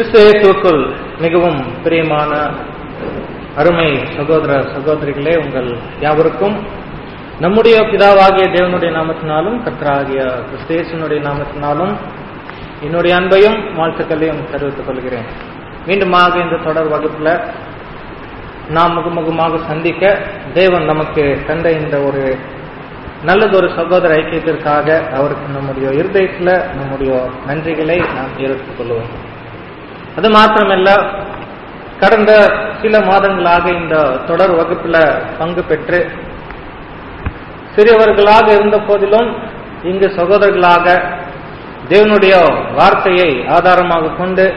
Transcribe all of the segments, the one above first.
கிறிஸ்து இயேசுவுக்குள் மிகவும் பிரியமான அருமை சகோதர சகோதரிகளே, உங்கள் யாவருக்கும் நம்முடைய பிதாவாகிய தேவனுடைய நாமத்தினாலும் கர்த்தராகிய கிறிஸ்து இயேசுவினுடைய நாமத்தினாலும் என்னுடைய அன்பையும் வாழ்த்துக்களையும் தெரிவித்துக் கொள்கிறேன். மீண்டுமாக இந்த தொடர் வகுப்புல நாம் முகமுகமாக சந்திக்க தேவன் நமக்கு தந்த இந்த ஒரு நல்லதொரு சகோதர ஐக்கியத்திற்காக அவருக்கு நம்முடைய இருதயத்துல நம்முடைய நன்றிகளை நாம் ஏற்றுக் கொள்வோம். அது மாத்திரமல்ல, கடந்த சில மாதங்களாக இந்த தொடர் வகுப்புல பங்கு பெற்று சிறியவர்களாக இருந்த போதிலும் இங்கு சகோதரர்களாக தேவனுடைய வார்த்தையை ஆதாரமாக கொண்டு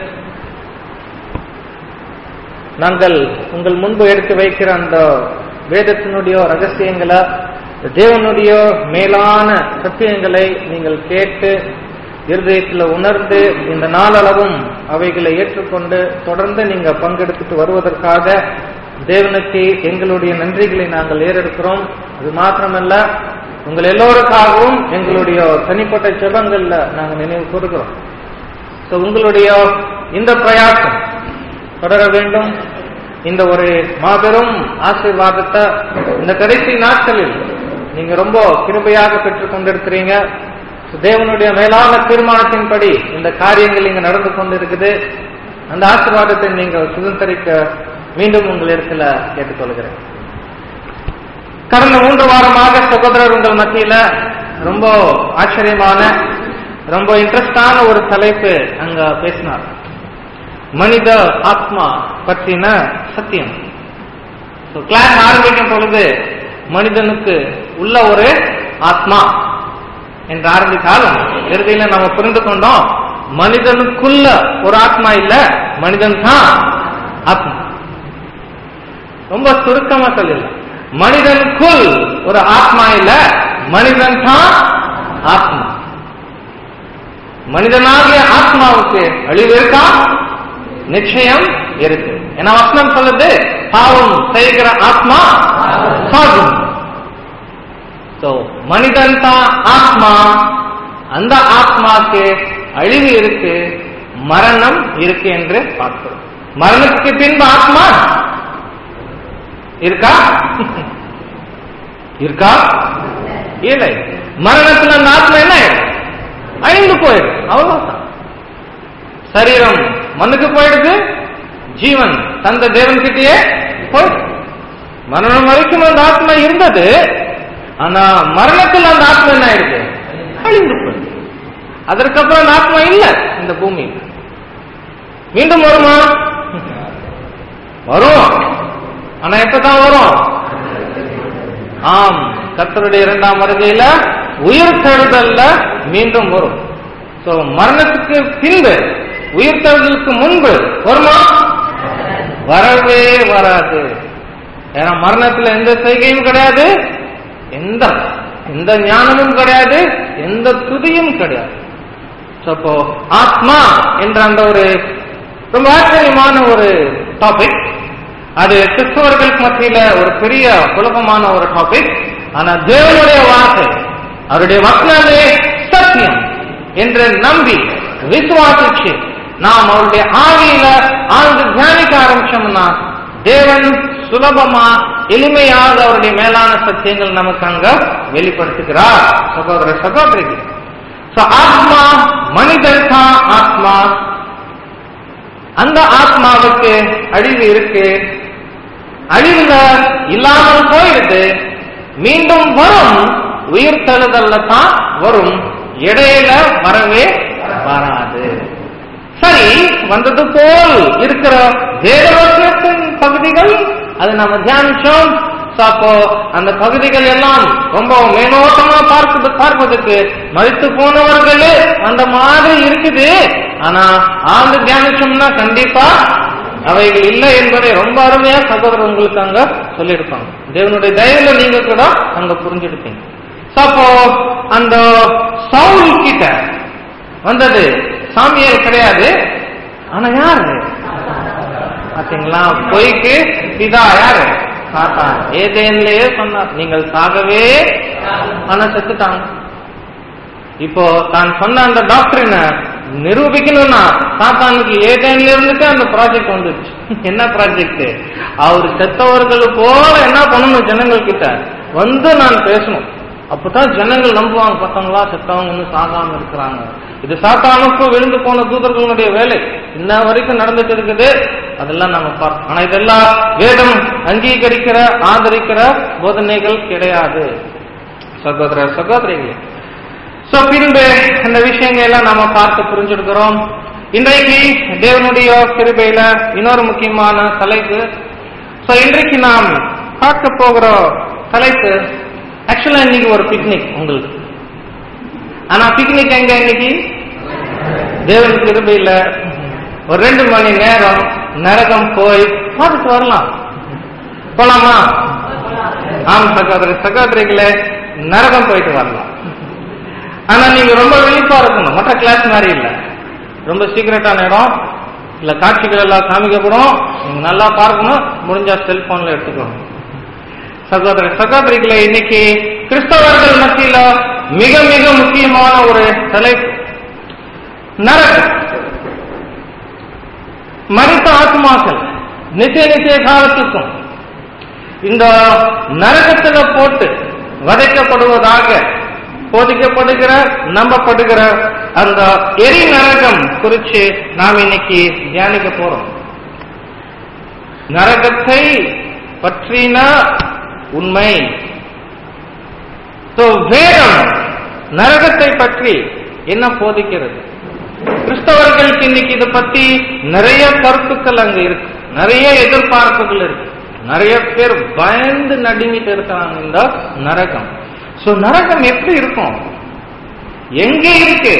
நாங்கள் உங்கள் முன்பு எடுத்து வைக்கிற அந்த வேதத்தினுடைய ரகசியங்களை, தேவனுடைய மேலான சத்தியங்களை நீங்கள் கேட்டு இருதயத்தில் உணர்ந்து இந்த நாளளவும் அவைகளை ஏற்றுக்கொண்டு தொடர்ந்து நீங்க பங்கெடுத்துட்டு வருவதற்காக தேவனுக்கு எங்களுடைய நன்றிகளை நாங்கள் ஏறெடுக்கிறோம். அது மாத்திரமல்ல, உங்கள் எல்லோருக்காகவும் எங்களுடைய தனிப்பட்ட ஜெபங்கள்ல நாங்கள் நினைவு கூறுகிறோம். உங்களுடைய இந்த பிரயாசம் தொடர வேண்டும். இந்த ஒரு மாபெரும் ஆசீர்வாதத்தை இந்த கடைசி நாட்களில் நீங்க ரொம்ப கிருபையாக பெற்றுக் கொண்டிருக்கிறீங்க. தேவனுடைய மேலான தீர்மானத்தின்படி இந்த காரியங்கள் இங்க நடந்து கொண்டிருக்குது. அந்த ஆசீர்வாதத்தை நீங்கள் சுதந்திரிக்க மீண்டும் உங்கள் இடத்துல கேட்டுக்கொள்கிறேன். கடந்த 3 வாரமாக சகோதரர் உங்கள் மத்தியில ரொம்ப ஆச்சரியமான ரொம்ப இன்ட்ரெஸ்டான ஒரு தலைப்பு அங்க பேசினார். மனித ஆத்மா பற்றின சத்தியம். கிளாஸ் ஆரம்பிக்கும் பொழுது மனிதனுக்கு உள்ள ஒரு ஆத்மா என்று ஆரம்பித்தாலும் இறுதியில நம்ம புரிந்து கொண்டோம், மனிதனுக்குள்ள ஒரு ஆத்மா இல்ல, மனிதன் தான் ஆத்மா. ரொம்ப சுருக்கமா சொல்லல, மனிதனுக்குள் ஒரு ஆத்மா இல்ல, மனிதன் தான் ஆத்மா. மனிதனாகிய ஆத்மாவுக்கு அழிவு இருக்கா? நிச்சயம் இருக்கு. ஏன்னா வசனம் சொல்லுது, பாவம் செய்கிற ஆத்மா சாகும். மனிதன் தான் ஆத்மா. அந்த ஆத்மாக்கு அழிவு இருக்கு, மரணம் இருக்கு என்று பார்க்கிறோம். மரணத்துக்கு பின்பு ஆத்மா இருக்கா? இருக்கா? இல்லை. மரணத்துல அந்த ஆத்மா என்ன அழிந்து போயிடு, அவ்வளவுதான். சரீரம் மண்ணுக்கு போயிடுது, ஜீவன் தந்த தேவன் கிட்டேயே போயிடுது. மரணம் வரைக்கும் அந்த ஆத்மா இருந்தது, ஆனா மரணத்தில் அந்த ஆத்மா என்ன ஆயிடுது? அழிந்து போயிடுது. அதற்கப்புறம் அந்த ஆத்மா இல்ல இந்த பூமி. மீண்டும் வருமா? வரும். ஆனா எப்பதான் வரும்? ஆம், கர்த்தருடைய 2ஆம் வருகையில உயிர் தழுதல்ல மீண்டும் வரும். மரணத்துக்கு பின்பு உயிர் தழுதலுக்கு முன்பு வருமா? வரவே வராது. ஏன்னா மரணத்துல எந்த செய்கையும் கிடையாது, எந்த ஞானமும் கிடையாது, எந்த துதியும் கிடையாது. அப்போ ஆத்மா என்ற அந்த ஒரு ரொம்ப ஆச்சரியமான ஒரு டாபிக். அது கிறிஸ்தவர்களுக்கு மத்தியில ஒரு பெரிய குழப்பமான ஒரு டாபிக். ஆனா தேவனுடைய வார்த்தை, அவருடைய வசனமே சத்தியம் என்று நம்பி விசுவாசிச்சு நாம் அவருடைய ஆவியில ஆழ்ந்து தியானிக்க ஆரம்பிச்சோம்னா தேவன் சுலபமா எளிமையாக அவருடைய மேலான சத்தியங்கள் நமக்கு அங்க வெளிப்படுத்துகிறார். சகோதர சகோதரிகள், ஆத்மா மனிதன் தான் ஆத்மா. அந்த ஆத்மாவுக்கு அழிவு இருக்கு, அழிவுல இல்லாமல் போயிடுது, மீண்டும் வரும். உயிர் தழுதல்ல தான் வரும், இடையில வரவே வராது. சரி, வந்தது போல் இருக்கிற வேதவாக்கியத்தின் பகுதிகள் அது நம்ம தியானிச்சோம். அப்போ அந்த பகுதிகள் எல்லாம் ரொம்ப மேலோட்டமா பார்ப்பதற்கு மறித்து போனவர்களே அந்த மாதிரி இருக்குது. ஆனா ஆழ்ந்து தியானிச்சோம்னா கண்டிப்பா அவைகள் இல்லை என்பதை ரொம்ப அருமையா சகோதரர் உங்களுக்கு அங்க சொல்லியிருப்பாங்க. தேவனுடைய தயவுல நீங்க கூட அங்க புரிஞ்சுடுப்பீங்க. அப்போ அந்த சவுல் கிட்ட வந்தது சாமியால் கிடையாது, ஆனா யாரு பாத்தீங்களா? பொய்க்கு பிதா யாரு? சாத்தான். ஏதேன்லயே சொன்னார், நீங்கள் சாகவே, ஆனா செத்துட்டாங்க. இப்போ தான் சொன்ன அந்த டாக்டரின நிரூபிக்கணும்னா சாத்தானுக்கு ஏதேன்ல இருந்துட்டு அந்த ப்ராஜெக்ட் வந்துருச்சு. என்ன ப்ராஜெக்ட்? அவர் செத்தவர்கள் போல என்ன பண்ணணும், ஜனங்கள் கிட்ட வந்து நான் பேசணும். அப்பதான் ஜனங்கள் நம்புவாங்க, பத்தவங்களா செத்தவங்க இன்னும் சாகாம இருக்கிறாங்க. இது சாத்தானுக்கும் விழுந்து போன தூதர்களுடைய வேலை இன்ன வரைக்கும் நடந்துட்டு இருக்குது. அதெல்லாம் நம்ம பார்க்கணும். ஆனா இதெல்லாம் வேதம் அங்கீகரிக்கிற ஆதரிக்கிற போதனைகள் கிடையாது சகோதர சகோதரிகளே. பின்பு அந்த விஷயங்கள் எல்லாம் நாம பார்த்து புரிஞ்சிருக்கிறோம். இன்றைக்கு தேவனுடைய கிருபையில இன்னொரு முக்கியமான தலைப்பு. இன்றைக்கு நாம் பார்க்க போகிற தலைப்பு ஆக்சுவலா இன்னைக்கு ஒரு பிக்னிக் உங்களுக்கு. ஆனா பிக்னிக் எங்க? இன்னைக்கு தேவன் கிருபையில ஒரு 2 மணி நேரம் நரகம் போய் பார்த்துட்டு வரலாம். போலாமா? ஆம் சகோதர சகோதரிகளே, நரகம் போயிட்டு வரலாம். ஆனா நீங்க ரொம்ப விழிப்பா இருக்கணும். மற்ற கிளாஸ் மாதிரி இல்ல, ரொம்ப சீக்கிரட்டான இடம் இல்ல, காட்சிகள் எல்லாம் காமிக்கப்படும், நீங்க நல்லா பார்க்கணும். முடிஞ்சா செல்போன்ல எடுத்துக்கணும். சகோதர சகோதரிகளை, இன்னைக்கு கிறிஸ்தவர்கள் மத்தியில மிக மிக முக்கியமான ஒரு தலைப்பு நரகம். மரித்த ஆத்மாக்கள் நித்திய காலத்துக்கும் இந்த நரகத்துல போட்டு வதைக்கப்படுவதாக போதிக்கப்படுகிற நம்பப்படுகிற அந்த எரி நரகம் குறித்து நாம் இன்னைக்கு தியானிக்க போறோம். நரகத்தை பற்றின உண்மை. வேதம் நரகத்தை பற்றி என்ன போதிக்கிறது? கிறிஸ்தவர்களுக்கு இன்னைக்கு இதை பத்தி நிறைய கருத்துக்கள் அங்க இருக்கு, நிறைய எதிர்பார்ப்புகள் இருக்கு. நிறைய பேர் பயந்து நடுங்கிட்டு இருக்காங்க இந்த நரகம். நரகம் எப்படி இருக்கும், எங்க இருக்கு,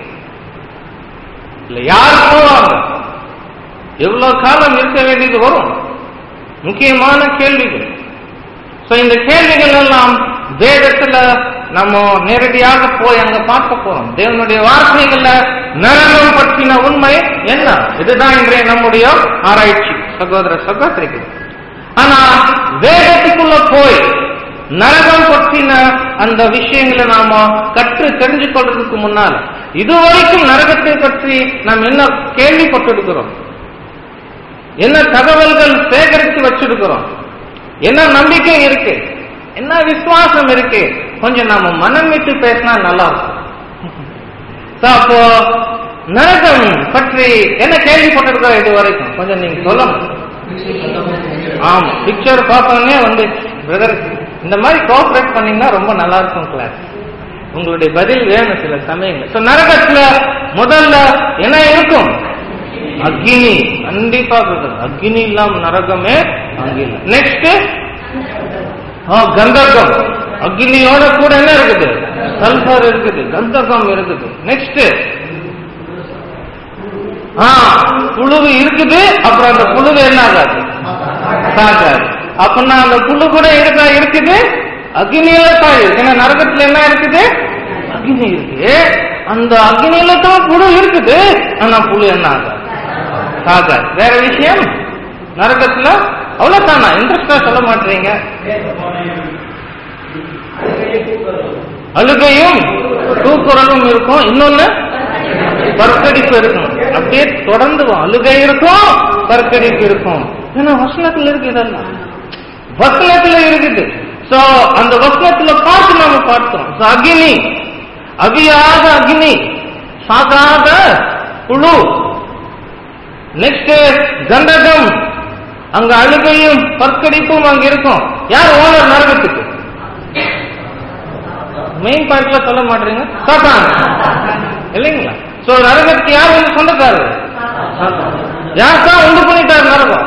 இல்ல யார் போவாங்க, எவ்வளவு காலம் இருக்க வேண்டியது வரும், முக்கியமான கேள்விகள். இந்த கேள்விகள் எல்லாம் வேதத்துல நம்ம நேரடியாக போய் அங்க பார்க்க போறோம். தேவனுடைய வார்த்தைகள்ல நரகம் பற்றின உண்மை என்ன, இதுதான் இன்றைய நம்முடைய ஆராய்ச்சி சகோதர சகோதரிகள். ஆனா வேதத்துக்குள்ள போய் நரகம் பற்றின அந்த விஷயங்களை நாம கற்று தெரிஞ்சு கொள்றதுக்கு முன்னால் இதுவரைக்கும் நரகத்தை பற்றி நாம் என்ன கேள்விப்பட்டிருக்கிறோம், என்ன தகவல்கள் சேகரித்து வச்சிருக்கிறோம், என்ன நம்பிக்கை இருக்கு, என்ன விசுவாசம் இருக்கு, கொஞ்சம் நாம மனம் விட்டு பேசினா நல்லா இருக்கும். அப்போ நரகம் பற்றி என்ன கேள்விப்பட்டிருக்கோம் இது வரைக்கும் கொஞ்சம் நீங்க சொல்லணும். ஆமா, பிக்சர் பார்த்தோன்னே வந்து பிரதர் இந்த மாதிரி கோஆபரேட் பண்ணீங்கன்னா ரொம்ப நல்லா இருக்கும் கிளாஸ். உங்களுடைய பதில் வேணும் சில சமயங்கள். நரகத்துல முதல்ல என்ன இருக்கும்? அக்னி. கண்டிப்பா அக்னி இல்லாம நரகமே அங்க இல்ல. நெக்ஸ்ட் கந்தகம். அக்னியோட கூட என்ன இருக்குது? சல்பர் இருக்குது, கந்தகம் இருக்குது. நெக்ஸ்ட் புழு இருக்குது. அப்புறம் அந்த புழு என்ன ஆகாது? சாகாது. அப்படின்னா அந்த புழு கூட இருக்குது, அக்னியில தான் இருக்கு. ஏன்னா நரகத்துல என்ன இருக்குது? அக்னி இருக்கு. அந்த அக்னியில தான் புழு இருக்குது. ஆனா புழு என்ன ஆகாது? சாகாது. வேற விஷயம் நரகத்துல அவ்வளவுதானா? இன்ட்ரெஸ்டா சொல்ல மாட்டீங்க. அழுகையும் தூக்குறலும் இருக்கும். இன்னொன்னு பற்கடிப்பு இருக்கும். அப்படியே தொடர்ந்து அழுகை இருக்கும், பற்கடிப்பு இருக்கும். ஏன்னா வசனத்துல இருக்கு, இதெல்லாம் வசனத்துல இருக்குது. அந்த வசனத்துல பார்த்து நாம பார்க்கிறோம். அக்னி, அவியாத அக்னி, சாகாத புழு. நெக்ஸ்ட் கந்தகம், அங்க அழுகையும் பற்கடிப்பும் அங்க இருக்கும். யார் ஓனர் நரகத்துக்கு? மெயின் பாயிண்ட்ல சொல்ல மாட்டீங்க, சாத்தான் இல்லைங்களா? நரகத்துக்கு யார் வந்து சொந்தக்காரர்? யார் தான் உண்டு பண்ணிட்டார் நரகம்?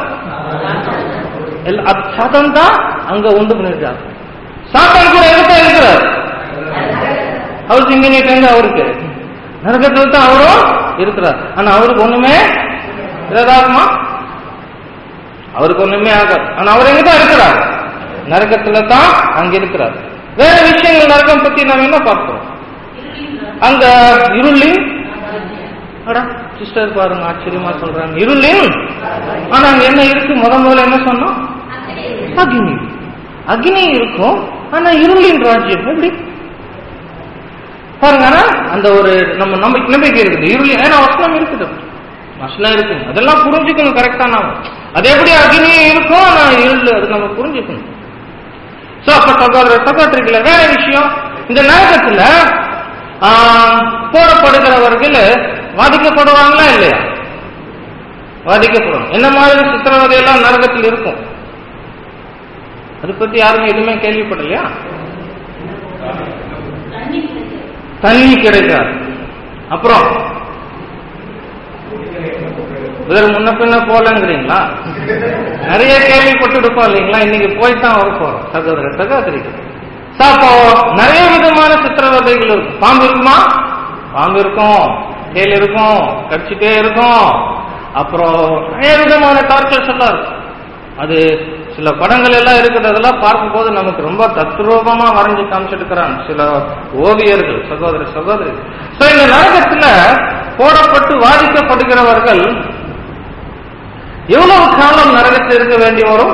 சாத்தான் தான் அங்க உண்டு பண்ணிட்டார். சாத்தான் கூட எங்க இருக்கிறார்? ஹவுஸ் இன்ஜினியர் அவருக்கு நரகத்தில் தான் அவரும் இருக்கிறார். ஆனா அவருக்கு ஒண்ணுமே இதாகுமா? அவருக்கு ஒண்ணுமே ஆகாது. ஆனா அவர் எங்கதான் இருக்கிறார்? நரகத்துல தான் அங்க இருக்கிறார். வேற விஷயங்கள் நரகம் பத்தி நாம என்ன பார்க்கிறோம்? அங்க இருளின், சிஸ்டர் பாருங்க ஆச்சரியமா சொல்றாங்க, இருளின். ஆனா அங்க என்ன இருக்கு? முதல்ல என்ன சொன்னோம்? அக்னி. அக்னி இருக்கும். ஆனா இருளின் ராஜ்யம் எப்படி பாருங்க. அந்த ஒரு நம்ம நம்பிக்கை இருக்குது. இருள் ஏன்னா வசனம் இருக்குது, வசனம் இருக்கு, அதெல்லாம் புரிஞ்சுக்கணும் கரெக்டா. நாம அது எப்படி அக்னியும் இருக்கும், நான் இருள், அது நம்ம புரிஞ்சுக்கணும். சோ அப்ப சகோதரிகள வேற விஷயம், இந்த நரகத்துல போடப்படுகிறவர்கள் வாதிக்கப்படுவாங்களா இல்லையா? வாதிக்கப்படும். என்ன மாதிரி சித்திரவதை எல்லாம் நரகத்தில் இருக்கும், அதை பத்தி யாருமே எதுவுமே கேள்விப்படலையா? தண்ணி கிடைக்காது. அப்புறம் முன்ன பின்ன போலங்கிறீங்களா? நிறைய கேள்விப்பட்டு இருப்போம் இல்லைங்களா? இன்னைக்கு போய்தான் வர போறோம் சகோதரிக்கு. அப்போ நிறைய விதமான சித்திரவதைகள் இருக்கும். பாம்பு இருக்குமா? பாம்பு இருக்கும், தேல் இருக்கும், கடிச்சிட்டே இருக்கும். அப்புறம் நிறைய விதமான டார்ச்சர்ஸ் எல்லாம் இருக்கும். அது சில படங்கள் எல்லாம் இருக்கிறதெல்லாம் பார்க்கும் போது நமக்கு ரொம்ப தத்ரூபமா வரைஞ்சு காமிச்சிருக்கிறாங்க சில ஓவியர்கள், சகோதரி. சோ இந்த நரகத்துல போடப்பட்டு வாதிக்கப்படுகிறவர்கள் எவ்வளவு காலம் நரகத்தில் இருக்க வேண்டி வரும்?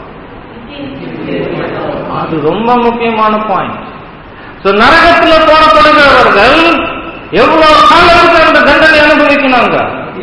அது ரொம்ப முக்கியமான பாயிண்ட். சோ நரகத்துல போடப்படுகிறவர்கள் எவ்வளவு காலத்துக்கு அந்த தண்டனை அனுபவிக்கணுங்க?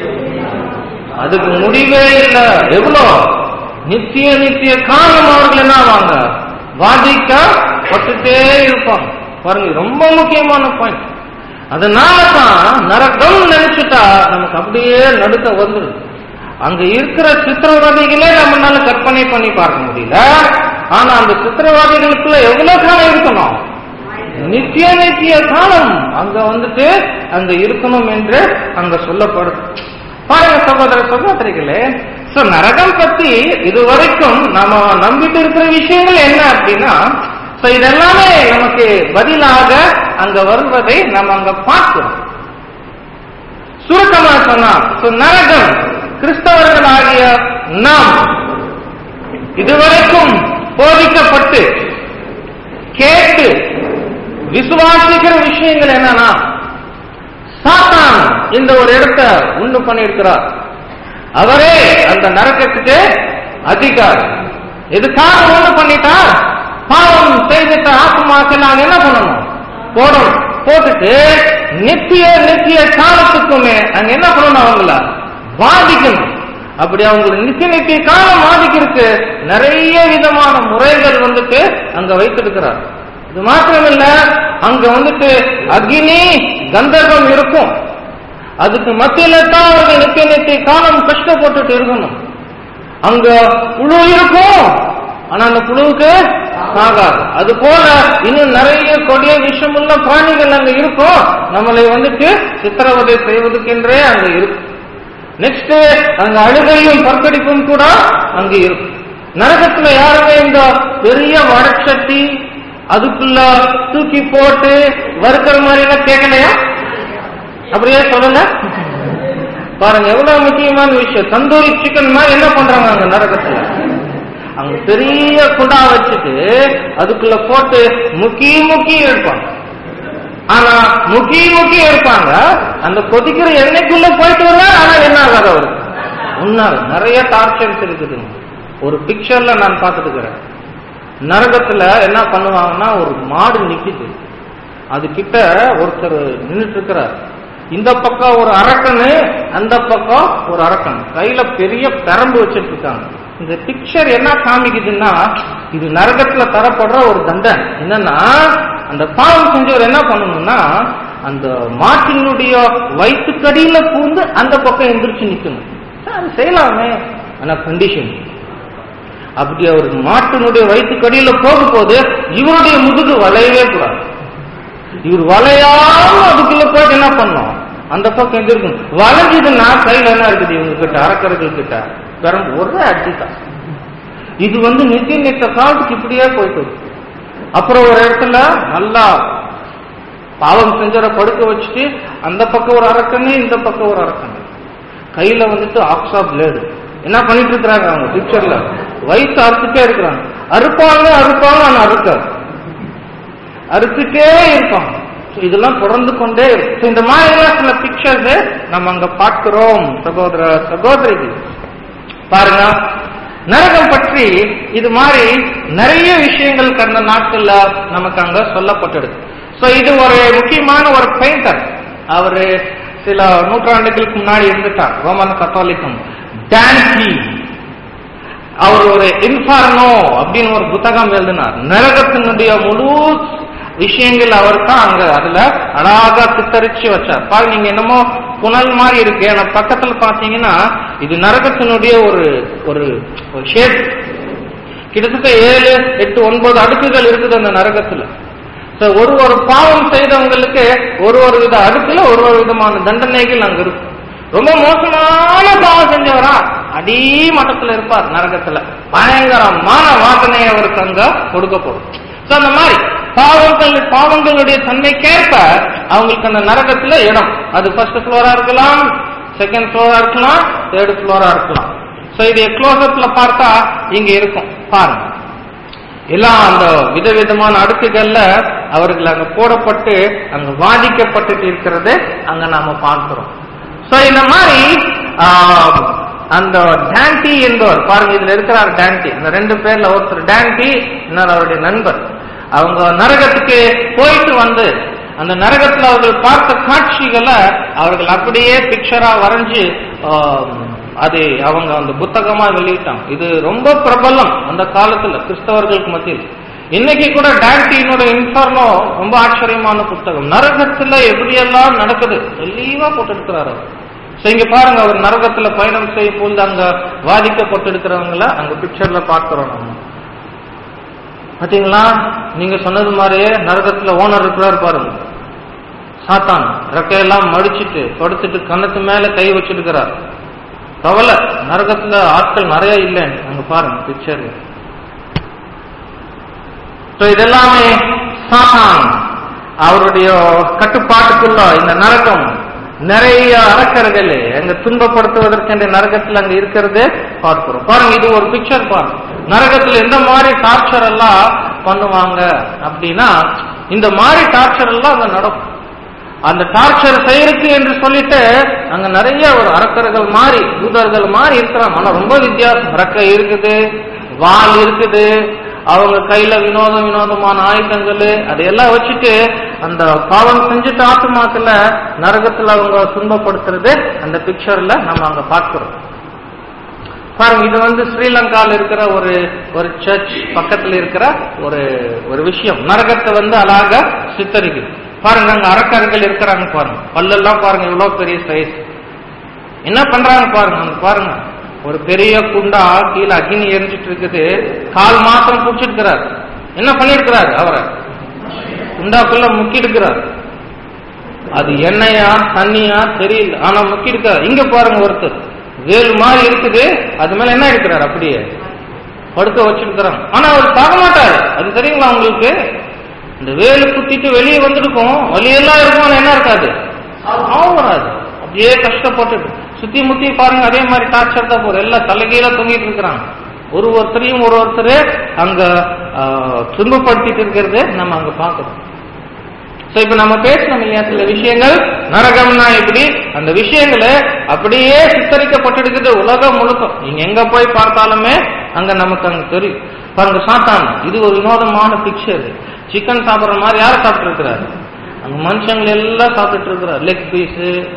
அதுக்கு முடிவே இல்லை. எவ்வளவு நித்திய காலம் அவர்கள் என்ன ஆவாங்க? வாதிக்கப்பட்டுட்டே இருப்பாங்க. பாருங்க, ரொம்ப முக்கியமான பாயிண்ட். அதனாலதான் நரகம் நினைச்சுட்டா நமக்கு அப்படியே நடுக்க வந்துடும். அங்க இருக்கிற சித்திரவாதிகளே நம்மளால கற்பனை பண்ணி பார்க்க முடியல. ஆனா அந்த சித்திரவாதிகளுக்குள்ள எவ்வளவு காலம் இருக்கணும்? நித்திய காலம் அங்க வந்துட்டு அங்க இருக்கணும் என்று அங்க சொல்லப்படுது. பாருங்க சகோதரிகளே, நரகம் பத்தி இதுவரைக்கும் நாம நம்பிட்டு இருக்கிற விஷயங்கள் என்ன அப்படின்னா, இதெல்லாமே நமக்கு பதிலாக அங்க வருவதை நம்ம அங்க பார்க்கிறோம். சுருக்கமா சொன்னா, நரகம் கிறிஸ்தவர்களாகிய நாம் இதுவரைக்கும் போதிக்கப்பட்டு கேட்டு விசுவாசிக்கிற விஷயங்கள் என்னன்னா, சாத்தான் இந்த ஒரு இடத்தை உண்டு பண்ணியிருக்கிறார். அவரே அந்த நரகத்துக்கு அதிகாரி. எதுக்காக உண்டு பண்ணிட்டார்? பாவம் செய்துட்ட ஆத்மாக்கள் நாங்க என்ன பண்ணணும்? போடணும். போட்டுட்டு நித்திய காலத்துக்குமே அங்க என்ன பண்ணணும்? அவங்கள பாதிக்கணும். அப்படி அவங்களுக்கு நித்திய காலம் பாதிக்கிறதுக்கு நிறைய விதமான முறைகள் வந்துட்டு அங்க வைத்திருக்கிறார். இது மாத்திரமில்ல, அங்க வந்துட்டு அக்னி கந்தகம் இருக்கும். அதுக்கு மத்தியில தான் அவர்கள் நித்திய காலம் கஷ்டப்பட்டுட்டு இருக்கணும். அங்க புழு இருக்கும், ஆனா அந்த புழுவுக்கு ஆகாது. அது போல இன்னும் நிறைய கொடிய விஷமுள்ள பிராணிகள் அங்க இருக்கும், நம்மளை வந்துட்டு சித்திரவதை செய்வதற்கென்றே அங்க இருக்கும். நெக்ஸ்ட் அங்க அழுகையும் பற்கடிப்பும் கூட அங்க இருக்கும். நரகத்துல யாருமே இந்த பெரிய வடச்சட்டி அதுக்குள்ள தூக்கி போட்டு வறுக்கிற மாதிரி எல்லாம் கேட்கலையா? அப்படியே சொல்லுங்க. பாருங்க எவ்வளவு முக்கியமான விஷயம். தந்தூரி சிக்கன் மாதிரி என்ன பண்றாங்க அங்க நரகத்துல? அங்க பெரிய குண்டா வச்சுட்டு அதுக்குள்ள போட்டு முக்கி எடுப்பாங்க. ஆனா முக்கி எடுப்பாங்க, அந்த கொதிக்கிற எண்ணெய்க்குள்ள போயிட்டு வர, ஆனா என்ன ஆகாது அவருக்கு? உன்னால நிறைய டார்ச்சர்ஸ் இருக்குது. ஒரு பிக்சர்ல நான் பார்த்துட்டு இருக்கிறேன். நரகத்துல என்ன பண்ணுவாங்கன்னா, ஒரு மாடு நிக்குது, அது கிட்ட ஒருத்தர் நின்றுட்டு இருக்கிறார். இந்த பக்கம் ஒரு அரக்கனு, அந்த பக்கம் ஒரு அரக்கன், கையில பெரிய பெரம்பு வச்சிட்டு இருக்காங்க. இந்த பிக்சர் என்ன காமிக்குதுன்னா, இது நரகத்துல தரப்படுற ஒரு தண்டனை. என்னன்னா, அந்த பாவம் செஞ்சவர் என்ன பண்ணணும்னா, அந்த மாட்டினுடைய வயிற்றுக்கடியில பூந்து அந்த பக்கம் எந்திரிச்சு நிக்கணும். அது செய்யலாமே, ஆனா கண்டிஷன். அப்படி அவர் மாட்டினுடைய வயிற்றுக்கடியில போகும்போது இவருடைய முதுகு வளையவே கூடாது. இவர் வளையாம அதுக்குள்ள போயிட்டு என்ன பண்ணும்? அந்த பக்கம் எந்திருக்கும். வளைஞ்சதுன்னா கையில என்ன இருக்குது இவங்க கிட்ட, அரக்கர்கள் கிட்ட பெரும் ஒரு அடிதான். இது வந்து நித்திய காலத்துக்கு இப்படியே போயிட்டு. அப்புறம் ஒரு இடத்துல நல்லா பாவம் செஞ்சரை படுக்க வச்சுட்டு அந்த பக்கம் ஒரு அரக்கணு, இந்த பக்கம் ஒரு அரக்கணு, கையில வந்துட்டு ஆக்ஸா பிளேடு என்ன பண்ணிட்டு இருக்கிறாங்க அவங்க பிக்சர்ல, வயிற்று அறுத்துட்டே இருக்கிறாங்க. அறுப்பாங்க ஆனா அறுத்துட்டே இருப்பாங்க. இதெல்லாம் தொடர்ந்து கொண்டே இருக்கும். இந்த மாதிரி சில பிக்சர்ஸ் நம்ம அங்க பார்க்கிறோம். சகோதரிகள் பாருங்க, நரகம் பற்றி இது மாதிரி நிறைய விஷயங்கள் கடந்த நாட்கள்ல நமக்கு அங்க சொல்லப்பட்டிருக்கு. இது ஒரு முக்கியமான ஒரு பெயிண்டர். அவரு சில நூற்றாண்டுகளுக்கு முன்னாடி இருந்துட்டார், ரோமன் கத்தோலிக்கம். டான்டி அவர் ஒரு இன்ஃபர்னோ அப்படின்னு ஒரு புத்தகம் எழுதினார். நரகத்தினுடைய முழு விஷயங்கள் அவர் தான் அங்க அதுல அழகா சித்தரிச்சு வச்சார். பாருங்க, நீங்க என்னமோ புனல் மாதிரி இருக்கு, ஆனா பக்கத்துல பாத்தீங்கன்னா இது நரகத்தினுடைய ஒரு ஒரு ஷேப். கிட்டத்தட்ட 7, 8, 9 அடுக்குகள் இருக்குது அந்த நரகத்துல. ஒரு பாவம் செய்தவங்களுக்கு ஒரு வித அடுக்குல ஒரு விதமான தண்டனைகள் அங்க இருக்கும். ரொம்ப மோசமான பாவம் செஞ்சவரா அடிமட்டத்துல இருப்பார் நரகத்துல. பயங்கரமான வாசனை அவருக்கு அங்க கொடுக்கப்படும். அந்த மாதிரி பாவங்களுடைய தன்மைக்கேற்ப அவங்களுக்கு அந்த நரகத்துல இடம். அது ஃபர்ஸ்ட் ஃப்ளோரா இருக்கலாம், செகண்ட் ஃப்ளோரா இருக்கலாம், தேர்ட் ஃப்ளோரா இருக்கலாம். இது க்ளோஸ்அப்ல பார்த்தா இங்க இருக்கும் பாருங்க. எல்லாம் அந்த விதவிதமான அடுக்குகள்ல அவர்கள் அங்க போடப்பட்டு அங்க வாதிக்கப்பட்டு இருக்கிறது அங்க நாம பார்க்கிறோம். இந்த மாதிரி அந்த டான்டி என்பவர் பாருங்க, இதுல இருக்கிறார் டான்டி. இந்த 2 பேர்ல ஒருத்தர் டான்டி, இன்னொரு அவருடைய நண்பர். அவங்க நரகத்துக்கு போயிட்டு வந்து அந்த நரகத்துல அவர்கள் பார்த்த காட்சிகளை அவர்கள் அப்படியே பிக்சரா வரைஞ்சு அது அவங்க அந்த புத்தகமா வெளியிட்டாங்க. இது ரொம்ப பிரபலம் அந்த காலத்துல கிறிஸ்தவர்களுக்கு மத்தியில். இன்னைக்கு கூட டான்டியினோட இன்ஃபர்னோ ரொம்ப ஆச்சரியமான புத்தகம். நரகத்துல எப்படியெல்லாம் நடக்குது தெளிவா போட்டு இருக்கிறாரு. இங்க பாருங்க, அவர் நரகத்துல பயணம் செய்ய போது அங்க வாதிக்கப்பட்டு இருக்கிறவங்கள அங்க பிக்சர்ல பார்க்கிறோம் நம்ம. பாத்தீங்களா, நீங்க சொன்னது மாதிரியே நரகத்துல ஓனர் இருக்கிறார் பாருங்க. சாத்தான் ரெக்கையெல்லாம் மடிச்சிட்டு படுத்துட்டு கண்ணத்து மேல கை வச்சிருக்கிறார். கவலை, நரகத்துல ஆட்கள் நிறைய இல்லைன்னு அங்க பாருங்க பிக்சர். இதெல்லாமே சாத்தான் அவருடைய கட்டுப்பாட்டுக்குள்ள இந்த நரகம் நிறைய அரக்கர்கள் அங்க துன்பப்படுத்துவதற்கு இந்த நரகத்துல அங்க இருக்கிறது பார்க்கிறோம். பாருங்க, இது ஒரு பிக்சர் பாருங்க. நரகத்துல எந்த மாதிரி டார்ச்சர் எல்லாம் பண்ணுவாங்க அப்படின்னா, இந்த மாதிரி டார்ச்சர் எல்லாம் அங்க நடக்கும். அந்த டார்ச்சர் செய்யறதுக்கு என்று சொல்லிட்டு அங்க நிறைய ஒரு அரக்கர்கள் மாதிரி தூதர்கள் மாதிரி இருக்கிறாங்க. ஆனா ரொம்ப வித்தியாசம். அரக்கை இருக்குது, வால் இருக்குது, அவங்க கையில வினோதமான ஆயுதங்கள் அதையெல்லாம் வச்சுட்டு அந்த பாவம் செஞ்சுட்டு ஆத்மாக்கல நரகத்துல அவங்க துன்பப்படுத்துறது அந்த பிக்சர்ல நம்ம அங்க பார்க்கிறோம். பாருங்க, இது ஸ்ரீலங்கால இருக்கிற ஒரு சர்ச் பக்கத்துல இருக்கிற ஒரு விஷயம். நரகத்தை அழகா சித்தரிக்குது. பாருங்க, அங்க அரக்கர்கள் இருக்கிறாங்க பாருங்க. பல்லெல்லாம் பாருங்க இவ்வளவு பெரிய சைஸ். என்ன பண்றாங்க பாருங்க. பாருங்க, ஒரு பெரிய குண்டா கீழே அக்னி எரிஞ்சிட்டு இருக்குது. கால் மாத்திரம் பிடிச்சிருக்கிறார். என்ன பண்ணிருக்கிறார்? அவரை குண்டாக்குள்ள முக்கி எடுக்கிறார். அது எண்ணெயா தண்ணியா தெரியல, ஆனா முக்கி எடுக்கிறார். இங்க பாருங்க, ஒருத்தர் வேல் மாதிரி இருக்குது, அது மேல என்ன எடுக்கிறார்? அப்படியே படுக்க வச்சிருக்கிறாங்க. ஆனா அவர் சாக மாட்டாரு. அது தெரியுங்களா உங்களுக்கு? இந்த வேலு குத்திட்டு வெளியே வந்துருக்கும், வழியெல்லாம் இருக்கும், ஆனா என்ன இருக்காது, வராது. அப்படியே கஷ்டப்பட்டு சுத்தி முத்தி பாருங்க. அதே மாதிரி டார்ச்சர் தான் போற. எல்லாம் தலைகீழ தொங்கிட்டு இருக்கிறாங்க. ஒருத்தரையும் ஒருத்தர் அங்க துன்பப்படுத்திட்டு இருக்கிறது நம்ம அங்க பாக்குறோம். இப்ப நம்ம பேசணும் இல்லையா சில விஷயங்கள், நரகம்னா எப்படி, அந்த விஷயங்களை அப்படியே சித்தரிக்கப்பட்டிருக்குது உலகம் முழுக்க. நீங்க எங்க போய் பார்த்தாலுமே அங்க நமக்கு அங்க தெரியும். பாருங்க, சாத்தான் இது ஒரு வினோதமான பிக்சர். சிக்கன் சாப்பிடுற மாதிரி யார் சாப்பிட்டு இருக்கிறாரு? அங்க மனுஷங்களை எல்லாம் சாப்பிட்டு இருக்கிறார். லெக் பீஸ்,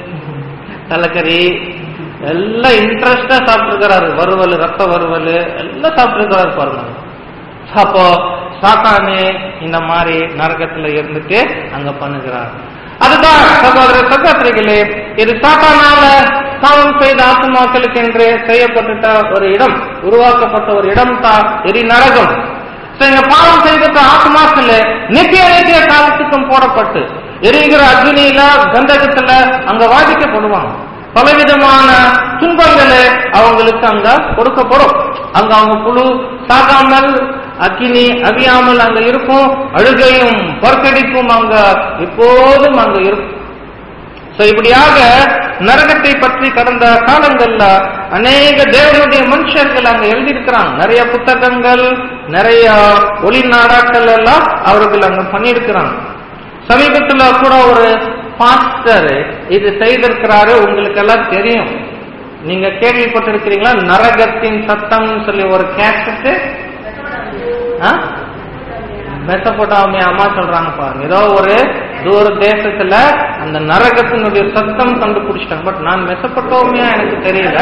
தலைக்கறி எல்லாம் இன்ட்ரெஸ்டா சாப்பிட்டு இருக்கிறாரு. வறுவல், ரத்த வறுவல் எல்லாம் சாப்பிட்டு இருக்கிறாரு பாருங்க. அப்போ சாத்தானே இந்த மாதிரி நரகத்துல இருந்துட்டு அங்க பண்ணுகிறார். அதுதான் சகோதர சகோதரிகளே, இது சாத்தானால பாவம் செய்த ஆத்மாக்களுக்கு என்று செய்யப்பட்ட ஒரு இடம், உருவாக்கப்பட்ட ஒரு இடம் தான் எரி நரகம். இங்க பாவம் செய்த ஆத்மாக்கள் நித்திய காலத்துக்கும் போடப்பட்டு எரிகிற அக்னியில கந்தகத்துல அங்க வாதிக்கப்படுவாங்க. பலவிதமான துன்பங்களை அவங்களுக்கு அங்க கொடுக்கப்படும். அங்க அவங்க புழு சாகாமல், அக்கினி அவியாமல் அங்க இருக்கும். அழுகையும் பற்கடிப்பும் அங்க எப்போதும் அங்க இருக்கும். இப்படியாக நரகத்தை பற்றி கடந்த காலங்கள்ல அநேக தேவனுடைய மனுஷர்கள் அங்க எழுதியிருக்கிறாங்க. நிறைய புத்தகங்கள், நிறைய ஒளி நாடாக்கள் எல்லாம் அவர்கள் அங்க பண்ணியிருக்கிறாங்க. சமீபத்துல கூட ஒரு பாஸ்டர் இது செய்திருக்கிறாரு. உங்களுக்கு எல்லாம் தெரியும், நீங்க கேள்விப்பட்டிருக்கிறீங்களா? நரகத்தின் சத்தம் சொல்லி ஒரு கேசட். மெசபொட்டாமியா அம்மா சொல்றாங்க பாருங்க, ஏதோ ஒரு தூர தேசத்துல அந்த நரகத்தினுடைய சத்தம் கண்டுபிடிச்சிட்டாங்க. பட் நான் மெசபொட்டாமியா எனக்கு தெரியல,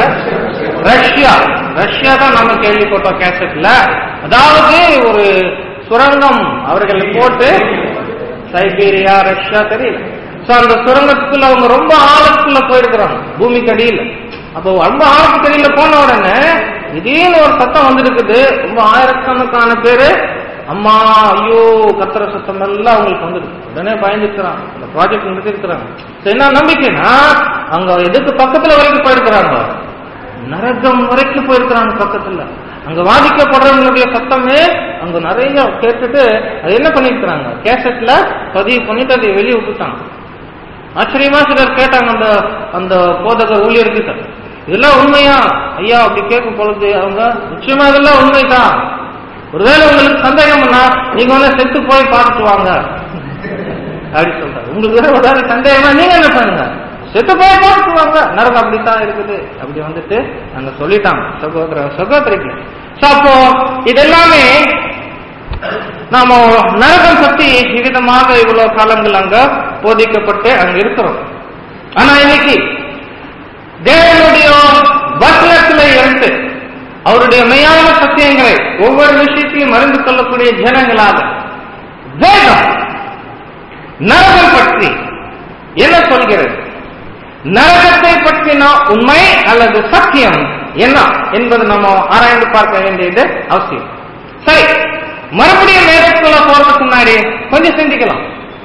ரஷ்யா தான் நம்ம கேள்விப்பட்டோம் கேசட்ல. அதாவது ஒரு சுரங்கம் அவர்களை போட்டு, சைபீரியா ரஷ்யா தெரியல. சோ அந்த சுரங்கத்துக்குள்ள அவங்க ரொம்ப ஆழத்துக்குள்ள போயிருக்கிறாங்க, பூமிக்கு அடியில. அப்போ ரொம்ப ஆழத்துக்கு அடியில போன உடனே திடீர்னு ஒரு சத்தம் வந்துருக்குது. ரொம்ப ஆயிரக்கணக்கான பேரு அம்மா ஐயோ கத்துற சத்தம் எல்லாம் அவங்களுக்கு வந்துருக்கு. உடனே பயந்துருக்கிறாங்க, அந்த ப்ராஜெக்ட் நிறுத்திருக்கிறாங்க. என்ன நம்பிக்கைன்னா அங்க எதுக்கு பக்கத்துல வரைக்கும் போயிருக்கிறாங்க, நரகம் வரைக்கும் போயிருக்கிறாங்க பக்கத்துல. அங்க வாதிக்கப்படுறவங்களுடைய சத்தமே அங்க நிறைய கேட்டுட்டு அது என்ன பண்ணிருக்கிறாங்க, கேசட்ல பதிவு பண்ணிட்டு அதை வெளியே விட்டுட்டாங்க. ஆச்சரியமா சிலர் கேட்டாங்க அந்த அந்த போதக ஊழியர்கிட்ட, இதெல்லாம் உண்மையா ஐயா? அப்படி கேட்கும் பொழுது அவங்க நிச்சயமா இதெல்லாம் உண்மைதான், ஒருவேளை உங்களுக்கு சந்தேகம்னா நீங்க வந்து செத்து போய் பார்த்துட்டு வாங்க அப்படி சொல்றாங்க. உங்களுக்கு வேற சந்தேகமா நீங்க என்ன பண்ணுங்க, செத்து போய் பார்த்துட்டு வாங்க, நரகம் அப்படித்தான் இருக்குது அப்படி வந்துட்டு அங்க சொல்லிட்டாங்க சகோதர சகோதரிக்கு. அப்போ இதெல்லாமே நாம நரகம் பத்தி விதமாக இவ்வளவு காலங்கள் அங்க போதிக்கப்பட்டு அங்க இருக்கிறோம். ஆனா இன்னைக்கு தேவனுடைய வசனத்துல இருந்து அவருடைய மெய்யான சத்தியங்களை ஒவ்வொரு விஷயத்தையும் அறிந்து கொள்ளக்கூடிய ஜனங்களாக வேதம் நரகம் பற்றி என்ன சொல்கிறது, நரகத்தை பற்றின உண்மை அல்லது சத்தியம் என்ன என்பது நம்ம ஆராய்ந்து பார்க்க வேண்டியது அவசியம். சரி, மறுபடியும் நேரத்துக்குள்ள போறதுக்கு முன்னாடி கொஞ்சம் சிந்திக்கலாம்.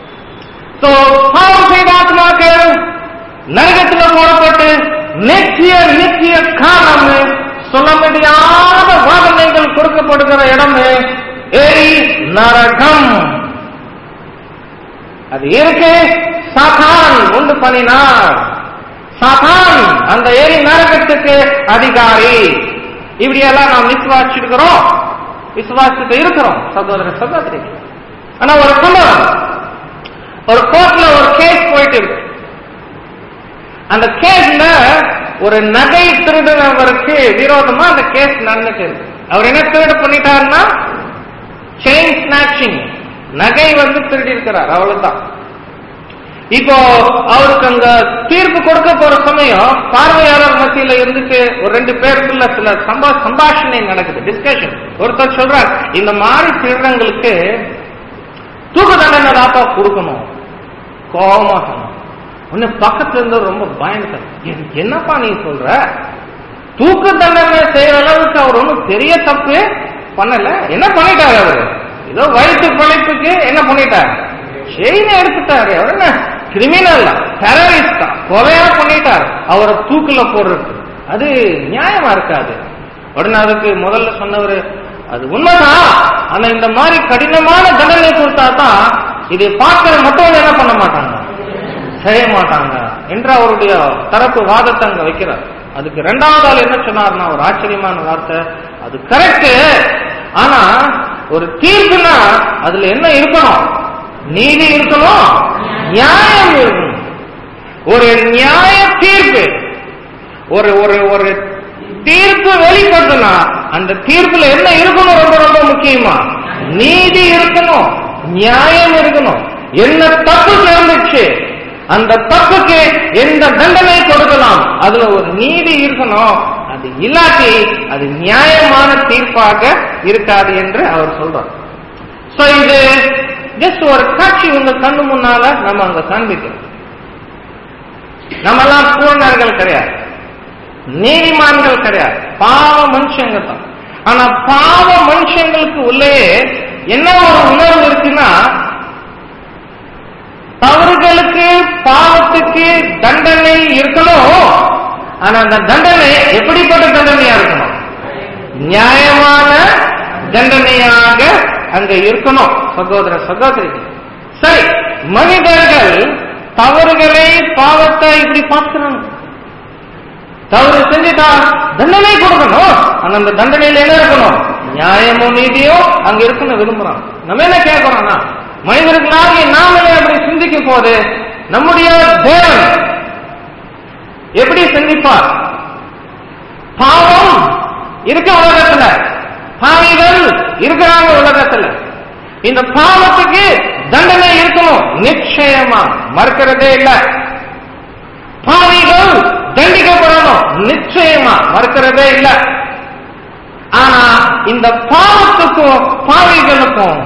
பாவம் செய்த ஆத்மாக்கள் நரகத்துல போடப்பட்டு நித்திய காலம் சொல்ல முடியாத வாதனைகள் கொடுக்கப்படுகிற இடம் எரி நரகம். அது இருக்கு, சாத்தான் உண்டு பண்ணினார். சாத்தான் அந்த எரி நரகத்துக்கு அதிகாரி. இப்படியெல்லாம் நாம் விசுவாசிட்டு இருக்கிறோம் சகோதர சகோதரி. ஆனா ஒரு சம்பவம், ஒரு கோர்ட்ல ஒரு கேஸ் போயிட்டு இருக்கு. அந்த கேஸ்ல ஒரு நகை திருடுனவருக்கு விரோதமா அந்த கேஸ் நடந்துட்டு இருக்கு. அவர் என்ன திருடு பண்ணிட்டாருன்னா செயின் ஸ்நாச்சிங், நகை வந்து திருடி இருக்கிறார், அவ்வளவுதான். இப்போ அவருக்கு அங்க தீர்ப்பு கொடுக்க போற சமயம் பார்வையாளர் மத்தியில இருந்துட்டு ஒரு 2 பேருக்குள்ள சில சம்பாஷணை நடக்குது, டிஸ்கஷன். ஒருத்தர் சொல்றார், இந்த மாதிரி திருடங்களுக்கு தூக்கு தண்டனை தாப்பா கொடுக்கணும், கோபமா சொன்னோம். உன்னை பக்கத்துல இருந்து ரொம்ப பயந்துட்டார், என்னப்பா நீ சொல்ற, தூக்கு தண்டனை செய்யற அளவுக்கு அவர் ஒன்னும் பெரிய தப்பு பண்ணல, என்ன பண்ணிட்டாரு அவரு, ஏதோ வயிற்று பழைப்புக்கு என்ன பண்ணிட்டாரு, செயினை எடுத்துட்டாரு, அவர் என்ன கிரிமினல் டெரரிஸ்டா, கொலையா பண்ணிட்டார், அவரை தூக்குல போடுறது அது நியாயமா இருக்காது. உடனே அதுக்கு முதல்ல சொன்னவர், அது உண்மைதான், ஆனா இந்த மாதிரி கடினமான தண்டனை கொடுத்தா தான் இதை பார்க்கிற மற்றவங்க என்ன பண்ண மாட்டாங்க, செய்ய மாட்டாங்க என்று அவருடைய தரப்பு வாதத்தை அங்க வைக்கிறார். அதுக்கு 2வது ஆள் என்ன சொன்னார்னா ஒரு ஆச்சரியமான வார்த்தை, அது கரெக்ட், ஆனா ஒரு தீர்ப்புனா அதுல என்ன இருக்கணும், நீதி இருக்கணும், நியாயம் இருக்கணும். ஒரு நியாய தீர்ப்பு, ஒரு ஒரு ஒரு தீர்ப்பு வெளிப்படுத்தினா அந்த தீர்ப்புல என்ன இருக்கணும், ரொம்ப ரொம்ப முக்கியமா நீதி இருக்கணும், நியாயம் இருக்கணும். என்ன தப்பு சேர்ந்துச்சு, அந்த தப்புக்கு எந்த தண்டனை கொடுக்கலாம், அதுல ஒரு நீதி இருக்கணும். அது இல்லாட்டி அது நியாயமான தீர்ப்பாக இருக்காது என்று அவர் சொல்றார். சோ இது ஜஸ்ட் ஒரு காட்சி உங்க கண்ணு முன்னால நம்ம அங்க காண்பிக்கிறோம். நம்ம எல்லாம் பூர்ணர்கள் கிடையாது, நீதிமான்கள் கிடையாது, பாவ மனுஷங்க தான். ஆனா பாவ மனுஷங்களுக்கு உள்ளே என்ன ஒரு உணர்வு இருக்குன்னா, தவறுகளுக்கு பாவத்துக்கு தண்டனை இருக்கணும். ஆனா அந்த தண்டனை எப்படிப்பட்ட தண்டனையா இருக்கணும், நியாயமான தண்டனையாக அங்க இருக்கணும் சகோதர சகோதரி. சரி, மனிதர்கள் தவறுகளை பாவத்தை இப்படி பார்க்கிறாங்க, தவறு செஞ்சுட்டா தண்டனை கொடுக்கணும், ஆனா அந்த தண்டனையில என்ன இருக்கணும், நியாயமும் நீதியும் அங்க இருக்குன்னு விரும்புறாங்க. நம்ம என்ன கேட்கிறோம்னா, மனிதர்களாகிய நாமளே அப்படி சிந்திக்கும் போது நம்முடைய தேவன் எப்படி சிந்திப்பார்? பாவம் இருக்க உலகத்துல, பாவிகள் இருக்கிறாங்க உலகத்துல, இந்த பாவத்துக்கு தண்டனை இருக்கணும், நிச்சயமா மறுக்கிறதே இல்லை. பாவிகள் தண்டிக்கப்படணும், நிச்சயமா மறுக்கிறதே இல்லை. ஆனா இந்த பாவத்துக்கும் பாவிகளுக்கும்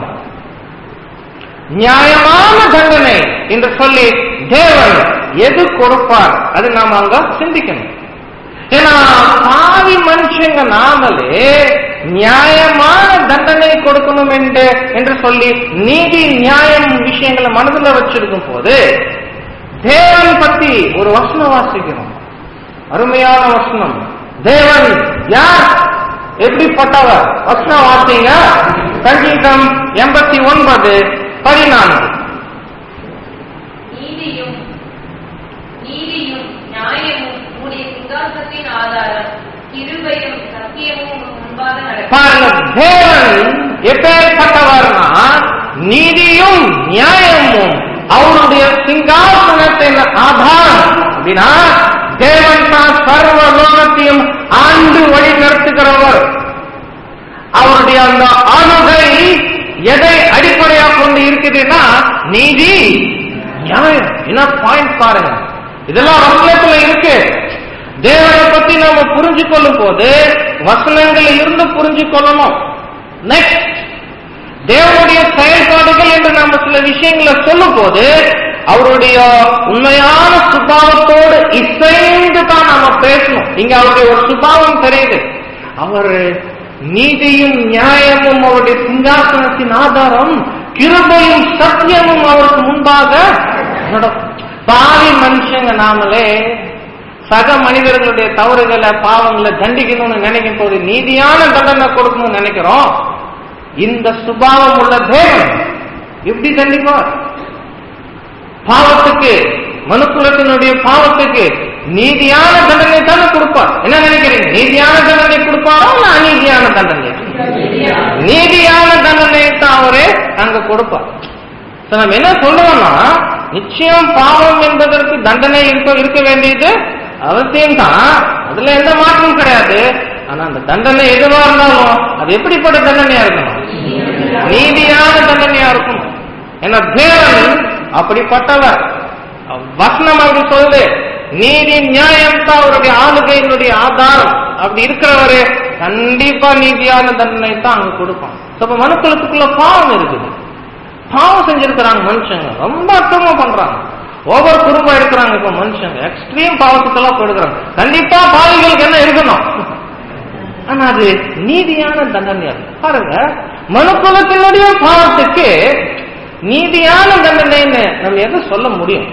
நியாயமான தண்டனை என்று சொல்லி தேவன் எது கொடுப்பார் அது நாம அங்க சிந்திக்கணும். ஏன்னா பாவி மனுஷங்க நாமளே நியாயமான தண்டனை கொடுக்கணும் என்று சொல்லி நீதி நியாயம் விஷயங்களை மனதில் வச்சிருக்கும் போது தேவன் பத்தி ஒரு வசனம் வாசிக்கணும், அருமையான வசனம். தேவன் யார், எப்படிப்பட்டவர்? வசனம் வாசிங்க. சங்கீதம் 89:14. நீதியும் நியாயமும் உம்முடைய சிங்காசனத்தின் ஆதாரம், கிருபையும் சத்தியமும் முன்பாக நடக்கும். பாருங்க, தேவன் எப்பேற்பட்டவர்னா நீதியும் நியாயமும் அவருடைய சிங்காசனத்தின் ஆதாரம். அப்படின்னா தேவன் தான் சர்வ லோகத்தையும் ஆண்டு வழி நடத்துகிறவர். அவருடைய அந்த ஆளுகை எதை அடிப்படையாக கொண்டு இருக்குதுன்னா நீதி நியாயம். என்ன பாயிண்ட் பாருங்க, இதெல்லாம் வசனத்துல இருக்கு. தேவனை பத்தி நம்ம புரிஞ்சு கொள்ளும் போது வசனங்கள் இருந்து புரிஞ்சு கொள்ளணும். நெக்ஸ்ட், தேவனுடைய செயல்பாடுகள் என்று நம்ம சில விஷயங்களை சொல்லும் போது அவருடைய உண்மையான சுபாவத்தோடு இசைந்து தான் நாம பேசணும். இங்க அவருடைய ஒரு சுபாவம் தெரியுது. அவர் நீதியும் நியாயமும் அவருடைய சிங்காசனத்தின் ஆதாரம், கிருபையும் சத்தியமும் அவருக்கு முன்பாக நடக்கும். பாவி மனுஷங்க நாமளே சக மனிதர்களுடைய தவறுகளை பாவங்களை தண்டிக்கணும்னு நினைக்கும் போது நீதியான தண்டனை கொடுக்கணும்னு நினைக்கிறோம். இந்த சுபாவம் உள்ள தேவன் எப்படி தண்டிப்பார்? பாவத்துக்கு, மனுக்குலத்தினுடைய பாவத்துக்கு நீதியான தண்டனை தானே கொடுப்பார். என்ன நினைக்கிறீங்க, நீதியான தண்டனை கொடுப்பாரோ இல்ல அநீதியான தண்டனை? நீதியான தண்டனை தான் அவரே அங்க கொடுப்பார். நம்ம என்ன சொல்றோம்னா நிச்சயம் பாவம் என்பதற்கு தண்டனை இருக்க வேண்டியது அவசியம் தான், அதுல எந்த மாற்றமும் கிடையாது. ஆனா அந்த தண்டனை எதுவா இருந்தாலும் அது எப்படிப்பட்ட தண்டனையா இருக்கணும்? நீதியான தண்டனையா இருக்கணும். ஏன்னா தேவன் அப்படிப்பட்டவர். வசனம் அப்படி சொல்லுது, நீதி நியாயம் தான் அவருடைய ஆளுகையினுடைய ஆதாரம். அப்படி இருக்கிறவரு கண்டிப்பா நீதியான தண்டனை தான் அங்க கொடுப்பான். இப்ப மனுக்குலத்துக்குள்ள பாவம் இருக்குது, பாவம் செஞ்சிருக்கிறாங்க மனுஷங்க, ரொம்ப அர்த்தமா பண்றாங்க, ஒவ்வொரு குறும்பா இருக்கிறாங்க. இப்ப மனுஷங்க எக்ஸ்ட்ரீம் பாவத்துக்கெல்லாம் போடுறாங்க. கண்டிப்பா பாவிகளுக்கு என்ன இருக்கணும்? ஆனா அது நீதியான தண்டனையா பாருங்க. மனுக்குலத்தினுடைய பாவத்துக்கு நீதியான தண்டனைன்னு நம்ம எதை சொல்ல முடியும்?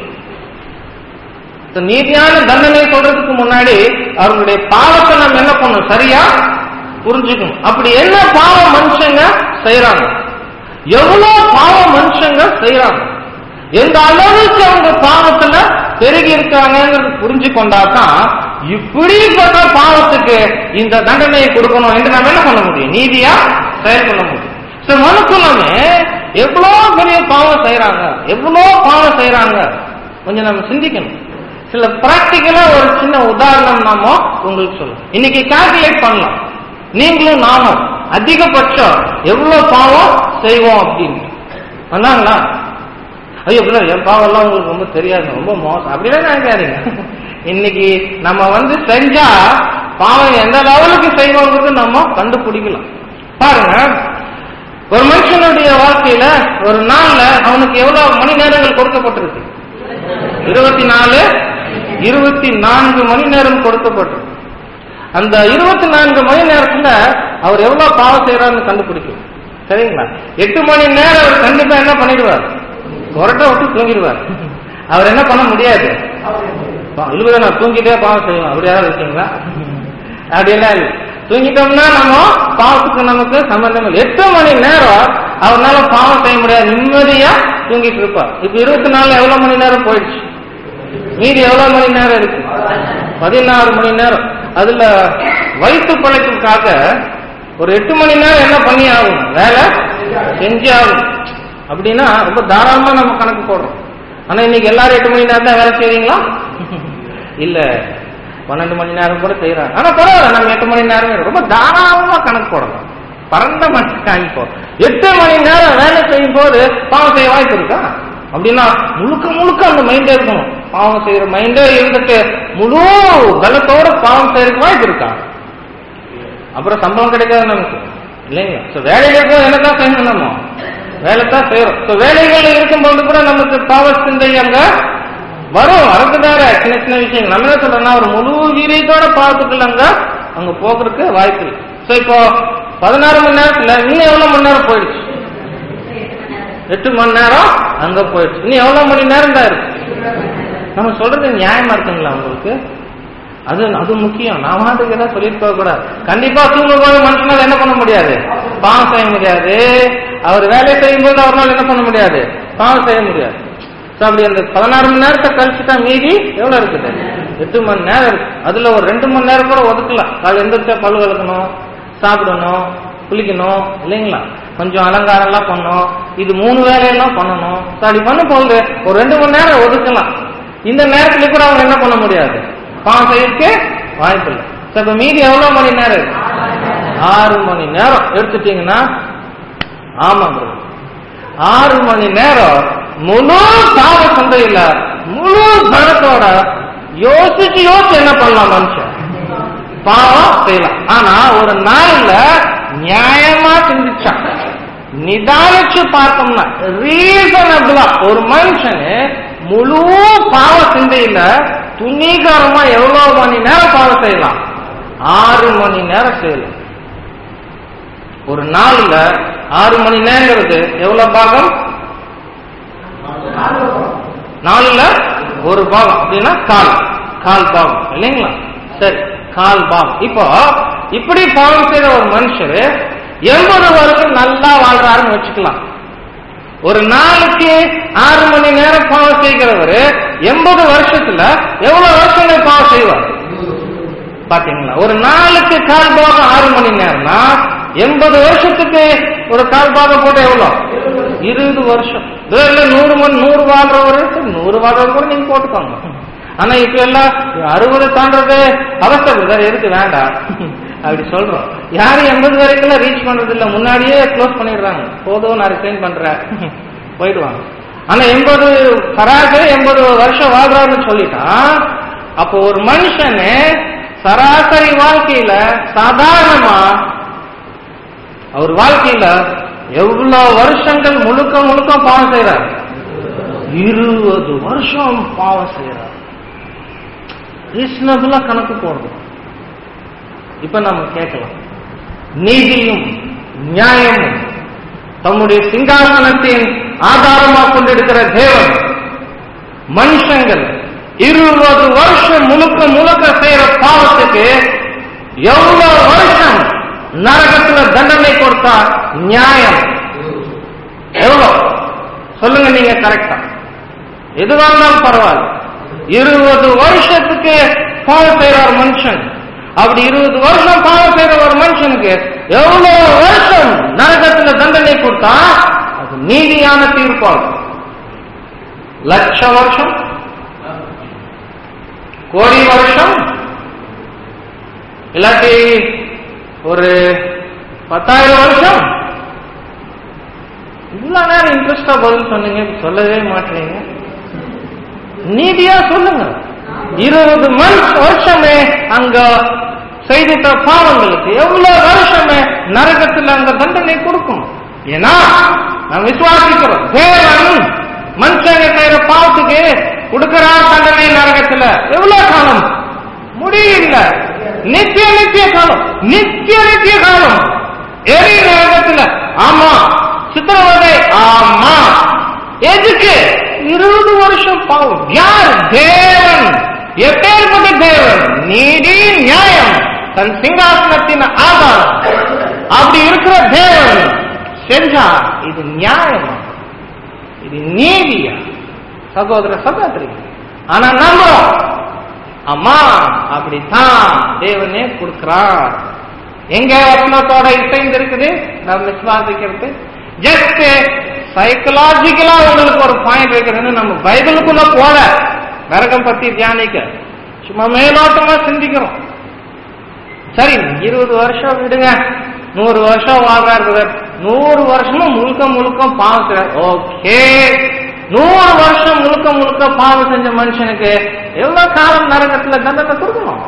நீதியான தண்டனை சொல்றதுக்கு முன்னாடி அவர்களுடைய பாவத்தை நம்ம என்ன பண்ணணும், சரியா புரிஞ்சுக்கணும். அப்படி என்ன பாவம் மனுஷங்க செய்யறாங்க, எவ்வளவு பாவம் மனுஷங்க செய்யறாங்க, எந்த அளவுக்கு அவங்க பாவத்துல பெருகி இருக்காங்கிறது புரிஞ்சு கொண்டாதான் இப்படிப்பட்ட பாவத்துக்கு இந்த தண்டனையை கொடுக்கணும் என்று நம்ம என்ன பண்ண முடியும், நீதியா செயல் பண்ண முடியும். மனுக்குள்ளமே எவ்வளவு பெரிய பாவம் செய்யறாங்க, எவ்வளவு பாவம் செய்யறாங்க, கொஞ்சம் நம்ம சிந்திக்கணும். சில பிராக்டிக்கலா ஒரு சின்ன உதாரணம் நாம உங்களுக்கு சொல்லுவோம். இன்னைக்கு கால்குலேட் பண்ணலாம், நீங்களும் நானும் அதிகபட்சம் எவ்வளவு பாவம் செய்வோம் அப்படின்னு வந்தாங்களா? ஐயோ என் பாவம் எல்லாம் உங்களுக்கு ரொம்ப தெரியாது, ரொம்ப மோசம் அப்படிதான் நினைக்காதீங்க. இன்னைக்கு நம்ம செஞ்சா பாவம் எந்த லெவலுக்கு செய்வோங்கிறது நம்ம கண்டுபிடிக்கலாம். பாருங்க, ஒரு மனுஷனுடைய வாழ்க்கையில ஒரு நாள்ல அவனுக்கு எவ்வளவு மணி நேரங்கள் கொடுக்கப்பட்டிருக்கு? 24 மணி நேரம் கொடுக்கப்பட்டிருக்கு. அந்த 24 மணி நேரத்துல அவர் எவ்வளவு பாவம் செய்யறாருன்னு கண்டுபிடிக்கும். சரிங்களா? 8 மணி நேரம் அவர் கண்டிப்பா என்ன பண்ணிடுவார், கொரட்டை விட்டு தூங்கிடுவார். அவர் என்ன பண்ண முடியாது, நான் தூங்கிட்டே பாவம் செய்வோம் அப்படி யாராவது இருக்கீங்களா? அப்படியெல்லாம் இல்லை. தூங்கிட்டோம்னா நம்ம பாவத்துக்கு நமக்கு சம்பந்தம் இல்லை. 8 மணி நேரம் அவரால் பாவம் செய்ய முடியாது, நிம்மதியா தூங்கிட்டு இருப்பார். இப்ப 24 எவ்வளவு மணி நேரம் போயிடுச்சு, மீதி எவ்வளவு மணி நேரம் இருக்கு? 16 மணி நேரம். அதுல வயிற்று பழைப்புக்காக ஒரு 8 மணி நேரம் என்ன பண்ணி ஆகும், வேலை செஞ்சு ஆகும். அப்படின்னா ரொம்ப தாராளமா நம்ம கணக்கு போடுறோம். ஆனா இன்னைக்கு எல்லாரும் 8 மணி நேரம் தான் வேலை செய்வீங்களா? இல்ல, 12 மணி நேரம் கூட செய்யறாங்க. ஆனா பரவாயில்ல, நம்ம 8 மணி நேரம் ரொம்ப தாராளமா கணக்கு போடலாம். பரந்த மனுஷன் இப்போ 8 மணி நேரம் வேலை செய்யும் போது பாவம் செய்ய வாய்ப்பு இருக்கா? அப்படின்னா முழுக்க முழுக்க அந்த மைண்டே இருக்கணும். பாவம் செய்யற மைண்டே இருந்துட்டு முழு பலத்தோட பாவம் செய்யறதுக்கு வாய்ப்பு இருக்கா? அப்புறம் சம்பளம் கிடைக்காது நமக்கு இல்லைங்களா? வேலைகளுக்கும் என்னதான் செய்யணும், நம்ம வேலைத்தான் செய்யறோம். வேலைகள் இருக்கும்போது கூட நமக்கு பாவ சிந்தை அங்க வரும். வரதுதார சின்ன சின்ன விஷயங்கள் நம்ம என்ன சொல்றோம்னா ஒரு முழு வீரியத்தோட பாவத்துக்குள்ள அங்க போகிறதுக்கு வாய்ப்பு இல்லை. இப்போ 16 மணி நேரத்துல இன்னும் எவ்வளவு மணி நேரம் போயிடுச்சு? 8 மணி நேரம் அங்க போயிடுச்சு. இன்னும் எவ்வளவு மணி நேரம் தான் இருக்கு? நம்ம சொல்றது நியாயமா இருக்குங்களா உங்களுக்கு? அது முக்கியம். நான் வாட்டுக்கு ஏதாவது சொல்லிட்டு போக கூடாது. கண்டிப்பா தூங்கும் போது மனுஷனால என்ன பண்ண முடியாது? பாவம் செய்ய முடியாது. அவர் வேலை செய்யும் போது அவரால் என்ன பண்ண முடியாது? பாவம் செய்ய முடியாது. அப்படி அந்த 16 மணி நேரத்தை கழிச்சுட்டா மீதி எவ்வளவு இருக்குது? 8 மணி நேரம் இருக்கு. அதுல ஒரு 2 மணி நேரம் கூட ஒதுக்கலாம். காலை எந்திரிச்சா பல் விளக்கணும், சாப்பிடணும், குளிக்கணும் இல்லைங்களா? கொஞ்சம் அலங்காரம் எல்லாம் பண்ணணும். இது 3 வேலையெல்லாம் பண்ணணும். அப்படி பண்ணும் போது ஒரு 2 மணி நேரம் ஒதுக்கலாம். இந்த நேரத்துல கூட அவங்க என்ன பண்ண முடியாது? பாவம் செய்யறதுக்கு வாய்ப்பு இல்லை. இப்ப மீதி எவ்வளவு மணி நேரம் இருக்கு? 6 மணி நேரம் எடுத்துட்டீங்கன்னா, ஆமா 6 மணி நேரம் முழு பாவ சந்தையில முழு பலத்தோட யோசிச்சு என்ன பண்ணலாம்? மனுஷன் பாவம் செய்யலாம். ஆனா ஒரு நாள்ல நியாயமா சிந்திச்சான், நிதானிச்சு பார்த்தோம்னா ரீசனபிளா ஒரு மனுஷனு முழு பாவ சிந்தையில துணிகரமா எவ்வளவு மணி நேரம் பாவம் செய்யலாம்? 6 மணி நேரம் செய்யலாம். ஒரு நாள்ல 6 மணி நேரங்கிறது எவ்வளவு பாகம்? 4ல 1 பாகம் அப்படின்னா கால் பாகம் இல்லைங்களா? சரி, கால் பாகம். இப்போ இப்படி பாவம் செய்யற ஒரு மனுஷர் 80 வருஷம் நல்லா வாழ்றாருன்னு வச்சுக்கலாம். ஒரு நாளைக்கு 6 மணி நேரம் பாவம் செய்கிறவர் 80 வருஷத்துல எவ்வளவு வருஷங்கள் பாவம் செய்வார் பாத்தீங்களா? ஒரு நாளுக்கு கால் பாகம் 6 மணி நேரம்னா 80 வருஷத்துக்கு ஒரு கால் பாகம் போட்டு எவ்வளவு? 20 வருஷம். 100 வாழ்றவர் 100 வாழ்றவர் கூட நீங்க போட்டுக்கோங்க. ஆனா இப்ப எல்லாம் 60 தாண்டது அவசரம் எதுக்கு வேண்டாம் அப்படி சொல்றோம். யாரும் 80 வரைக்கும் ரீச் பண்றது இல்ல, முன்னாடியே க்ளோஸ் பண்ணிடுறாங்க. போதும் நான் ரிசைன் பண்றேன் போயிடுவாங்க. ஆனா 80 சராசரி 80 வருஷம் வாழ்றாருன்னு சொல்லிட்டா, அப்போ ஒரு மனுஷனு சராசரி வாழ்க்கையில சாதாரணமா அவர் வாழ்க்கையில எவ்வளவு வருஷங்கள் முழுக்க பாவம் செய்யறார்? 20 வருஷம் பாவம் செய்யறார். ரீசனபிளா கணக்கு போடுறோம். இப்ப நம்ம கேட்கலாம், நீதியும் நியாயமும் தம்முடைய சிங்காசனத்தின் ஆதாரமாக கொண்டிருக்கிற தேவன் மனுஷங்கள் 20 வருஷம் முழுக்க செய்யற பாவத்துக்கு எவ்வளவு வருஷம் நரகத்துல தண்டனை கொடுத்தா நியாயம்? எவ்வளவு சொல்லுங்க நீங்க கரெக்டா? எதுவா இருந்தாலும் பரவாயில்ல. 20 வருஷத்துக்கு பாவம் செய்யற மனுஷன், அப்படி 20 வருஷம் பாவம் செய்யற ஒரு மனுஷனுக்கு எவ்வளவு வருஷம் நரகத்துல தண்டனை கொடுத்தா அது நீதியான தீர்ப்பாகும்? லட்ச வருஷம், கோடி வருஷம், இல்லாட்டி ஒரு 10,000 வருஷம்? இவ்வளவு நேரம் இன்ட்ரெஸ்டா பதில் சொன்னீங்க, சொல்லவே மாட்டீங்க. நீதியா சொல்லுங்க. 20 வருஷமே அங்க செய்திட்ட பாவங்களுக்கு எவ்வளவு வருஷமே நரகத்தில் அங்க தண்டனை கொடுக்கும்? ஏன்னா நாம் விசுவாசிக்கிறோம், தேவன் மனுஷங்க செய்யற பாவத்துக்கு கொடுக்கிறா தண்டனை நரகத்துல. எவ்வளவு காலம்? முடியல. நித்திய காலம், நித்திய காலம் எரி நரகத்துல. ஆமா, சித்திரவதை. ஆமா, எதுக்கு? 20 வருஷம் பாவம். யார்? தேவன். எப்பேற்பட்ட தேவன்? நீதி நியாயம் தன் சிங்காசனத்தின் ஆதாரம். அப்படி இருக்கிற தேவன் செஞ்சா இது நியாயமா? இது நீதியா? சகோதர சகோதரி, ஆனா நம்புறோம், அம்மா அப்படித்தான் தேவனே கொடுக்கிறார். எங்க வசனத்தோட இசைந்து இருக்குது நம்ம விசுவாசிக்கிறது? ஜஸ்ட் சைக்கலாஜிக்கலா உங்களுக்கு ஒரு பாயிண்ட் வைக்கிறதுன்னு நம்ம பைபிளுக்குள்ள போல நரகம் பத்தி தியானிக்க சும்மா மேலோட்டமா சிந்திக்கிறோம். சரி, 20 வருஷம் விடுங்க, 100 வருஷம் வாழ்றாரு, 100 வருஷமும் முழுக்க முழுக்க பாவம் செய்றார். ஓகே, 100 வருஷம் முழுக்க முழுக்க பாவம் செஞ்ச மனுஷனுக்கு எவ்வளவு காலம் நரகத்துல தண்டனை கொடுக்கணும்?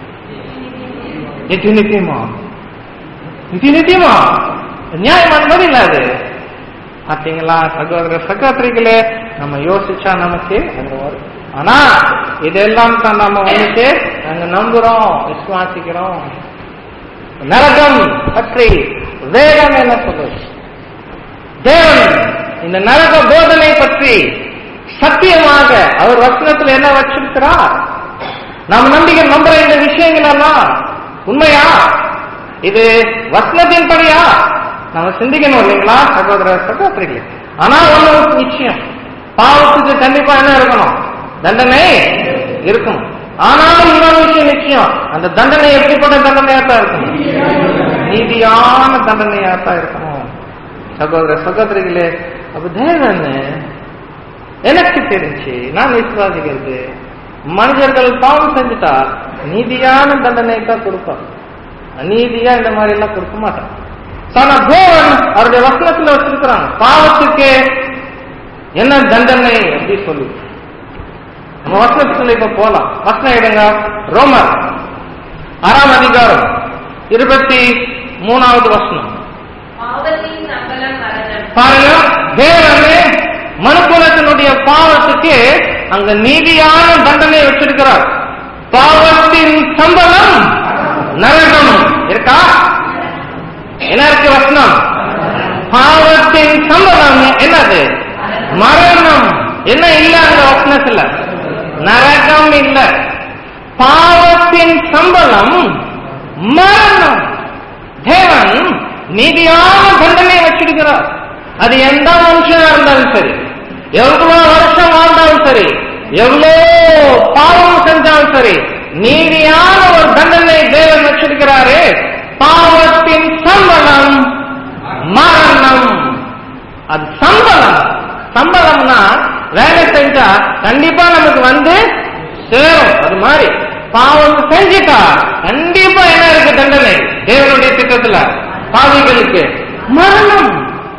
நித்தியமா? நித்தியமா? நியாயமான பதில் அது. பாத்தீங்களா சகோதர சகோதரிகளே, நம்ம யோசிச்சா நமக்கு அங்க வரும். ஆனா இதெல்லாம் தான் நம்ம வந்துட்டு நாங்க நம்புறோம், விசுவாசிக்கிறோம். நரகம் பற்றி வேதம் என்ன சொல்றது? தேவன் இந்த நரக போதனை பற்றி சத்தியமாக அவர் வசனத்தில் என்ன வச்சிருக்கிறார்? நாம் நம்புற இந்த விஷயங்கள் எல்லாம் உண்மையா? இது வசனத்தின் படியா? நம்ம சிந்திக்கணும் இல்லைங்களா சகோதர சகோதரிகளே? ஆனா ஒண்ணு நிச்சயம், பாவத்துக்கு கண்டிப்பா என்ன இருக்கணும்? தண்டனை இருக்கணும். ஆனாலும் இன்னொரு விஷயம் நிச்சயம், அந்த தண்டனை எப்படிப்பட்ட தண்டனையாத்தான் இருக்கணும்? நீதியான தண்டனையாத்தான் இருக்கணும். சகோதர சகோதரிகளே, அப்ப தேவன் எனக்கு தெரிஞ்சு நான் விசுவாசிக்கிறது, மனிதர்கள் பாவம் செஞ்சுட்டா நீதியான தண்டனை தான் கொடுப்பார். அநீதியா இந்த மாதிரி எல்லாம் கொடுக்க மாட்டான். ஆனா தேவன் அவருடைய வசனத்துல வச்சிருக்கிறாங்க பாவத்துக்கு என்ன தண்டனை அப்படி சொல்லி. நம்ம வசனத்துல இப்ப போலாம். வசனம் எடுங்க, ரோமர் 6ஆம் அதிகாரம் 23வது வசனம். பாருங்க, தேவனே மனுக்குலத்தினுடைய பாவத்துக்கு அங்க நீதியான தண்டனை வச்சிருக்கிறார். பாவத்தின் சம்பளம் நரகம் இருக்கா? என்ன இருக்கு வசனம்? பாவத்தின் சம்பளம் என்னது? மரணம். என்ன இல்ல அந்த வசனத்துல? நரகம் இல்ல. பாவத்தின் சம்பளம் மரணம். தேவன் நீதியான தண்டனை வச்சிருக்கிறார். அது எந்த மனுஷனா இருந்தாலும் சரி, எவ்வளவு வருஷம் வாழ்ந்தாலும் சரி, எவ்வளோ பாவம் செஞ்சாலும் சரி, நீதியான ஒரு தண்டனை தேவன் வச்சிருக்கிறாரு. பாவத்தின் சம்பளம் மரணம். அது சம்பளம். சம்பளம்னா வேலை செஞ்சா கண்டிப்பா நமக்கு வந்து சேரும். அது மாதிரி பாவம் செஞ்சுட்டா கண்டிப்பா என்ன இருக்கு? தண்டனை. தேவனுடைய திட்டத்துல பாவிகளுக்கு மரணம்.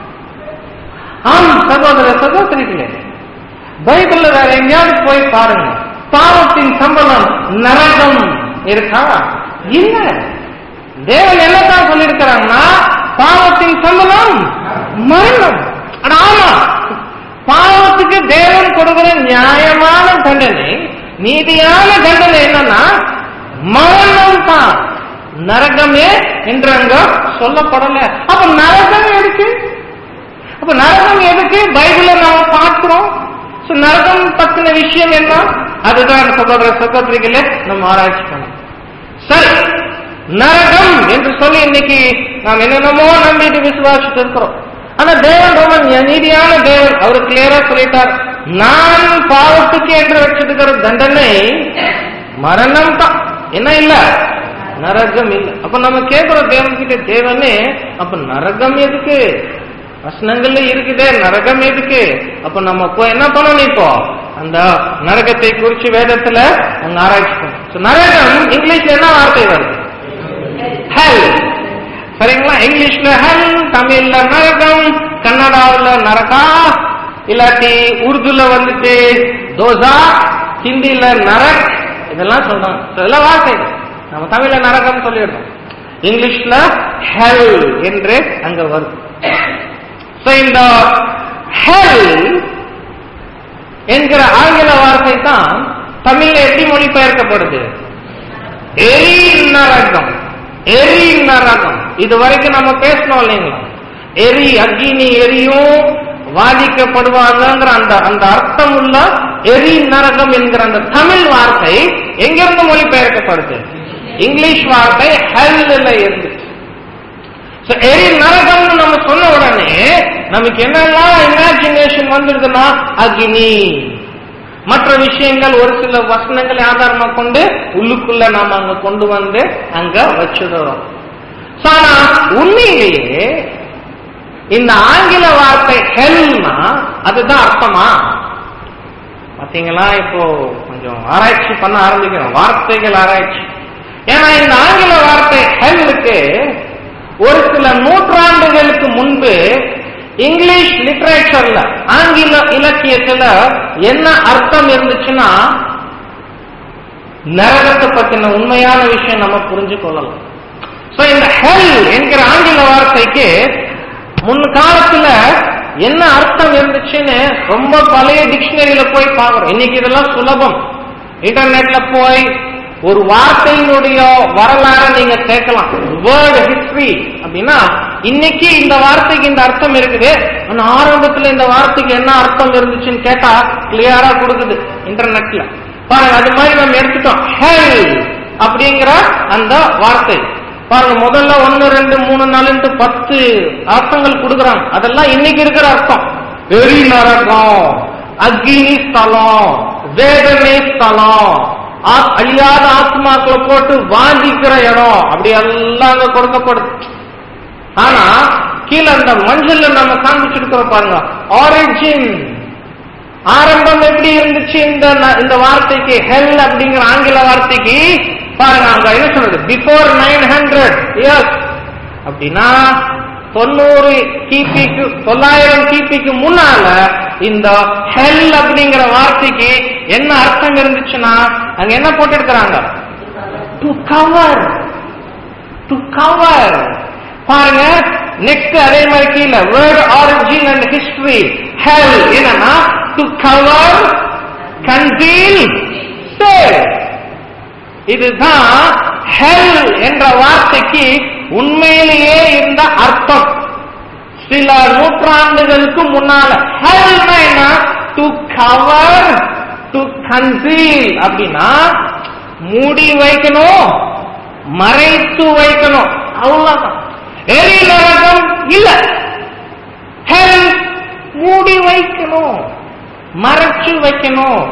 ஆம் சகோதர சகோதரிகளே, பைபிள்ல வேற எங்கேயாவது போய் பாருங்க, பாவத்தின் சம்பளம் நரகம் இருக்கா? இல்ல. தேவன் என்னதான் சொல்லியிருக்கிறாங்கன்னா பாவத்தின் சம்பளம் மரணம். ஆமா, பாவத்துக்கு தேவன் கொடுக்கிற நியாயமான தண்டனை, நீதியான தண்டனை என்னன்னா மரணம் தான். நரகமே என்று அங்க சொல்லப்படல. அப்ப நரகம் எதுக்கு? அப்ப நரகம் எதுக்கு பைபிள்ல நாம பார்க்கிறோம்? நரகம் பத்தின விஷயம் என்ன? அதுதான் சகோதர சகோதரிகளே நம்ம ஆராய்ச்சி பண்ணணும். சரி, நரகம் என்று சொல்லி இன்னைக்கு நாம் என்னென்னமோ நம்பிட்டு விசுவாசிட்டு இருக்கிறோம். ஆனா தேவன் ரொம்ப நீதியான தேவன். அவரு கிளியரா சொல்லிட்டார், நான் பாவத்துக்கு என்று வச்சிருக்கிற தண்டனை மரணம் தான், என்ன இல்ல நரகம் இல்லை. அப்ப நம்ம கேட்கிறோம் தேவன் கிட்ட, தேவனே அப்ப நரகம் எதுக்கு? வசனங்கள்ல இருக்குதே நரகம் எதுக்கு? அப்ப நம்ம போய் என்ன பண்ணணும்? இப்போ அந்த நரகத்தை குறிச்சு வேதத்துல அங்க ஆராய்ச்சி பண்ணணும். நரகம் இங்கிலீஷ்ல என்ன வார்த்தை வருது? ஹெல். சரிங்களா? இங்கிலீஷ்ல ஹெல், தமிழ்ல நரகம், கன்னடாவில் நரகா, இல்லாட்டி உருதுல வந்துட்டு தோசா, ஹிந்தியில நரக், இதெல்லாம் சொல்றோம். இதெல்லாம் வார்த்தை. நம்ம தமிழ்ல நரகம் சொல்லிடுறோம், இங்கிலீஷ்ல ஹெல் என்று அங்க வருது. இந்த ஹெல் என்கிற ஆங்கில வார்த்தை தான் தமிழ்ல எப்படி மொழிபெயர்க்கப்படுது? எரி நரகம். எரி நரகம். இது வரைக்கும் நம்ம பேசணும் இல்லைங்களா? எரி, அக்னி எரியும் வாதிக்கப்படுவாங்கிற அந்த அர்த்தம் உள்ள எரி நரகம் என்கிற அந்த தமிழ் வார்த்தை எங்கிருந்து மொழிபெயர்க்கப்படுது? இங்கிலீஷ் வார்த்தை ஹெல்ல இருந்து. எரி நரகம் நம்ம சொன்ன உடனே நமக்கு என்னெல்லாம் இமேஜினேஷன் வந்துருதுன்னா அக்னி, மற்ற விஷயங்கள், ஒரு சில வசனங்களை ஆதாரமா கொண்டு உள்ளுக்குள்ள நாம அங்க கொண்டு வந்து அங்க வச்சுடுறோம். ஆனா உண்மையிலேயே இந்த ஆங்கில வார்த்தை ஹெல்னா அதுதான் அர்த்தமா? பாத்தீங்களா? இப்போ கொஞ்சம் ஆராய்ச்சி பண்ண ஆரம்பிக்கிறோம், வார்த்தைகள் ஆராய்ச்சி. ஏன்னா இந்த ஆங்கில வார்த்தை ஹெல்லுக்கு ஒரு சில நூற்றாண்டுகளுக்கு முன்பு இங்கிலீஷ் லிட்டரேச்சர்ல, ஆங்கில இலக்கியத்துல என்ன அர்த்தம் இருந்துச்சுன்னா, நரகத்தை பத்தின உண்மையான விஷயம் நம்ம புரிஞ்சு கொள்ளலாம். சோ இந்த ஹெல் என்கிற ஆங்கில வார்த்தைக்கு முன்காலத்துல என்ன அர்த்தம் இருந்துச்சுன்னு ரொம்ப பழைய டிக்ஷனரியில போய் பார்க்கிறோம். இன்னைக்கு இதெல்லாம் சுலபம். இன்டர்நெட்ல போய் ஒரு வார்த்தையினுடைய வரலாறு நீங்க கேட்கலாம். வேர்ட் ஹிஸ்டரி அப்படின்னா இன்னைக்கு இந்த வார்த்தைக்கு இந்த அர்த்தம் இருக்குது, ஆனா ஆரம்பத்துல இந்த வார்த்தைக்கு என்ன அர்த்தம் இருந்துச்சுன்னு கேட்டா கிளியரா கொடுக்குது இன்டர்நெட்ல. பாருங்க, அது மாதிரி நம்ம எடுத்துட்டோம். ஹெல் அப்படிங்கிற அந்த வார்த்தை பாருங்க, முதல்ல 1, 2, 3, 4 10 அர்த்தங்கள் கொடுக்குறாங்க. அதெல்லாம் இன்னைக்கு இருக்கிற அர்த்தம். எரி நரகம், அக்னி ஸ்தலம், வேதனை ஸ்தலம், அழியாத ஆத்மாக்களை போட்டு வாங்கிக்கிற இடம், அப்படி எல்லாம் அங்க கொடுக்கப்படுது. ஆனா கீழே அந்த மஞ்சள்ல நம்ம காண்பிச்சிருக்கிறோம் பாருங்க, ஆரிஜின், ஆரம்பம் எப்படி இருந்துச்சு இந்த வார்த்தைக்கு, ஹெல் அப்படிங்கிற ஆங்கில வார்த்தைக்கு. பாருங்க, அங்க என்ன சொல்றது, பிஃபோர் 900 இயர்ஸ் அப்படின்னா 900 கிபிக்கு முன்னால இந்த ஹெல் அப்படிங்கிற வார்த்தைக்கு என்ன அர்த்தம் இருந்துச்சுன்னா, அங்க என்ன போட்டிருக்கிறாங்க, டு கவர், டு கவர். பாருங்க, நெக்ஸ்ட் அதே மாதிரி கீழே word origin and history. Hell என்னன்னா டு கவர், கன்சீல், சேவ். இதுதான் ஹெல் என்ற வார்த்தைக்கு உண்மையிலேயே இருந்த அர்த்தம். சில நூற்றாண்டுகளுக்கு முன்னால ஹெல்னா என்ன, டு கவர், டு கன்சீல் அப்படின்னா மூடி வைக்கணும், மறைத்து வைக்கணும், அவ்வளவுதான். எரி நரகம் இல்ல, ஹெல் மூடி வைக்கணும், மறைச்சு வைக்கணும்.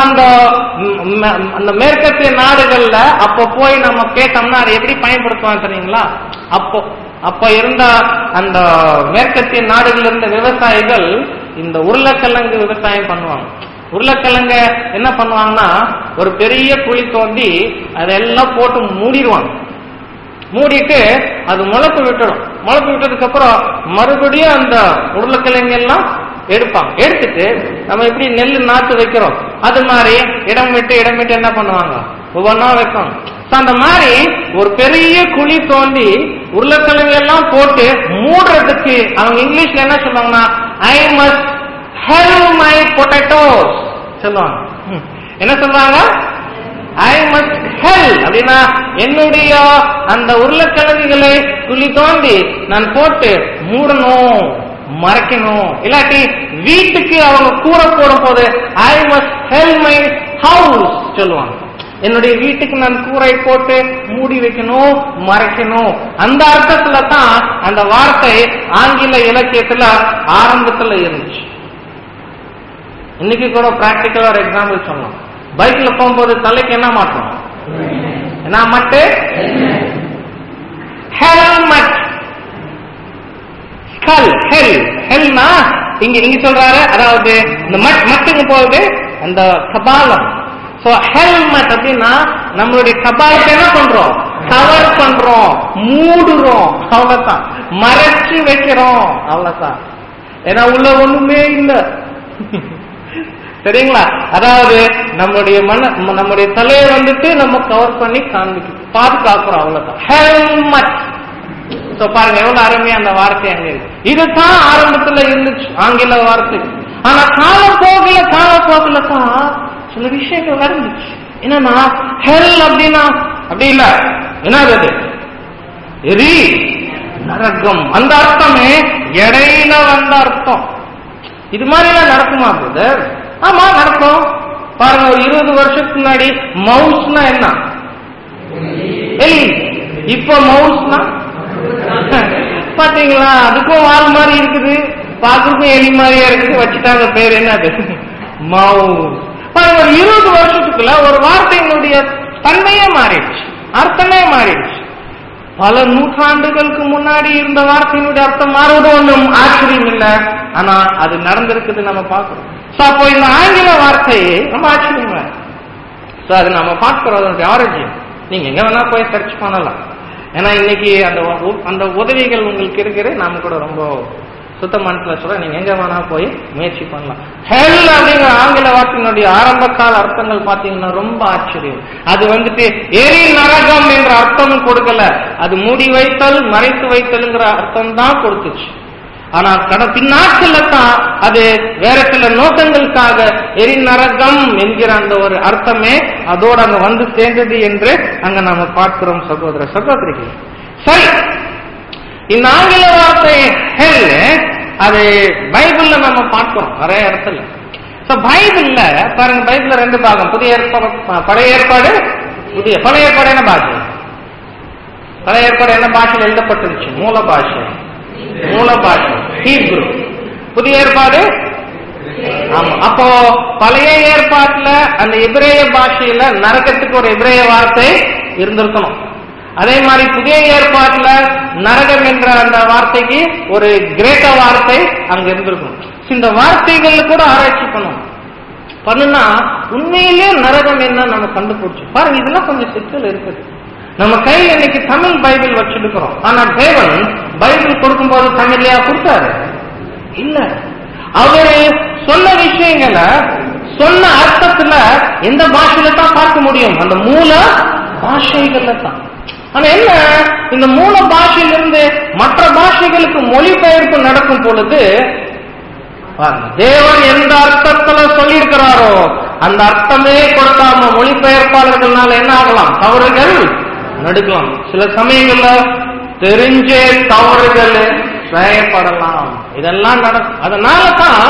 அந்த மேற்கத்திய நாடுகள்ல அப்ப போய் நம்ம கேட்டோம்னா அதை எப்படி பயன்படுத்துவாங்க தெரியுங்களா? அப்ப இருந்த அந்த மேற்கத்திய நாடுகள் இருந்த விவசாயிகள் இந்த உருளைக்கிழங்கு விவசாயம் பண்ணுவாங்க. உருளைக்கிழங்க என்ன பண்ணுவாங்கன்னா, ஒரு பெரிய குழி தோண்டி அதெல்லாம் போட்டு மூடிடுவாங்க. மூடிட்டு அது முளைப்பு விட்டுடும். முளைப்பு விட்டதுக்கு அப்புறம் மறுபடியும் அந்த உருளைக்கிழங்கு எல்லாம் எடுப்பாங்க. எடுத்துட்டு நம்ம எப்படி நெல் நாட்டு வைக்கிறோம் அது மாதிரி இடம் விட்டு என்ன பண்ணுவாங்க, ஒவ்வொன்னா வைப்பாங்க. அந்த மாதிரி ஒரு பெரிய குழி தோண்டி உருளைக்கிழங்கு எல்லாம் போட்டு மூடுறதுக்கு அவங்க இங்கிலீஷ்ல என்ன சொல்லுவாங்கன்னா, I must hell my potatoes சொல்லுவாங்க. என்ன சொல்றாங்க, ஐ மஸ்ட் ஹெல் அப்படின்னா என்னுடைய அந்த உருளைக்கிழங்குகளை குழி தோண்டி நான் போட்டு மூடணும், மறைக்கணும். இல்லாட்டி வீட்டுக்கு அவங்க கூரை போடும் போது I must hell my house சொல்லுவாங்க. என்னுடைய வீட்டுக்கு நான் கூரை போட்டு மூடி வைக்கணும், மறைக்கணும். அந்த அர்த்தத்துல தான் அந்த வார்த்தை ஆங்கில இலக்கியத்துல ஆரம்பத்துல இருந்துச்சு. இன்னைக்கு கூட பிராக்டிக்கலா ஒரு எக்ஸாம்பிள் சொல்லலாம். பைக்ல போகும்போது தலைக்கு என்ன மாட்டோம், என்ன மட்டு, ஹெல்மெட். ஸ்கல், ஹெல், ஹெல்னா இங்க சொல்றாரு, அதாவது இந்த மட்டுங்க போகுது அந்த கபாலம். சோ ஹெல்மெட் அப்படின்னா நம்மளுடைய கபாலத்தை என்ன பண்றோம், கவர் பண்றோம், மூடுறோம், அவ்வளவுதான். மறைச்சு வைக்கிறோம், அவ்வளவுதான். ஏன்னா உள்ள ஒண்ணுமே இல்ல, சரிங்களா? அதாவது நம்முடைய தலையை வந்துட்டு நம்ம கவர் பண்ணி பாதுகாக்கிறோம், அவ்வளவுதான். ஹெல்மெட். பாருங்க எவ்வளவு அருமையா அந்த வார்த்தை அங்க இருக்கு. இதுதான் ஆரம்பத்துல இருந்துச்சு ஆங்கில வார்த்தை. ஆனா காலப்போக்கில தான் சில விஷயங்கள் நடந்துச்சு. என்னன்னா ஹெல் அப்படின்னா அப்படி இல்ல, என்னது எரி நரகம், அந்த அர்த்தமே இடையில வந்த அர்த்தம். இது மாதிரி எல்லாம் நடக்குமா பிரதர்? ஆமா நடக்கும். பாருங்க, ஒரு 20 வருஷத்துக்கு முன்னாடி மவுஸ்னா என்ன, எலி. இப்ப மவுஸ்னா பாத்தீங்களா, அதுக்கும் வால் மாதிரி இருக்குது, பாக்குறதுக்கும் எலி மாதிரியா இருக்குது, வச்சுட்டாங்க பேர் என்னது, மவுஸ். பாருங்க, ஒரு 20 வருஷத்துக்குள்ள ஒரு வார்த்தையினுடைய தன்மையே மாறிடுச்சு, அர்த்தமே மாறிடுச்சு. பல நூற்றாண்டுகளுக்கு முன்னாடி இருந்த வார்த்தையினுடைய அர்த்தம் மாறுவது ஒன்றும் ஆச்சரியம் இல்லை, ஆனா அது நடந்திருக்குது நம்ம பார்க்கிறோம். அப்போ இந்த ஆங்கில வார்த்தையை நம்ம ஆச்சரியம், அது நம்ம பார்க்கிறோம். அதனுடைய ஆரிஜின் நீங்க எங்க வேணா போய் சர்ச் பண்ணலாம். ஏன்னா இன்னைக்கு அந்த உதவிகள் உங்களுக்கு இருக்கிற நாம கூட ரொம்ப சுத்த மனசுல சொல்ல நீங்க எங்க வேணா போய் முயற்சி பண்ணலாம். ஹெல் அப்படிங்கிற ஆங்கில வார்த்தையினுடைய ஆரம்ப கால அர்த்தங்கள் பாத்தீங்கன்னா ரொம்ப ஆச்சரியம். அது வந்துட்டு எரி நரகம் என்ற அர்த்தமும் கொடுக்கல, அது மூடி வைத்தல் மறைத்து வைத்தல்ங்கிற அர்த்தம் தான் கொடுத்துச்சு. ஆனா பின்னாட்கள்ல தான் அது வேற சில நோக்கங்களுக்காக எரி நரகம் என்கிற அந்த ஒரு அர்த்தமே அதோட அங்க வந்து சேர்ந்தது என்று அங்க நாம பார்க்கிறோம் சகோதர சகோதரிகள். சரி, இந்த ஆங்கில வார்த்தை ஹெல் அது பைபிள்ல நம்ம பார்க்கிறோம் நிறைய இடத்துல. பைபிள்ல பாருங்க, பைபிள்ல 2 பாகம், புதிய ஏற்பாடு பழைய ஏற்பாடு. பழைய ஏற்பாடு என்ன பாஷை? பழைய ஏற்பாடு என்ன பாஷையில் எழுதப்பட்டிருச்சு? மூல பாஷை ஹீப்ரு. புதிய ஏற்பாடு ஆமா. அப்போ பழைய ஏற்பாட்டுல அந்த எபிரேய பாஷையில நரகத்துக்கு ஒரு எபிரேய வார்த்தை இருந்திருக்கணும். அதே மாதிரி புதிய ஏற்பாட்டுல நரகம் என்ற அந்த வார்த்தைக்கு ஒரு கிரேக்க வார்த்தை அங்க இருந்திருக்கணும். இந்த வார்த்தைகள் கூட ஆராய்ச்சி பண்ணுனா உண்மையிலேயே நரகம் என்ன நம்ம கண்டுபிடிச்சு பாருங்க. இதெல்லாம் கொஞ்சம் சிக்கல் இருக்குது. நம்ம கையில் இன்னைக்கு தமிழ் பைபிள் வச்சிருக்கிறோம். ஆனா தேவன் பைபிள் கொடுக்கும்போது தமிழ்லையா கொடுத்தாரு? இல்ல. அவரு சொன்ன விஷயங்களை சொன்ன அர்த்தத்துல எந்த பாஷையில தான் பார்க்க முடியும்? அந்த மூல பாஷைகள்ல தான். ஆனா என்ன, இந்த மூல பாஷையிலிருந்து மற்ற பாஷைகளுக்கு மொழிபெயர்ப்பு நடக்கும் பொழுது தேவன் எந்த அர்த்தத்துல சொல்லியிருக்கிறாரோ அந்த அர்த்தமே கொடுக்காம மொழிபெயர்ப்பாளர்கள்னால என்ன ஆகலாம்? தவறுகள் நடுக்கலாம். சில சமயங்கள்ல தெரிஞ்சே தவறுகள் செய்யப்படலாம். இதெல்லாம் நடக்கும். அதனாலதான்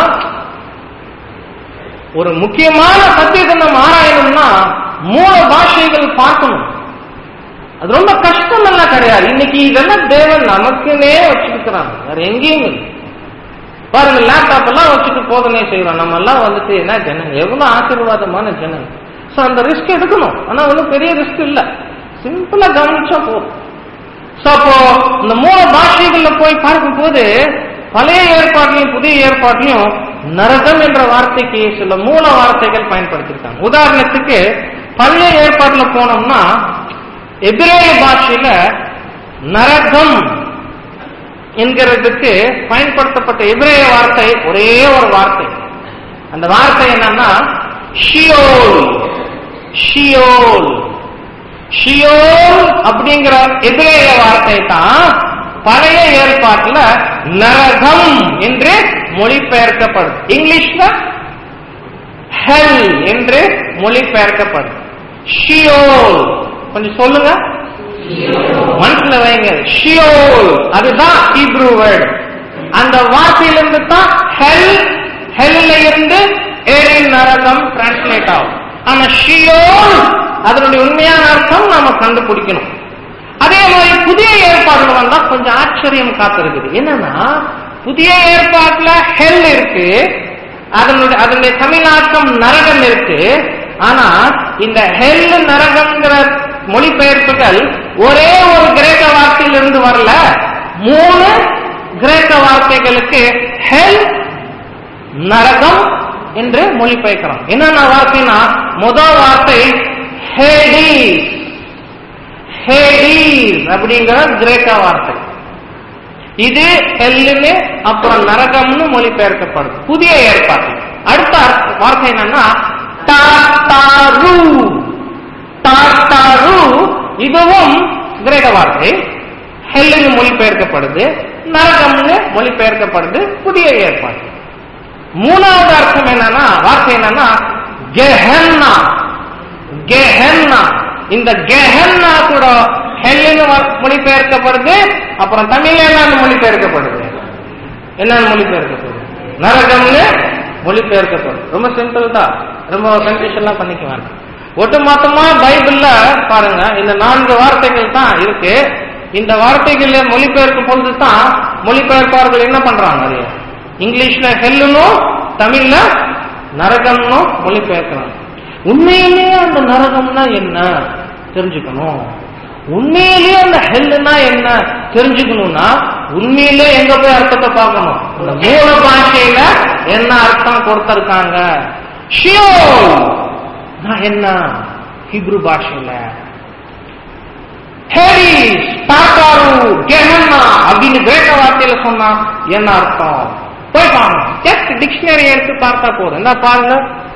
ஒரு முக்கியமான சத்தியத்தை நம்ம ஆராயணும்னா மூல பாஷைகள் பார்க்கணும். அது ரொம்ப கஷ்டம் எல்லாம் கிடையாது. இன்னைக்கு இதெல்லாம் தேவன் நமக்குன்னே வச்சிருக்கிறாங்க, வேற எங்கேயும் இல்லை. பாருங்க, லேப்டாப் எல்லாம் வச்சுட்டு போதனை செய்யறோம். நம்ம எல்லாம் வந்துட்டு என்ன ஜனங்க, எவ்வளவு ஆசீர்வாதமான ஜனங்க. சோ அந்த ரிஸ்க் எடுக்கணும். ஆனா ஒன்றும் பெரிய ரிஸ்க் இல்ல, சிம்பிளா கவனிச்சா போதும். சோ அப்போ இந்த மூல பாஷைகள்ல போய் பார்க்கும் போது பழைய ஏற்பாட்டிலையும் புதிய ஏற்பாட்டிலையும் நரகம் என்ற வார்த்தைக்கு சில மூல வார்த்தைகள் பயன்படுத்திருக்காங்க. உதாரணத்துக்கு பழைய ஏற்பாட்டுல போனோம்னா எபிரேய பாஷையில நரகம் என்கிறதுக்கு பயன்படுத்தப்பட்ட எபிரேய வார்த்தை ஒரே ஒரு வார்த்தை. அந்த வார்த்தை என்னன்னா ஷியோல். ஷியோல் ஷியோல் அப்படிங்கிற எபிரேய வார்த்தை தான் பழைய ஏற்பாட்டுல நரகம் என்று மொழிபெயர்க்கப்படுது. இங்கிலீஷ்ல ஹெல் என்று மொழிபெயர்க்கப்படுது. ஷியோல் கொஞ்சம் சொல்லுங்க, மனசுல வைங்க. ஷியோல் அதுதான் ஹீப்ரு வேர்ட். அந்த வார்த்தையிலிருந்து தான் ஹெல், ஹெல்ல இருந்து ஏரின் நரகம் டிரான்ஸ்லேட் ஆகும். ஆனா ஷியோல் அதனுடைய உண்மையான அர்த்தம் நாம கண்டுபிடிக்கணும். அதே மாதிரி புதிய ஏற்பாடுல வந்தா கொஞ்சம் ஆச்சரியம் காத்திருக்குது. என்னன்னா புதிய ஏற்பாட்டுல ஹெல் இருக்கு, அதனுடைய தமிழாக்கம் நரகம் இருக்கு. ஆனா இந்த ஹெல் நரகம்ங்கிற மொழிபெயர்ப்புகள் ஒரே ஒரு கிரேக்க வார்த்தையிலிருந்து வரல, 3 கிரேக்க வார்த்தைகளுக்கு ஹெல் நரகம் என்று மொழிபெயர்க்கிறோம். என்னென்ன வார்த்தைனா முதல் வார்த்தை ஹேடீஸ். ஹேடீஸ் அப்படிங்கிற கிரேக்க வார்த்தை. இது ஹெல்லுன்னு அப்புறம் நரகம்னு மொழிபெயர்க்கப்படுது புதிய ஏற்பாடு. அடுத்த வார்த்தை என்னன்னா டாட்டாரு. டாட்டாரு இதுவும் கிரேக்க வார்த்தை, ஹெல்லுன்னு மொழிபெயர்க்கப்படுது, நரகம்னு மொழிபெயர்க்கப்படுது புதிய ஏற்பாடு. மூணாவது அர்த்தம் என்னன்னா வார்த்தை என்னன்னா கெஹன்னா. கெஹன்னா இந்த கெஹன்னா கூட ஹெல்லுன்னு மொழிபெயர்க்கப்படுது, அப்புறம் தமிழ்ல என்னன்னு மொழிபெயர்க்கப்படுது? என்னன்னு மொழிபெயர்க்கப்படுது? நரகம்னு மொழிபெயர்க்கப்படுது. ரொம்ப சிம்பிள் தான், ரொம்ப கன்ஃபியூஷன்லாம் பண்ணிக்க வேண்டாம். ஒட்டுமொத்தமா பைபிள்ல பாருங்க இந்த 4 வார்த்தைகள் தான் இருக்கு. இந்த வார்த்தைகள் மொழிபெயர்க்கும் பொழுது தான் மொழிபெயர்ப்பாளர்கள் என்ன பண்றாங்க, நிறைய இங்கிலீஷ்ல ஹெல்லுன்னும் தமிழ்ல நரகம்னும் மொழிபெயர்க்கிறாங்க. உண்மையிலேயே அந்த நரகம்னா என்ன தெரிஞ்சுக்கணும், உண்மையிலேயே அந்த ஹெல்லுனா என்ன தெரிஞ்சுக்கணும்னா உண்மையிலே எங்க போய் அர்த்தத்தை பார்க்கணும். இந்த மூல பாஷையில என்ன அர்த்தம் கொடுத்திருக்காங்க. ஷியோல் என்ன ஹீப்ரு பாஷையில, ஹேடிஸ், டாட்டாரு, கெஹன்னா அப்படின்னு கிரேக்க வார்த்தையில சொன்னா என்ன அர்த்தம்? போய் பாருங்க, ஜஸ்ட் டிக்ஷனரி எடுத்து பார்த்தா போதும். என்ன பாருங்க,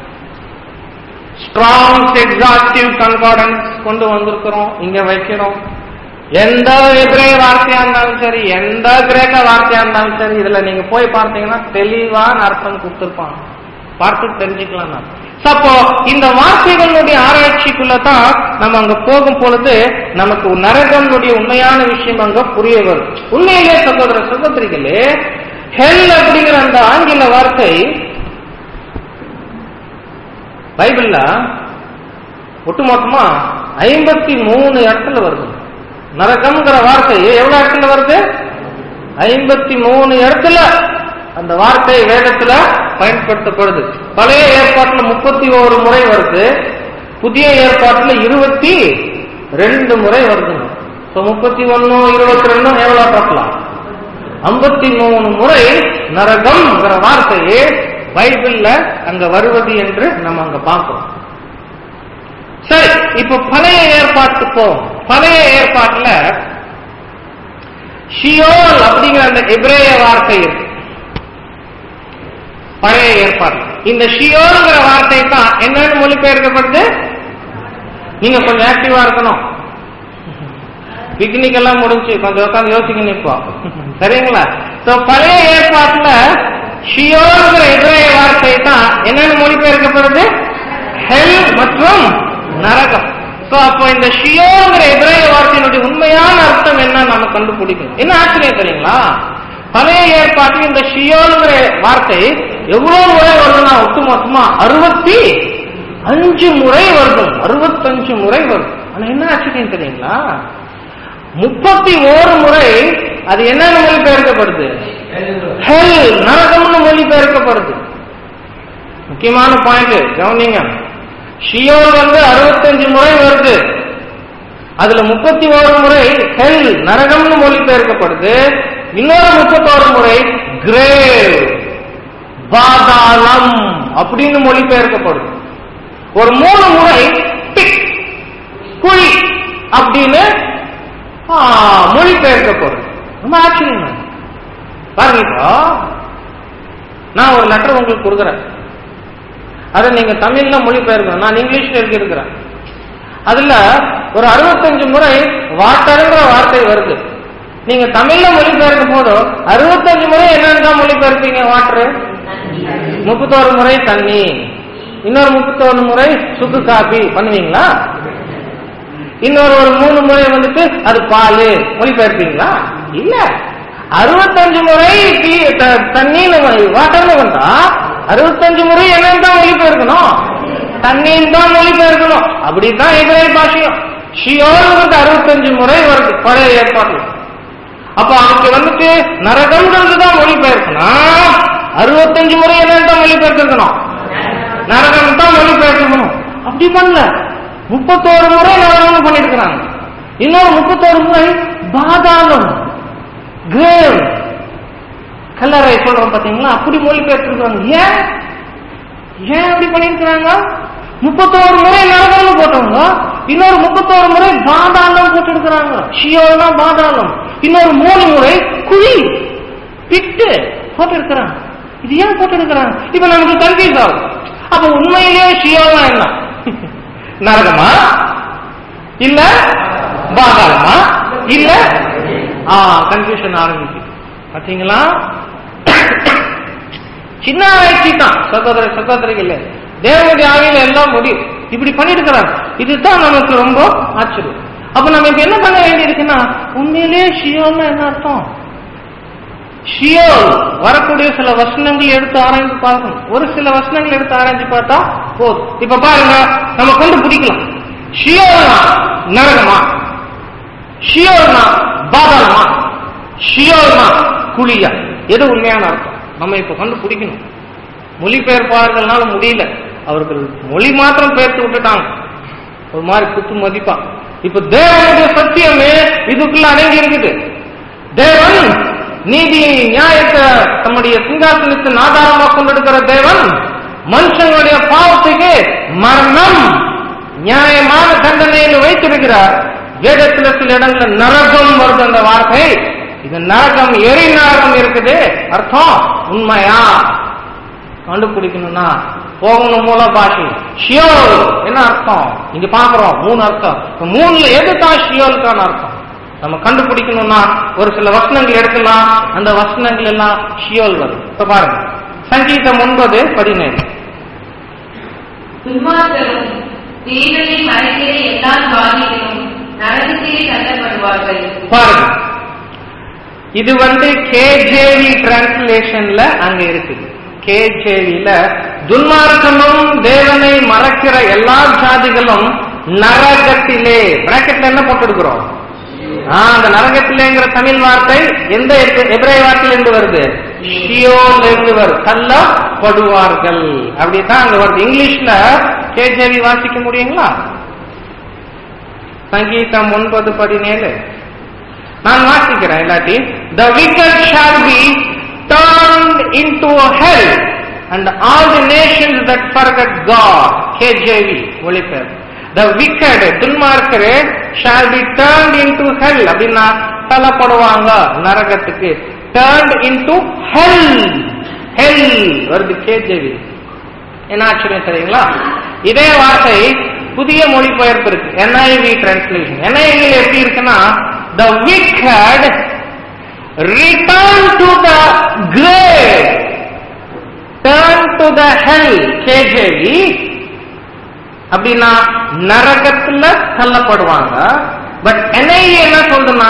ஸ்ட்ராங் எக்ஸாஸ்டிவ் கன்கார்டன்ஸ் கொண்டு வந்திருக்கிறோம், இங்க வைக்கிறோம். எந்த எபிரேய வார்த்தையா இருந்தாலும் சரி, எந்த கிரேக்க வார்த்தையா இருந்தாலும் சரி, இதுல நீங்க போய் பார்த்தீங்கன்னா தெளிவான அர்த்தம் கொடுத்திருப்பாங்க, பார்த்து தெரிஞ்சுக்கலாம். அப்போ இந்த வார்த்தைகளுடைய ஆராய்ச்சிக்குள்ளதான் நம்ம அங்க போகும் பொழுது நமக்கு நரகனுடைய உண்மையான விஷயம் அங்க புரிய வரும். உண்மையிலே சகோதர சகோதரிகளே, ஹெல் அப்படிங்கிற அந்த ஆங்கில வார்த்தை பைபிள்ல ஒட்டுமொத்தமா 53 இடத்துல வருது. நரகம்ங்கிற வார்த்தை எவ்வளவு இடத்துல வருது? 53 இடத்துல அந்த வார்த்தை வேதத்துல பயன்படுத்தப்படுது. பழைய ஏற்பாட்டுல 31 முறை வருது, புதிய ஏற்பாட்டுல 22 முறை வருது. 31, 22 எவ்வளவு பார்க்கலாம்? 53 முறை நரகம்ங்கிற வார்த்தையே பைபிள்ல அங்க வருவது என்று நம்ம அங்க பார்க்கிறோம். சரி, இப்ப பழைய ஏற்பாட்டுக்கு போவோம். பழைய ஏற்பாட்டுல ஷியோல் அப்படிங்கிற அந்த எபிரேய வார்த்தை இருக்கு பழைய ஏற்பாடு. இந்த ஷியோல்ங்கிற வார்த்தை தான் என்னன்னு மொழிபெயர்க்கப்படுது. நீங்க கொஞ்சம் ஆக்டிவா இருக்கணும். பிக்னிக் எல்லாம் முடிஞ்சு கொஞ்சம் உட்காந்து யோசிக்கணும் இப்போ, சரிங்களா? பழைய ஏற்பாட்டுல ஷியோல்ங்கிற எபிரேய வார்த்தை தான் என்னன்னு மொழிபெயர்க்கப்படுது, ஹெல் மற்றும் நரகம். அப்போ இந்த ஷியோல்ங்கிற எபிரேய வார்த்தையினுடைய உண்மையான அர்த்தம் என்ன நம்ம கண்டுபிடிக்கணும். என்ன ஆச்சரியம் தெரியுங்களா? பழைய ஏற்பாட்டில் இந்த ஷியோல்ங்கிற வார்த்தை எவ்வளவு முறை வருதுன்னா ஒட்டுமொத்தமா 65 முறை வருது. 65 முறை வருது. ஆனா என்ன ஆச்சரியம் தெரியுங்களா? 31 முறை அது என்னன்னு மொழிபெயர்க்கப்படுது, ஹெல், நரகம்னு மொழிபெயர்க்கப்படுது. முக்கியமான பாயிண்ட் கவனிங்க. ஷியோல் 65 முறை வருது, அதுல 31 முறை ஹெல், நரகம்னு மொழிபெயர்க்கப்படுது. இன்னொரு 31 முறை கிரேவ், பாதாளம் அப்படின்னு மொழிபெயர்க்கப்படுது. ஒரு 3 முறை பிக், குழி அப்படின்னு மொழிபெயர்க்கப்படுது. ரொம்ப ஆச்சரியம் பாருங்க. இப்போ நான் ஒரு லெட்டர் உங்களுக்கு கொடுக்குறேன், அதை நீங்க தமிழ்ல மொழிபெயர்க்கணும். நான் இங்கிலீஷ்ல எழுதியிருக்கிறேன். அதுல ஒரு 65 முறை வாட்டருங்கிற வார்த்தை வருது. நீங்க தமிழ்ல மொழிபெயர்க்கும் போது 65 முறை என்னன்னு தான் மொழிபெயர்ப்பீங்க? வாட்டரு. 31 முறை தண்ணி, இன்னொரு 31 முறை சுக்கு காபி பண்ணுவீங்களா? இன்னொரு 3 முறை அது பால் மொழிபெயர்ப்பீங்களா? இல்ல. 65 முறை தண்ணீர் வாட்டர்னு வந்தா 65 முறை என்னன்னு தான் மொழிபெயர்க்கணும், தண்ணீர் தான் மொழிபெயர்க்கணும். அப்படித்தான் எபிரேய பாஷையும். ஷியோல் 65 முறை வருது பழைய ஏற்பாடு. அப்ப அதுக்கு நரகம்ன்றது தான் மொழிபெயர்க்கணும். 65 முறை என்னன்னு தான் மொழிபெயர்க்கணும், நரகம் தான் மொழிபெயர்க்கணும். அப்படி பண்ணல, 31 முறை நரகம் பண்ணிருக்கிறாங்க. இன்னொரு 31 முறை பாதாளம், கிரேவ், கல்லறை சொல்றோம் பாத்தீங்களா, அப்படி மொழிபெயர்த்திருக்காங்க. ஏன் ஏன் அப்படி பண்ணிருக்கிறாங்க? 31 முறை நரகம்னு போட்டவங்க, இன்னொரு 31 முறை பாதாளம் போட்டு இருக்கிறாங்க. ஷியோல்னா பாதாளம். இன்னொரு 3 முறை குழி, பிட்டு போட்டு இருக்கிறாங்க. இது ஏன் போட்டு இருக்கிறாங்க? இப்ப நமக்கு கன்ஃபியூஸ் ஆகும். அப்ப உண்மையிலேயே ஷியோல்னா என்ன? நரகமா இல்ல பாதாளமா இல்ல? கன்ஃபியூஷன் ஆரம்பிச்சு பாத்தீங்களா? சின்ன ஆராய்ச்சி தான் சகோதர சகோதரிகள். தேவனுடைய ஆவியில எல்லாம் முடியும் இப்படி பண்ணிருக்கிறாங்க. இதுதான் நமக்கு ரொம்ப ஆச்சரியம். அப்ப நம்ம இப்ப என்ன பண்ண வேண்டி இருக்குன்னா, உண்மையிலேயே ஷியோல்னா என்ன அர்த்தம்? ஷியோல் வரக்கூடிய சில வசனங்கள் எடுத்து ஆராய்ந்து பார்க்கணும். ஒரு சில வசனங்கள் எடுத்து ஆராய்ச்சி பார்த்தா போதும். இப்ப பாருங்க, நம்ம கண்டுபிடிக்கலாம். ஷியோல்னா நரகமா, ஷியோல்னா பாதாளமா, ஷியோல்னா குழியா, எது உண்மையான அர்த்தம் நம்ம இப்ப கண்டுபிடிக்கணும். மொழிபெயர்ப்பாளர்கள்னால முடியல, அவர்கள் மொழி மாத்திரம் பெயர்த்து விட்டுட்டாங்க ஒரு மாதிரி குத்து மதிப்பா. இப்ப தேவனுடைய சத்தியமே இதுக்குள்ள அடங்கி இருக்குது. தேவன் நீதி நியாயத்தை தம்முடைய சிங்காசனத்தின் ஆதாரமாக கொண்டிருக்கிற தேவன் மனுஷனுடைய பாவத்துக்கு மரணம் நியாயமான தண்டனையில் வைத்திருக்கிறார். வேதத்துல சில இடங்கள்ல நரகம் வருது அந்த வார்த்தை. இது நரகம், எரி நரகம் இருக்குது. அர்த்தம் உண்மையா கண்டுபிடிக்கணும்னா போகணும் மூல பாஷை ஷியோல். என்ன அர்த்தம் இங்க பாக்குறோம்? 3 அர்த்தம். 3ல எதுதான் ஷியோலுக்கான அர்த்தம் நம்ம கண்டுபிடிக்கணும்னா ஒரு சில வசனங்கள் எடுக்கலாம். அந்த வசனங்கள் எல்லாம் ஷியோல் வரும். இப்ப பாருங்க, சங்கீதம் 9:17. துன்மார்க்கரும் தேவனை மறைக்கிற எல்லா ஜாதிகளும் நரகத்திலே தள்ளப்படுவார்கள். பாருங்க, இது கேஜேவி டிரான்ஸ்லேஷன்ல அங்க இருக்குது. கேஜேவில துன்மார்க்கனும் தேவனை மறைக்கிற எல்லா ஜாதிகளும் நரகத்திலே, பிராக்கெட்ல என்ன போட்டுடுக்கிறோம்? அந்த நரகத்திலேங்கிற தமிழ் வார்த்தை எந்த எபிரேய வார்த்தையிலிருந்து வருது? ஷியோல் இருந்து வருது. தள்ளப்படுவார்கள் அப்படிதான் அங்க வருது. இங்கிலீஷ்ல கேஜேவி வாசிக்க முடியுங்களா? சங்கீதம் 9:17 நான் வாசிக்கிறேன். இல்லாட்டி the wicked shall be turned into hell and all the nations that forget God. KJV மொழிபெயர். the wicked துன்மார்க்கரே shall be turned into hell அப்படின்னா தள்ளப்படுவாங்க நரகத்துக்கு. turned into hell, hell வருது KJV. என்ன ஆச்சரியம் தெரியுங்களா? இதே வார்த்தை புதிய மொழிபெயர்ப்பு இருக்கு, NIV டிரான்ஸ்லேஷன். NIV எப்படி இருக்குன்னா the wicked return to the grave, turn to the hell. KJV அப்படின்னா நரகத்துல தள்ளப்படுவாங்க. பட் NIV என்ன சொல்றதுன்னா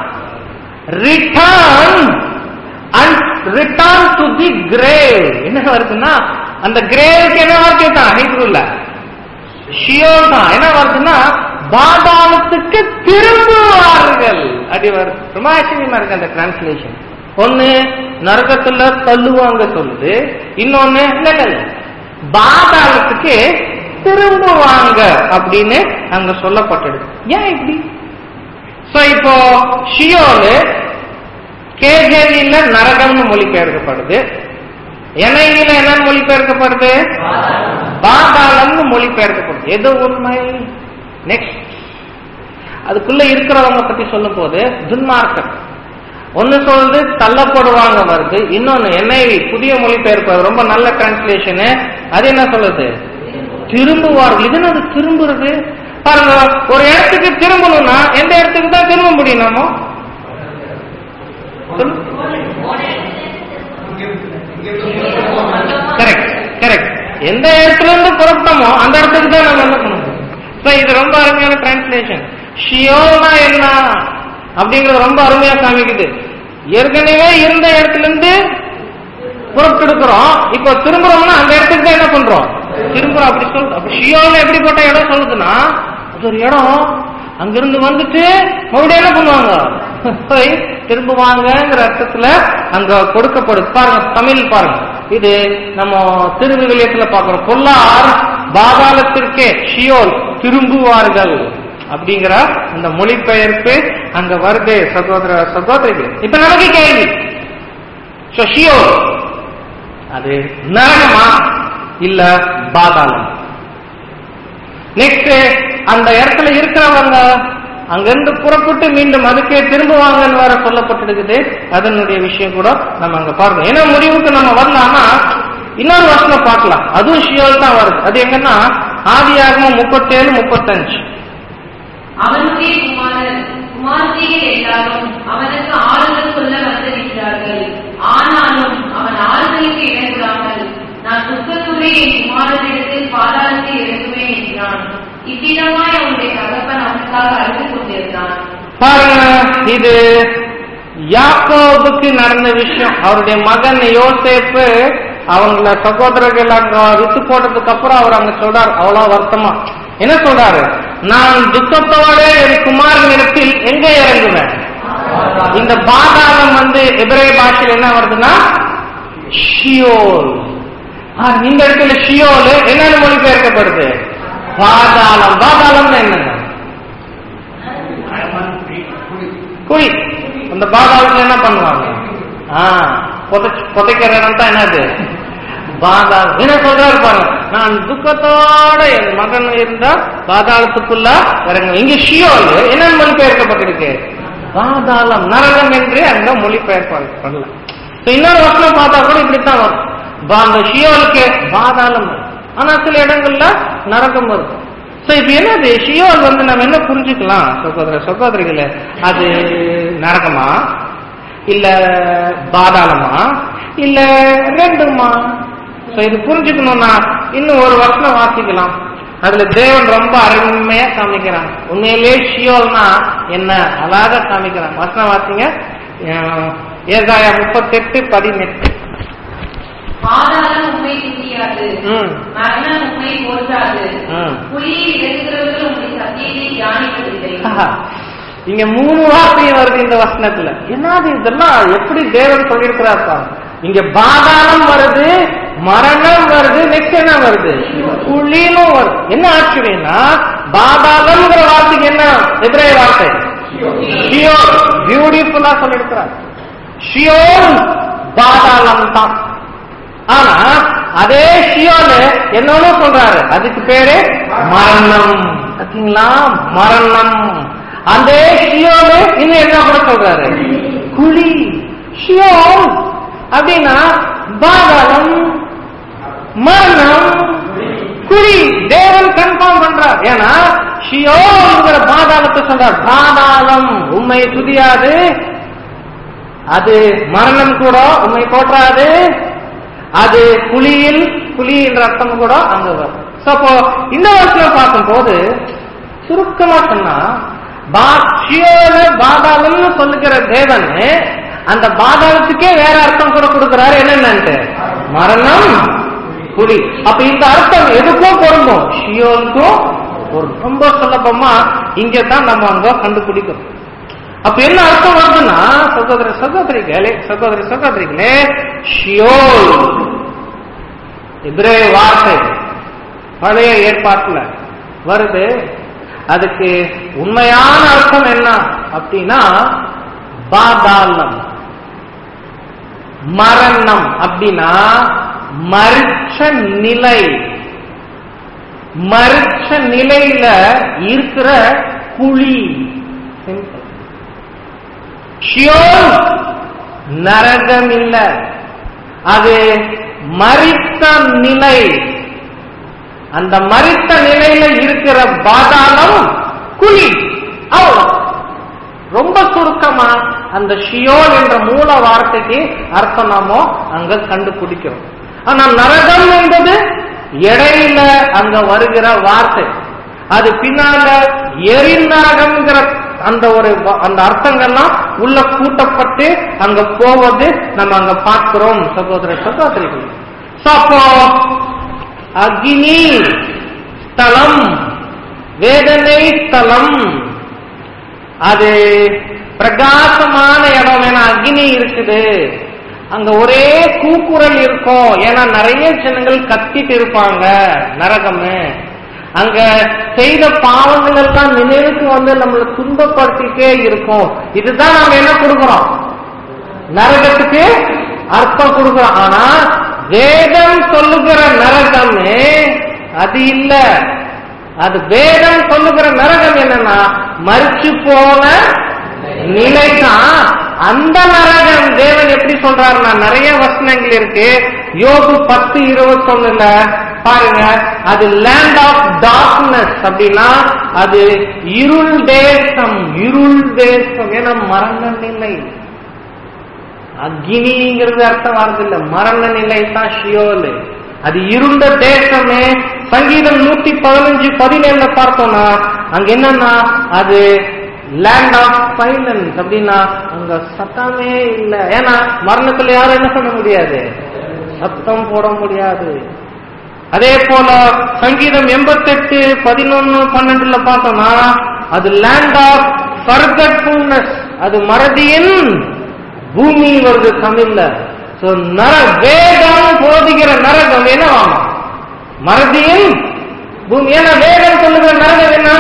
return and return to the grave. என்ன வருதுன்னா அந்த கிரேவுக்கு என்ன வார்த்தை தான் ஹீப்ரூல ஷியோல் தான். என்ன வருதுன்னா பாதாளத்துக்கு திரும்புவார்கள். அப்படி வருது. ரொம்ப ஆச்சரியமா இருக்கு அந்த டிரான்ஸ்லேஷன். ஒண்ணு நரகத்துல தள்ளுவாங்க சொல்லுது, இன்னொன்னு இல்ல பாதாளத்துக்கு திரும்புவாங்க அப்படின்னு அங்க சொல்லப்பட்டது. ஏன் இப்படி? இப்போ ஷியோல் கேஜேவில நரகம்னு மொழிபெயர்க்கப்படுது. NIV என்ன மொழிபெயர்க்கப்படுது? பாதாளம்னு மொழிபெயர்க்கப்படுது. எது உண்மை? நெக்ஸ்ட் அதுக்குள்ள இருக்கிறவங்க பத்தி சொல்லும் போது துன்மார்க்கர் ஒன்னு சொல்றது தள்ளப்படுவாங்க வருது, இன்னொன்னு NIV புதிய மொழிபெயர்ப்பு ரொம்ப நல்ல டிரான்ஸ்லேஷன். அது என்ன சொல்லுது? திரும்புவார்கள். இது அது திரும்புறது பாருங்க. ஒரு இடத்துக்கு திரும்பணும்னா எந்த இடத்துக்கு தான் திரும்ப முடியும்? நம்ம கரெக்ட் கரெக்ட் எந்த இடத்துல இருந்து புறப்பட்டோமோ அந்த இடத்துக்கு தான் நம்ம என்ன பண்ணணும். இது ரொம்ப அருமையான டிரான்ஸ்லேஷன். ஷியோல்னா என்ன அப்படிங்கறது ரொம்ப அருமையா காமிக்குது. ஏற்கனவே இருந்த இடத்துல இருந்து புறப்பட்டுடுக்கிறோம், இப்போ திரும்புறோம்னா அந்த இடத்துக்கு தான் என்ன பண்றோம்? திரும்புறோம். அப்படி சொல்றது. அப்ப ஷியோல்ல எப்படிப்பட்ட இடம் சொல்லுதுன்னா அது ஒரு இடம், அங்கிருந்து வந்துட்டு மறுபடியும் என்ன பண்ணுவாங்க? திரும்புவாங்கங்கிற அர்த்தத்துல அங்க கொடுக்கப்படுது. பாருங்க தமிழ் பாருங்க, இது நம்ம திருவிவிலியத்துல பாக்குறோம். பொல்லார் பாதாளத்திற்கே ஷியோல் திரும்புவார்கள் அப்படிங்கிற அந்த மொழிபெயர்ப்பு அங்க வருது. சகோதர சகோதரிகள், இப்ப நமக்கு கேள்வி, ஷியோல் அது நரகமா இல்ல பாதாளம்? நெக்ஸ்ட் அந்த இடத்துல இருக்கிறவங்க அங்கிருந்து புறப்பட்டு மீண்டும் அதுக்கே திரும்புவாங்கன்னு வேற சொல்லப்பட்டிருக்குது. அதனுடைய விஷயம் கூட நம்ம அங்க பார்க்கணும். ஏன்னா முடிவுக்கு நம்ம வரலாமா இன்னொரு வசனம் பார்க்கலாம், அதுவும் ஷியோல் தான் வருது. அது எங்கன்னா ஆதியாகமம் 37:35. அவனுடைய குமாரத்திகள் எல்லாரும் அவனுக்கு ஆறுதல் சொல்ல வந்திருக்கிறார்கள். ஆனாலும் அவன் ஆறுதலுக்கு இறங்காமல் நான் துக்கத்துறை என் குமாரத்திடத்தில் பாதாளத்தை இறங்குவேன் என்றான். இவ்விதமாய் அவனுடைய தகப்பன் அவனுக்காக அழுது கொண்டிருந்தான். பாருங்க, இது யாக்கோபுக்கு நடந்த விஷயம். அவருடைய மகன் யோசேப்பு அவங்கள சகோதரர்கள் அங்க விட்டு போட்டதுக்கு அப்புறம் அவர் அங்க சொல்றாரு, அவ்வளவு வருத்தமா என்ன சொல்றாரு? நான் துக்கத்தோட என் குமாரனிடத்தில் எங்க இறங்குவேன்? இந்த பாதாளம் எபிரேய பாஷையில் என்ன வருதுன்னா ஷியோல். இந்த இடத்துல ஷியோல் என்னன்னு மொழிபெயர்க்கப்படுது? பாதாளம். பாதாளம் என்னங்க? குழி. அந்த பாதாளத்துல என்ன பண்ணுவாங்க? புதைக்கிற இடம் தான் என்னது? பாதாளம். என்ன சொல்றாரு பாருங்க, நான் துக்கத்தோட என் மகன் இருந்தா பாதாளத்துக்குள்ள இறங்க. இங்க ஷியோல் என்ன மொழிபெயர்க்கப்பட்டிருக்கு? பாதாளம், நரகம் என்று அங்க மொழிபெயர்ப்பாங்க பண்ணல. இன்னொரு வசனம் பார்த்தா கூட இப்படித்தான் வரும். அந்த ஷியோலுக்கு பாதாளம், ஆனா சில இடங்கள்ல நரகம் வரும். இப்ப என்னது ஷியோல் நம்ம என்ன புரிஞ்சுக்கலாம் சகோதர சகோதரிகளே? அது நரகமா இல்ல பாதாளமா இல்ல ரெண்டுமா? இது புரிஞ்சுக்கணும்னா இன்னும் ஒரு வசனம் வாசிக்கலாம். அதுல தேவன் ரொம்ப அருமையா காமிக்கிறாங்க. உண்மையிலேயே ஷியோல்னா என்ன அழகா காமிக்கிறாங்க. வசனம் வாசிங்க, ஏசாயா 38:18. பாதாளம் உம்மை திட்டியாது, மரணம் உம்மை போற்றாது, புலியில் இருக்கிறவர்கள் உம்மை சத்தியத்தை தியானிப்பதில்லை. இங்க 3 வார்த்தையும் வருது இந்த வசனத்துல. என்னது இதெல்லாம் எப்படி தேவன் சொல்லியிருக்கிறாப்பா? இங்க பாதாளம் வருது, மரணம் வருது, நெக்ஸ்ட் என்ன வருது? புலியும் வருது. என்ன ஆச்சரியம்னா பாதாளம்ங்கிற வார்த்தைக்கு என்ன எதிரே வார்த்தை? ஷியோல். பியூட்டிஃபுல்லா சொல்லியிருக்கிறார். ஷியோல் பாதாளம் தான். ஆனா அதே ஷியோல் என்னன்னு சொல்றாரு, அதுக்கு பேரு மரணம். பாத்தீங்களா, மரணம். அதே ஷியோல் இன்னும் என்ன கூட சொல்றாரு? குழி. ஷியோல் அப்படின்னா பாதாளம், மரணம், குழி. தேவன் கன்ஃபார்ம் பண்றார். ஏன்னா ஷியோல்ங்கிற பாதாளத்தை சொல்றார். பாதாளம் உண்மை துதியாது, அது மரணம் கூட உண்மை போற்றாது, அது குழியில், குழி என்ற அர்த்தம் கூட அங்க வரும். அப்போ இந்த வருஷம் பார்க்கும் போது சுருக்கமா சொன்னா பாதாளம்னு சொல்லுகிற தேவன் அந்த பாதாளத்துக்கே வேற அர்த்தம் கூட கொடுக்கிறாரு. என்னன்னு மரணம், குழி. அப்ப இந்த அர்த்தம் எதுக்கும் பொருந்தும், ஷியோலுக்கும் ஒரு ரொம்ப சுலபமா இங்கதான் நம்ம அங்க கண்டுபிடிக்கிறோம். அப்ப என்ன அர்த்தம் வருதுன்னா சகோதர சகோதரிகளே, ஷியோல் எபிரேய வார்த்தை பழைய ஏற்பாட்டுல வருது. அதுக்கு உண்மையான அர்த்தம் என்ன அப்படின்னா பாதாளம். மரணம் அப்படின்னா மரிச்ச நிலை, மரிச்ச நிலையில இருக்கிற குழி. ஷியோல் நரகம் இல்ல, அது மரித்த நிலை. அந்த மரித்த நிலையில இருக்கிற பாதாளம் குழி. ரொம்ப சுருக்கமா அந்த ஷியோல் என்ற மூல வார்த்தைக்கு அர்த்தம் நாமோ அங்க கண்டுபிடிக்கிறோம். ஆனா நரகம் என்பது இடையில அங்க வருகிற வார்த்தை. அது பின்னால எரிநரகம்ங்கிற அந்த அர்த்தங்கள்லாம் உள்ள கூட்டப்பட்டு அங்க போவது நம்ம அங்க பார்க்கிறோம் சகோதர சகோதரிகள். அப்போ அக்னி ஸ்தலம், வேதனை ஸ்தலம், அது பிரகாசமான இடம். ஏன்னா அக்னி இருக்குது, அங்க ஒரே கூக்குரல் இருக்கும். ஏன்னா நிறைய ஜனங்கள் கத்திட்டு இருப்பாங்க. நரகம் அங்க செய்த பாவங்கள் எல்லாம் நினைவுக்கு நம்மளை துன்பப்படுத்திட்டே இருக்கும். இதுதான் நம்ம என்ன கொடுக்கிறோம், நரகத்துக்கு அர்த்தம் கொடுக்கிறோம். ஆனா வேதம் சொல்லுகிற நரகம் அது இல்ல. அது வேதம் சொல்லுகிற நரகம் என்னன்னா மரிச்சு போன நிலைதான். அந்த நரகம் தேவன் எப்படி சொல்றாருன்னா நிறைய வசனங்கள் இருக்கு. யோபு 10:21 பாருங்க, அது லேண்ட் ஆஃப் டார்க்னஸ் அப்படின்னா அது இருள் தேசம், இருள் தேசம். ஏன்னா மரண நிலை. அக்னிங்கிறது அர்த்தம் வரதில்லை, மரண நிலை தான் ஷியோல். அது இருண்ட தேசமே. சங்கீதம் 115:17 பார்த்தோம்னா அங்க என்னன்னா அது லேண்ட் ஆஃப் சைலன்ஸ் அப்படின்னா அங்க சத்தமே இல்லை. ஏன்னா மரணத்துல யாரும் என்ன பண்ண முடியாது, சத்தம் போட முடியாது. அதே போல சங்கீதம் 88:11-12 பார்த்தோம்னா அது லேண்ட் ஆஃப் ஃபர்கட்ஃபுல்னஸ், அது மறதியின் பூமி வருது தமிழ்ல. வேதம் போதிக்கிற நரகம் என்னவாமா, மறதியின் பூமி. ஏன்னா வேதம் சொல்லுகிற நரகம் என்ன,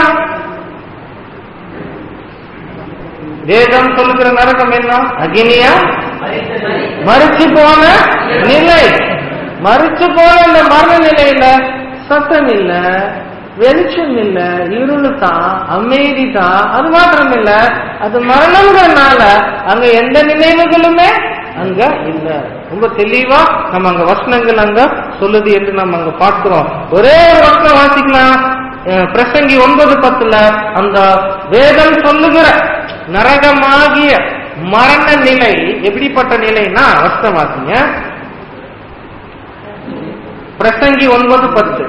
வேதம் சொல்லுகிற நரகம் என்ன, அக்னியா, மறிச்சு போன நிலை. மறிச்சு போன இந்த மரண நிலையில சத்தம் இல்ல, வெளிச்சம் இல்ல, இருள் தான், அமைதி தான். அது மாத்திரம் இல்ல, அது மரணம்ங்கிறதுனால அங்க எந்த நினைவுகளுமே அங்க இல்ல. ரொம்ப தெளிவா நம்ம அங்க வசனங்கள் அங்க சொல்லுது என்று நம்ம அங்க பார்க்கிறோம். ஒரே ஒரு வசனம் வாசிக்கலாம். பிரசங்கி 9:10 அந்த வேதம் சொல்லுகிற நரகமாகிய மரண நிலை எப்படிப்பட்ட நிலைன்னா, வசனம் வாசிங்க. பிரசங்கி 9:10.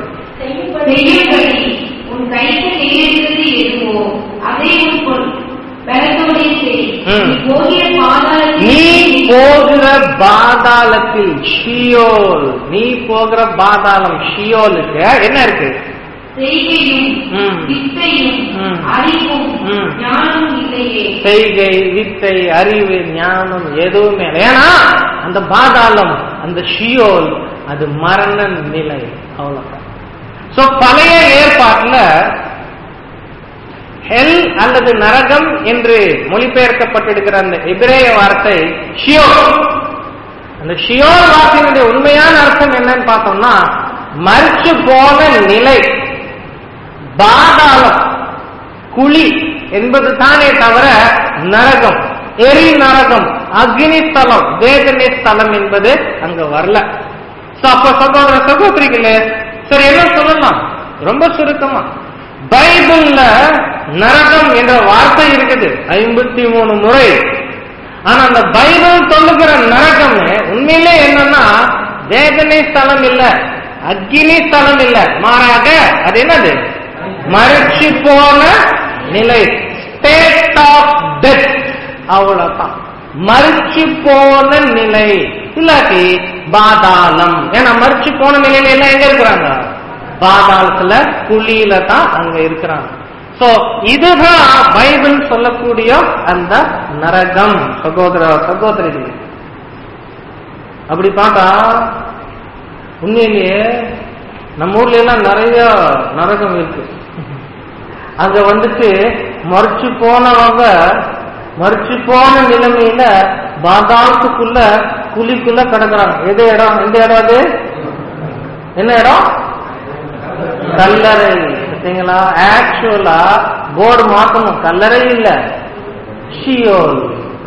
உன் கைக்கு செய்திருக்கிறது எதுவோ அதை உன் பலத்தோடே செய். நீ போகிற பாதாளத்தில் ஷியோல், நீ போகிற பாதாளம் ஷியோலுக்கு என்ன இருக்கு? செய்கை, வித்தை, அறிவு, ஞானம் எதுவுமே. ஏன்னா அந்த பாதாளம், அந்த ஷியோல், அது மரண நிலை. அவ்வளவுதான். சோ பழைய ஏற்பாட்டுல ஹெல் அல்லது நரகம் என்று மொழிபெயர்க்கப்பட்டிருக்கிற அந்த எபிரேய வார்த்தை ஷியோல். அந்த ஷியோல் வார்த்தையினுடைய உண்மையான அர்த்தம் என்னன்னு பார்த்தோம்னா, மறிச்சு போன நிலை, பாதாளம், குழி என்பது தானே தவிர நரகம், எரி நரகம், அக்னி ஸ்தலம், வேதனை ஸ்தலம் என்பது அங்க வரல. அப்ப சகோதர சகோதரிகளே, சரி என்ன சொல்லலாம்? ரொம்ப சுருக்கமா, பைபிள்ல நரகம் என்ற வார்த்தை இருக்குது 53 முறை. ஆனா அந்த பைபிள் சொல்லுகிற நரகம் உண்மையிலே என்னன்னா வேதனை ஸ்தலம் இல்ல, அக்னி ஸ்தலம் இல்ல, மாறாக அது என்னது? மறிச்சு போன நிலை, ஸ்டேட் ஆஃப் டெத். அவ்வளவுதான், மறிச்சு போன நிலை, இல்லாட்டி பாதாளம். ஏன்னா மறிச்சு போன நிலையில எல்லாம் எங்க இருக்கிறாங்க? பாதாளத்துல, குழியில தான் அங்க இருக்கிறாங்க. சோ இதுதான் பைபிள் சொல்லக்கூடிய அந்த நரகம். சகோதர சகோதரிகள், அப்படி பார்த்தா உண்மையிலேயே நம்ம ஊர்ல எல்லாம் நிறைய நரகம் இருக்கு. அங்க வந்துட்டு மறிச்சு போனவங்க மறிச்சு போன நிலைமையில பாதாளத்துக்குள்ள, குழிக்குள்ள கிடக்குறாங்க. எது இடம்? எந்த இடம் அது? என்ன இடம்? கல்லறை. பார்த்தீங்களா? ஆக்சுவலா போர்டு மாத்தணும், கல்லறை இல்ல, ஷியோல்.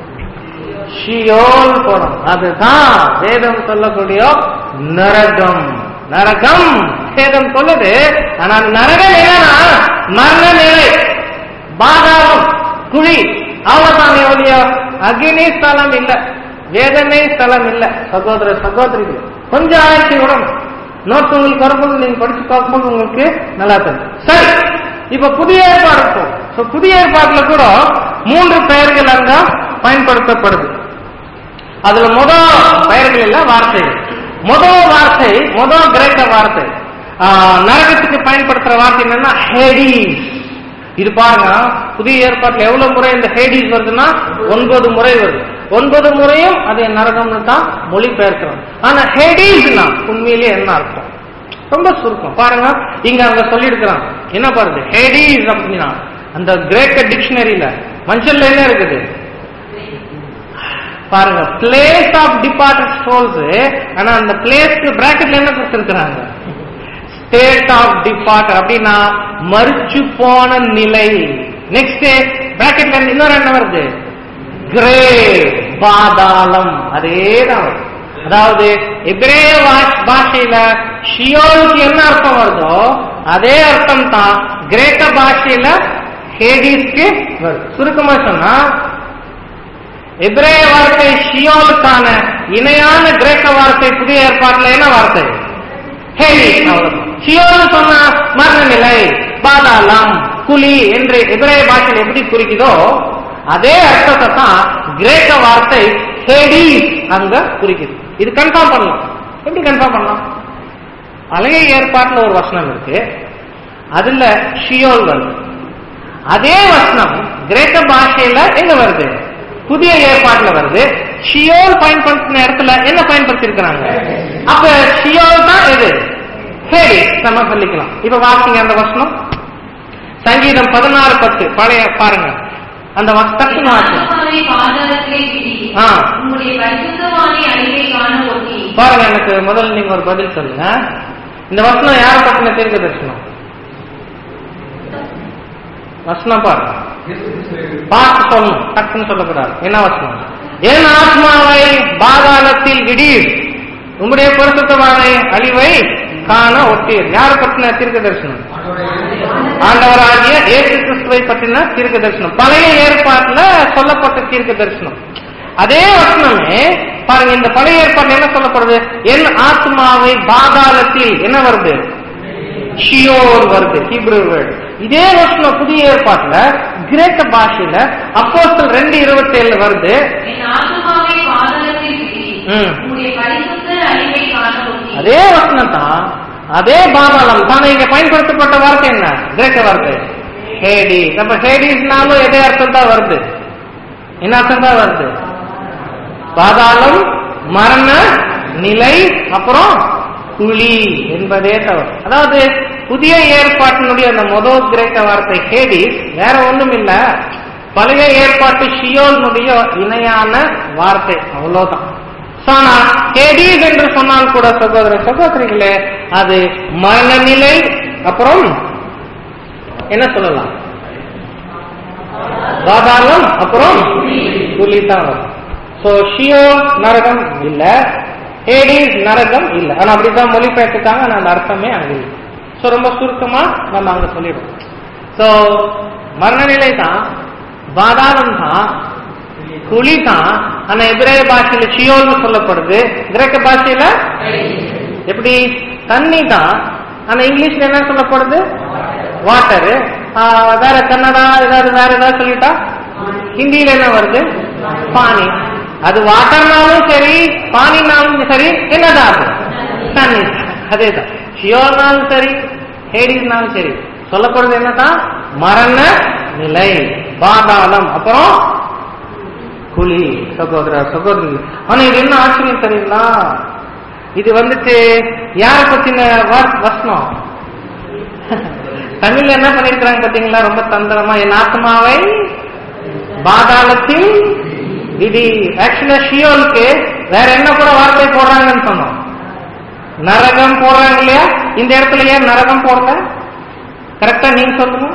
ஷியோல் போடும். அதுதான் வேதம் சொல்லக்கூடிய நரகம். நரகம் வேதம் சொல்லுது. ஆனால் நரகம் என்னன்னா மரண நிலை, பாதாளம், குழி. அவ்வளவுதான் ஒழிய அக்னி ஸ்தலம் இல்ல, வேதனை ஸ்தலம் இல்ல. சகோதர சகோதரிகள், கொஞ்சம் ஆராய்ச்சி விடணும். நோட்ஸ் உங்களுக்கு வரும்போது நீங்க படிச்சு பார்க்கும்போது உங்களுக்கு நல்லா தெரியும். சரி, இப்ப புதிய ஏற்பாடு இருக்கும். புதிய ஏற்பாட்டுல கூட 3 பெயர்கள் அங்க பயன்படுத்தப்படுது. அதுல முதல் பெயர்கள் இல்ல, வார்த்தைகள். முதல் வார்த்தை, முதல் கிரேக்க வார்த்தை நரகத்துக்கு பயன்படுத்துற வார்த்தை என்னன்னா ஹேடிஸ். இது பாருங்க, புதிய ஏற்பாட்டுல எவ்வளவு முறை இந்த ஹேடிஸ் வருதுன்னா 9 முறை வருது. 9 முறையும் அதை நரகம்னு தான் மொழி பெயர்க்கிறோம். ஆனா ஹேடிஸ்னா உண்மையிலேயே என்ன அர்த்தம்? ரொம்ப சுருக்கம் பாருங்க. இங்க அங்க சொல்லி இருக்கிறாங்க. என்ன பாருங்க ஹேடிஸ் அப்படின்னா, அந்த கிரேக்க டிக்ஷனரியில மஞ்சள்ல என்ன இருக்குது பாருங்க, பிளேஸ் ஆஃப் டிபார்ட்டட் சோல்ஸ். ஆனா அந்த பிளேஸ்க்கு பிராக்கெட்ல என்ன கொடுத்திருக்கிறாங்க? State of depart. அப்படின்னா மறிச்சு போன நிலை. நெக்ஸ்ட் பிராக்கெட்ல இன்னொரு என்ன வருது? கிரேவ், பாதாளம். அதேதான். அதாவது எபிரேய பாஷையில ஷியோலுக்கு என்ன அர்த்தம் வருதோ அதே அர்த்தம் தான் கிரேக்க பாஷையில ஹேடிஸ்க்கு வருது. சுருக்கமா சொன்னா எபிரேய வார்த்தை ஷியோலுக்கான இணையான கிரேக்க வார்த்தை புதிய ஏற்பாட்டுல என்ன வார்த்தை? ஹேடிஸ். அவ்வளவுதான். ஷியோல் சொன்னா மரண நிலை, பாதாளம், குழி என்று எபிரேய பாஷையில் எப்படி குறிக்குதோ அதே அர்த்தத்தை தான் கிரேக்க வார்த்தை ஹேடிஸ் அங்க குறிக்குது. இது கன்ஃபார்ம் பண்ணலாம். எப்படி கன்ஃபார்ம் பண்ணலாம்? பழைய ஏற்பாட்டுல ஒரு வசனம் இருக்கு, அதுல ஷியோல் வருது. அதே வசனம் கிரேக்க பாஷையில எங்க வருது? புதிய ஏற்பாட்டுல வருது. ஷியோல் பயன்படுத்தின இடத்துல என்ன பயன்படுத்தி இருக்கிறாங்க? அப்ப ஷியோல் தான் எது? ஹேடிஸ் நம்ம சொல்லிக்கலாம். இப்ப வாசிங்க அந்த வசனம், சங்கீதம் 16:10 பழைய பாருங்க. அந்த பாருங்க, எனக்கு முதல்ல நீங்க ஒரு பதில் சொல்லுங்க. இந்த வசனம் யார பத்தின தீர்க்க தரிசனம்? வசனம் பாருங்க, பார்த்து சொல்லணும், டக்குன்னு சொல்லக்கூடாது. என்ன வசனம்? என் ஆத்மாவை பாதாளத்தில் விடீர், உம்முடைய பரிசுத்தமான அழிவை காண ஒட்டீர். யார பத்தின தீர்க்க தரிசனம்? ஆண்டவராகிய இயேசு கிறிஸ்துவை பற்றின தீர்க்க தரிசனம். பழைய ஏற்பாட்டுல சொல்லப்பட்ட தீர்க்க தரிசனம். அதே வசனமே பாருங்க, இந்த பழைய ஏற்பாடு என்ன சொல்லப்படுது? என் ஆத்மாவை பாதாளத்தில் என்ன வருது? ஷியோல் வருது, ஹீப்ரு வேர்ட். இதே வசனம் புதிய ஏற்பாட்டுல கிரேக்க பாஷையில அப்போஸ்தலர் 2:27 வருது. அதே வசனம் தான், அதே பாதாளம் தான். இங்க பயன்படுத்தப்பட்ட வார்த்தை என்ன? கிரேக்க வார்த்தை ஹேடிஸ். அப்ப ஹேடிஸ்னாலும் எதே அர்த்தம் தான் வருது? என்ன அர்த்தம் தான் வருது? பாதாளம், மரண நிலை, அப்புறம் குழி என்பதே தவிர. அதாவது புதிய ஏற்பாட்டினுடைய அந்த முதல் கிரேக்க வார்த்தை ஹேடிஸ் வேற ஒண்ணும் இல்ல, பழைய ஏற்பாட்டு ஷியோனுடைய இணையான வார்த்தை, அவ்வளவுதான். ஹேடிஸ் என்று சொன்னால் கூட சகோதர சகோதரிகளே, அது மரணநிலை, அப்புறம் என்ன சொல்லலாம்? பாதாளம், அப்புறம் குழி தான் வரும். சோ ஷியோ நரகம் இல்ல, ஹேடிஸ் நரகம் இல்ல. ஆனா அப்படிதான் மொழிபெயர்த்துட்டாங்க, ஆனா அந்த அர்த்தமே அங்க இல்லை. சோ ரொம்ப சுருக்கமா நம்ம அங்க சொல்லிடுவோம். சோ மரணநிலை தான், பாதாளம் தான், குழி தான். ஆனா எபிரேய பாஷையில ஷியோல்னு சொல்லப்படுது, கிரேக்க பாஷையில எப்படி? தண்ணி தான். ஆனா இங்கிலீஷ்ல என்ன சொல்லப்படுது? வாட்டரு. வேற கன்னடா ஏதாவது வேற ஏதாவது சொல்லிட்டா ஹிந்தியில என்ன வருது? பானி. அது வாட்டர்னாலும் சரி, பானினாலும் சரி, என்னதான் அது? தண்ணி. அதேதான். ஷியோல்னாலும் சரி, ஹேடிஸ்னாலும் சரி, சொல்லப்படுறது என்னதான்? மரண நிலை, பாதாளம், அப்புறம் குழி. சகோதர சகோதரி, ஆனா இது என்ன ஆச்சரியம் தெரியுங்களா? இது வந்துட்டு யார பத்தின வசனம்? தமிழ்ல என்ன பண்ணிருக்கிறாங்க பாத்தீங்களா? ரொம்ப தந்திரமா, என் ஆத்மாவை பாதாளத்தில் விதி. ஆக்சுவலா ஷியோலுக்கு வேற என்ன கூட வார்த்தை போடுறாங்கன்னு சொன்னோம்? நரகம் போடுறாங்க இல்லையா? இந்த இடத்துல ஏன் நரகம் போடல? கரெக்டா நீங்க சொல்லுங்க.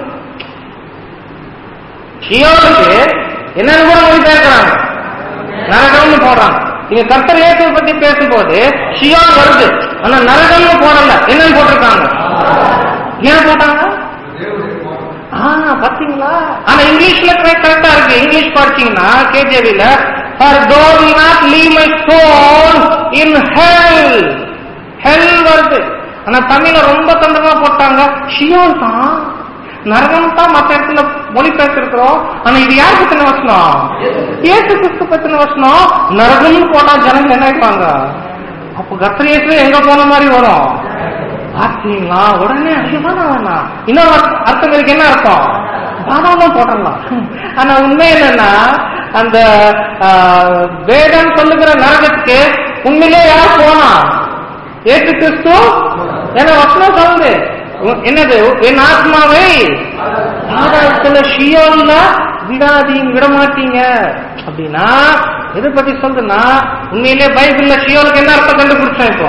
ஷியோலுக்கு என்னன்னு கூட மொழிபெயர்க்கிறாங்க, நரகம்னு போடுறாங்க. இங்க கர்த்தர் இயேசுவை பத்தி பேசும்போது ஷியோல் வருது, ஆனா நரகம்னு போடல. என்னன்னு போட்டிருக்காங்க? ஏன் போட்டாங்க? பாத்தீங்களா? ஆனா இங்கிலீஷ்ல கரெக்டா இருக்கு. இங்கிலீஷ் படிச்சீங்கன்னா கேஜேவில, for though we not leave my soul in hell, hell வருது. ஆனா தமிழ்ல ரொம்ப தந்திரமா போட்டாங்க, ஷியோல் தான், நரகம் தான் மற்ற இடத்துல மொழிபெயர்த்திருக்கிறோம். ஆனா இது யார் பத்தின வசனம்? இயேசு கிறிஸ்து பத்தின வசனம். நரகம்னு போட்டா ஜனங்க என்ன ஆயிடுவாங்க? அப்ப கர்த்தர் இயேசு எங்க போன மாதிரி வரும். பாத்தீங்களா? உடனே ஐயோனா இன்னொரு அர்த்தங்களுக்கு என்ன அர்த்தம்? பாதாளம் போடலாம். ஆனா உண்மை என்னன்னா, அந்த வேதம் சொல்லுகிற நரகத்துக்கு உண்மையிலே யார் போனா? இயேசு கிறிஸ்து. என்ன வசனம் சொல்லுது? என்னது? என் ஆத்மாவை பாதாளத்துல ஷியோல்ல விடாதீங்க, விடமாட்டீங்க அப்படின்னா எதை பத்தி சொல்றதுன்னா, உண்மையிலே பைபிள்ல ஷியோலுக்கு என்ன அர்த்தம் கண்டுபிடிச்சோம்? இப்போ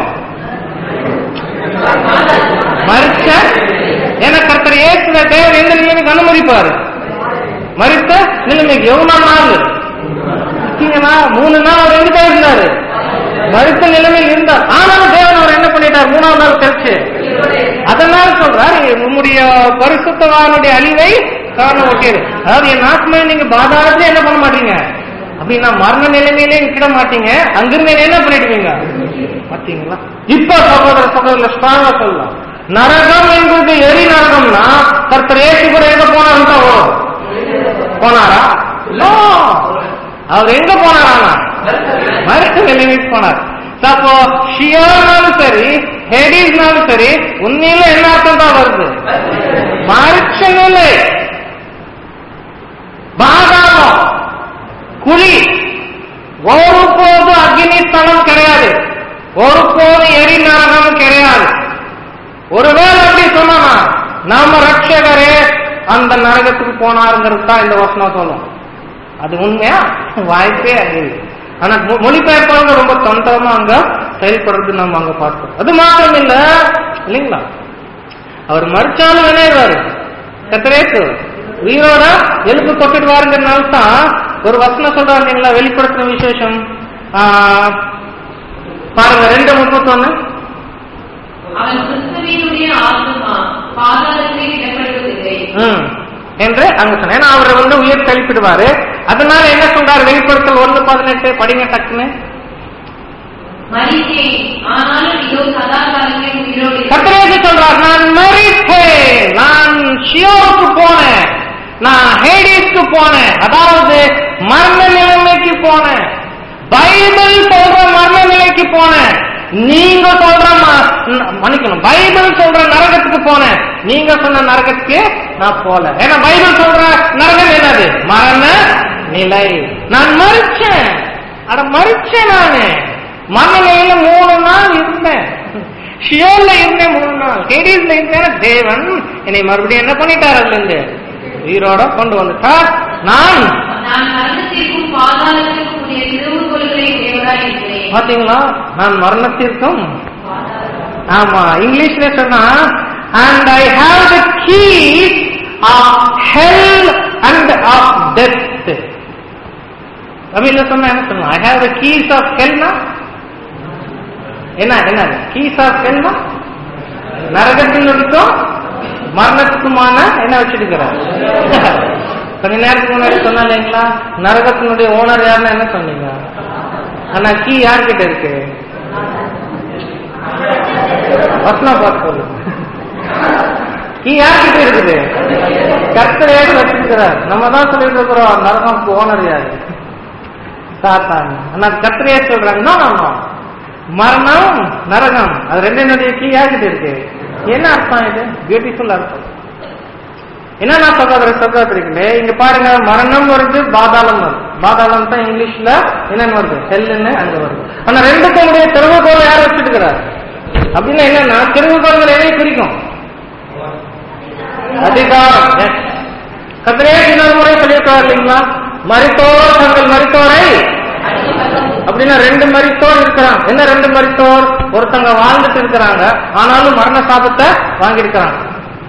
மரிச்ச. ஏன்னா கர்த்தர் இயேசுவை தேவன் எந்த நிலைமைக்கு அனுமதிப்பாரு? மரித்த நிலைமைக்கு. எவ்வளவு நாள்? 3 நாள் அவர் எங்கிட்ட இருந்தாரு, மரித்த நிலைமையில் இருந்தார். ஆனாலும் தேவன் அவர் என்ன பண்ணிட்டார்? 3ஆவது நாள் கழிச்சு. அதனால சொல்றார், உங்களுடைய பரிசுத்தவானுடைய அழிவை காரணம் ஒட்டியது. அதாவது என் ஆத்மா நீங்க பாதாளத்துல என்ன பண்ண மாட்டீங்க அப்படின்னா, மரண நிலைமையிலே விட மாட்டீங்க, அங்கிருந்து என்ன பண்ணிடுவீங்க? பாத்தீங்களா? இப்ப சகோதர சகோதர ஸ்ட்ராங்கா சொல்லலாம், நரகம் என்பது எரி நரகம்னா கர்த்தர் இயேசு கூட எங்க போனாரு? போனாரா? அவர் எங்க போனாரா? மரித்த நிலைமைக்கு போனார். அப்போ ஷியோனாலும் சரி, ஹேடிஸ்னாலும் சரி, உண்மையில என்ன அர்த்தம் தான் வருது? மரிச்ச நிலை, பாதாளம், குழி. ஒருபோது அக்னி ஸ்தலம் கிடையாது, ஒருபோது எரி நரகம் கிடையாது. ஒருவேளை அப்படி சொன்னா நாம ரட்சகரே அந்த நரகத்துக்கு போனாருங்கிறது தான் இந்த வசனம் சொல்லும். அது உண்மையா? வாய்ப்பே அது. ஆனா மொழிபெயர்ப்பாளர்கள் ரொம்ப தந்திரமா அங்க செயல்படுறது நம்ம அங்க பார்த்தோம். அது மாத்திரம் இல்ல இல்லைங்களா, அவர் மறிச்சாலும் விளையாடுவாரு கர்த்தரேசு உயிரோட எலும்பு கொட்டுடுவாருங்கிறனால தான் ஒரு வசனம் சொல்றாரு இல்லைங்களா, வெளிப்படுத்தின விசேஷம் பாருங்க 2:31. அவன் கிறிஸ்துவினுடைய ஆத்துமா பாதாளத்தில் இடப்படுவதில்லை என்று அங்க சொன்ன. ஏன்னா அவர் உயிர் கழிப்பிடுவாரு. அதனால என்ன சொல்றாரு வெளிப்படுத்தல் 1:18 படிங்க டக்குன்னு. கர்த்தரேசு சொல்றார், நான் மரித்தேன், நான் ஷியோருக்கு போனேன், நான் ஹேடிஸ்க்கு போனேன், அதாவது மரண நிலைமைக்கு போனேன். பைபிள் சொல்ற மரண நிலைக்கு போனேன், நீங்க சொல்ற மன்னிக்கணும், பைபிள் சொல்ற நரகத்துக்கு போனேன், நீங்க சொன்ன நரகத்துக்கு நான் போல. ஏன்னா பைபிள் சொல்ற நரகம் என்னது? மரண நிலை. நான் மறிச்சேன், அட மறிச்சேன், நானு மரண நிலையில 3 நாள் இருந்தேன், ஷியோல்ல இருந்தேன் 3 நாள், ஹேடிஸ்ல இருந்தேன். தேவன் என்னை மறுபடியும் என்ன பண்ணிட்டார்? அதுல இருந்து உயிரோட கொண்டு வந்துட்டார். நான் பாத்தீங்களா, நான் மரணத்திற்கும், ஆமா இங்கிலீஷ்ல சொன்னா and I have the keys of hell and of death. தமிழ்ல சொன்னா என்ன சொன்னா? I have the keys of hell. என்ன keys of hell? நரகத்தினுக்கும் மரணத்துக்குமான என்ன வச்சிருக்கிறார்? கொஞ்ச நேரத்துக்கு முன்னாடி சொன்னா இல்லைங்களா, நரகத்தினுடைய ஓனர் யாருன்னா என்ன சொன்னீங்க? ஆனா கீ யார்கிட்ட இருக்கு? வசனா பார்த்து சொல்லுங்க. கீ யார்கிட்ட இருக்குது? கர்த்தரேசு வச்சிருக்கிறார். நம்ம தான் சொல்லிட்டு இருக்கிறோம் நரகம்க்கு ஓனர் யாரு? சாத்தான். ஆனா கர்த்தரேசு சொல்றாங்கன்னா மரணம் நரகம் அது ரெண்டினுடைய கீ யார்கிட்ட இருக்கு? என்ன அர்த்தம் இது? பியூட்டிஃபுல் அர்த்தம். என்னன்னா சகோதரிகளே, இங்க பாருங்க, மரணம் வருது, பாதாளம் வருது. பாதாளம் தான் இங்கிலீஷ்ல என்னன்னு வருது? ஹெல்லுன்னு அங்க வருது. ஆனா ரெண்டுக்கும் உடைய திறவுகோல் யார் வச்சிருக்கிறார் அப்படின்னா என்னன்னா, திறவுகோள்கள் எதையும் பிரிக்கும்? அதிகாரம். கர்த்தரேசு இன்னொரு முறை சொல்லியிருக்காரு இல்லைங்களா, மரித்தோர் தங்கள் மரித்தோரை அப்படின்னா 2 மரித்தோர் இருக்கிறாங்க. என்ன 2 மரித்தோர்? ஒருத்தங்க வாழ்ந்துட்டு இருக்கிறாங்க, ஆனாலும் மரண சாபத்தை வாங்கியிருக்கிறாங்க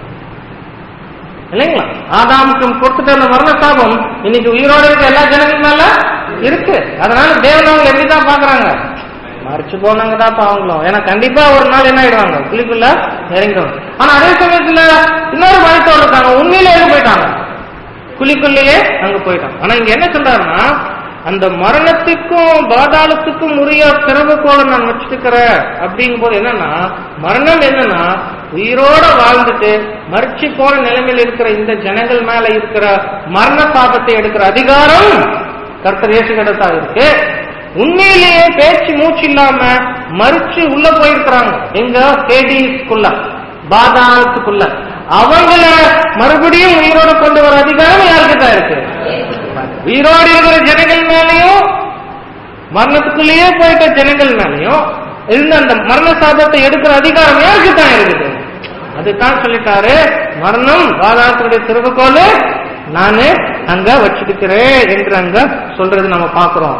இல்லைங்களா. ஆதாமுக்கு கொடுத்துட்டு அந்த மரண சாபம் இன்னைக்கு உயிரோட இருக்க எல்லா ஜனங்கள் மேல இருக்கு. அதனால தேவன் அவங்க எப்படிதான் பாக்குறாங்க? மறைச்சு போனாங்க தான் அவங்களும். ஏன்னா கண்டிப்பா ஒரு நாள் என்ன ஆயிடுவாங்க? குழிக்குள்ள இறங்கிடுவாங்க. ஆனா அதே சமயத்துல இன்னொரு மரித்தோர் இருக்காங்க, உண்மையிலே எங்க போயிட்டாங்க? குழிக்குள்ளேயே அங்க போயிட்டாங்க. ஆனா இங்க என்ன சொல்றாருன்னா, அந்த மரணத்துக்கும் பாதாளத்துக்கும் உரிய திறவுகோலை நான் வச்சிருக்கிறேன் அப்படிங்கும் போது என்னன்னா, மரணம் என்னன்னா உயிரோட வாழ்ந்துட்டு மறிச்சு போன நிலைமையில் இருக்கிற இந்த ஜனங்கள் மேல இருக்கிற மரண சாபத்தை எடுக்கிற அதிகாரம் கர்த்தர் இயேசுகிட்ட இருக்கு. உண்மையிலேயே பேச்சு மூச்சு இல்லாம மறிச்சு உள்ள போயிருக்கிறாங்க எங்க? ஹேடிஸ்க்குள்ள, பாதாளத்துக்குள்ள. அவங்கள மறுபடியும் உயிரோட கொண்டு வர அதிகாரம் யாருக்குதான் இருக்கு? உயிரோடு இருக்கிற ஜனங்கள் மேலையும் மரணத்துக்குள்ளேயே போயிட்ட ஜனங்கள் மேலையும் இருந்த அந்த மரண சாபத்தை எடுக்கிற அதிகாரம் யாருக்கு தான் இருக்குது? அதுதான் சொல்லிட்டாரு, மரணம் பாதாளத்துடைய திறவுகோல் நானு அங்க வச்சிருக்கிறேன் என்று அங்க சொல்றது நம்ம பாக்குறோம்.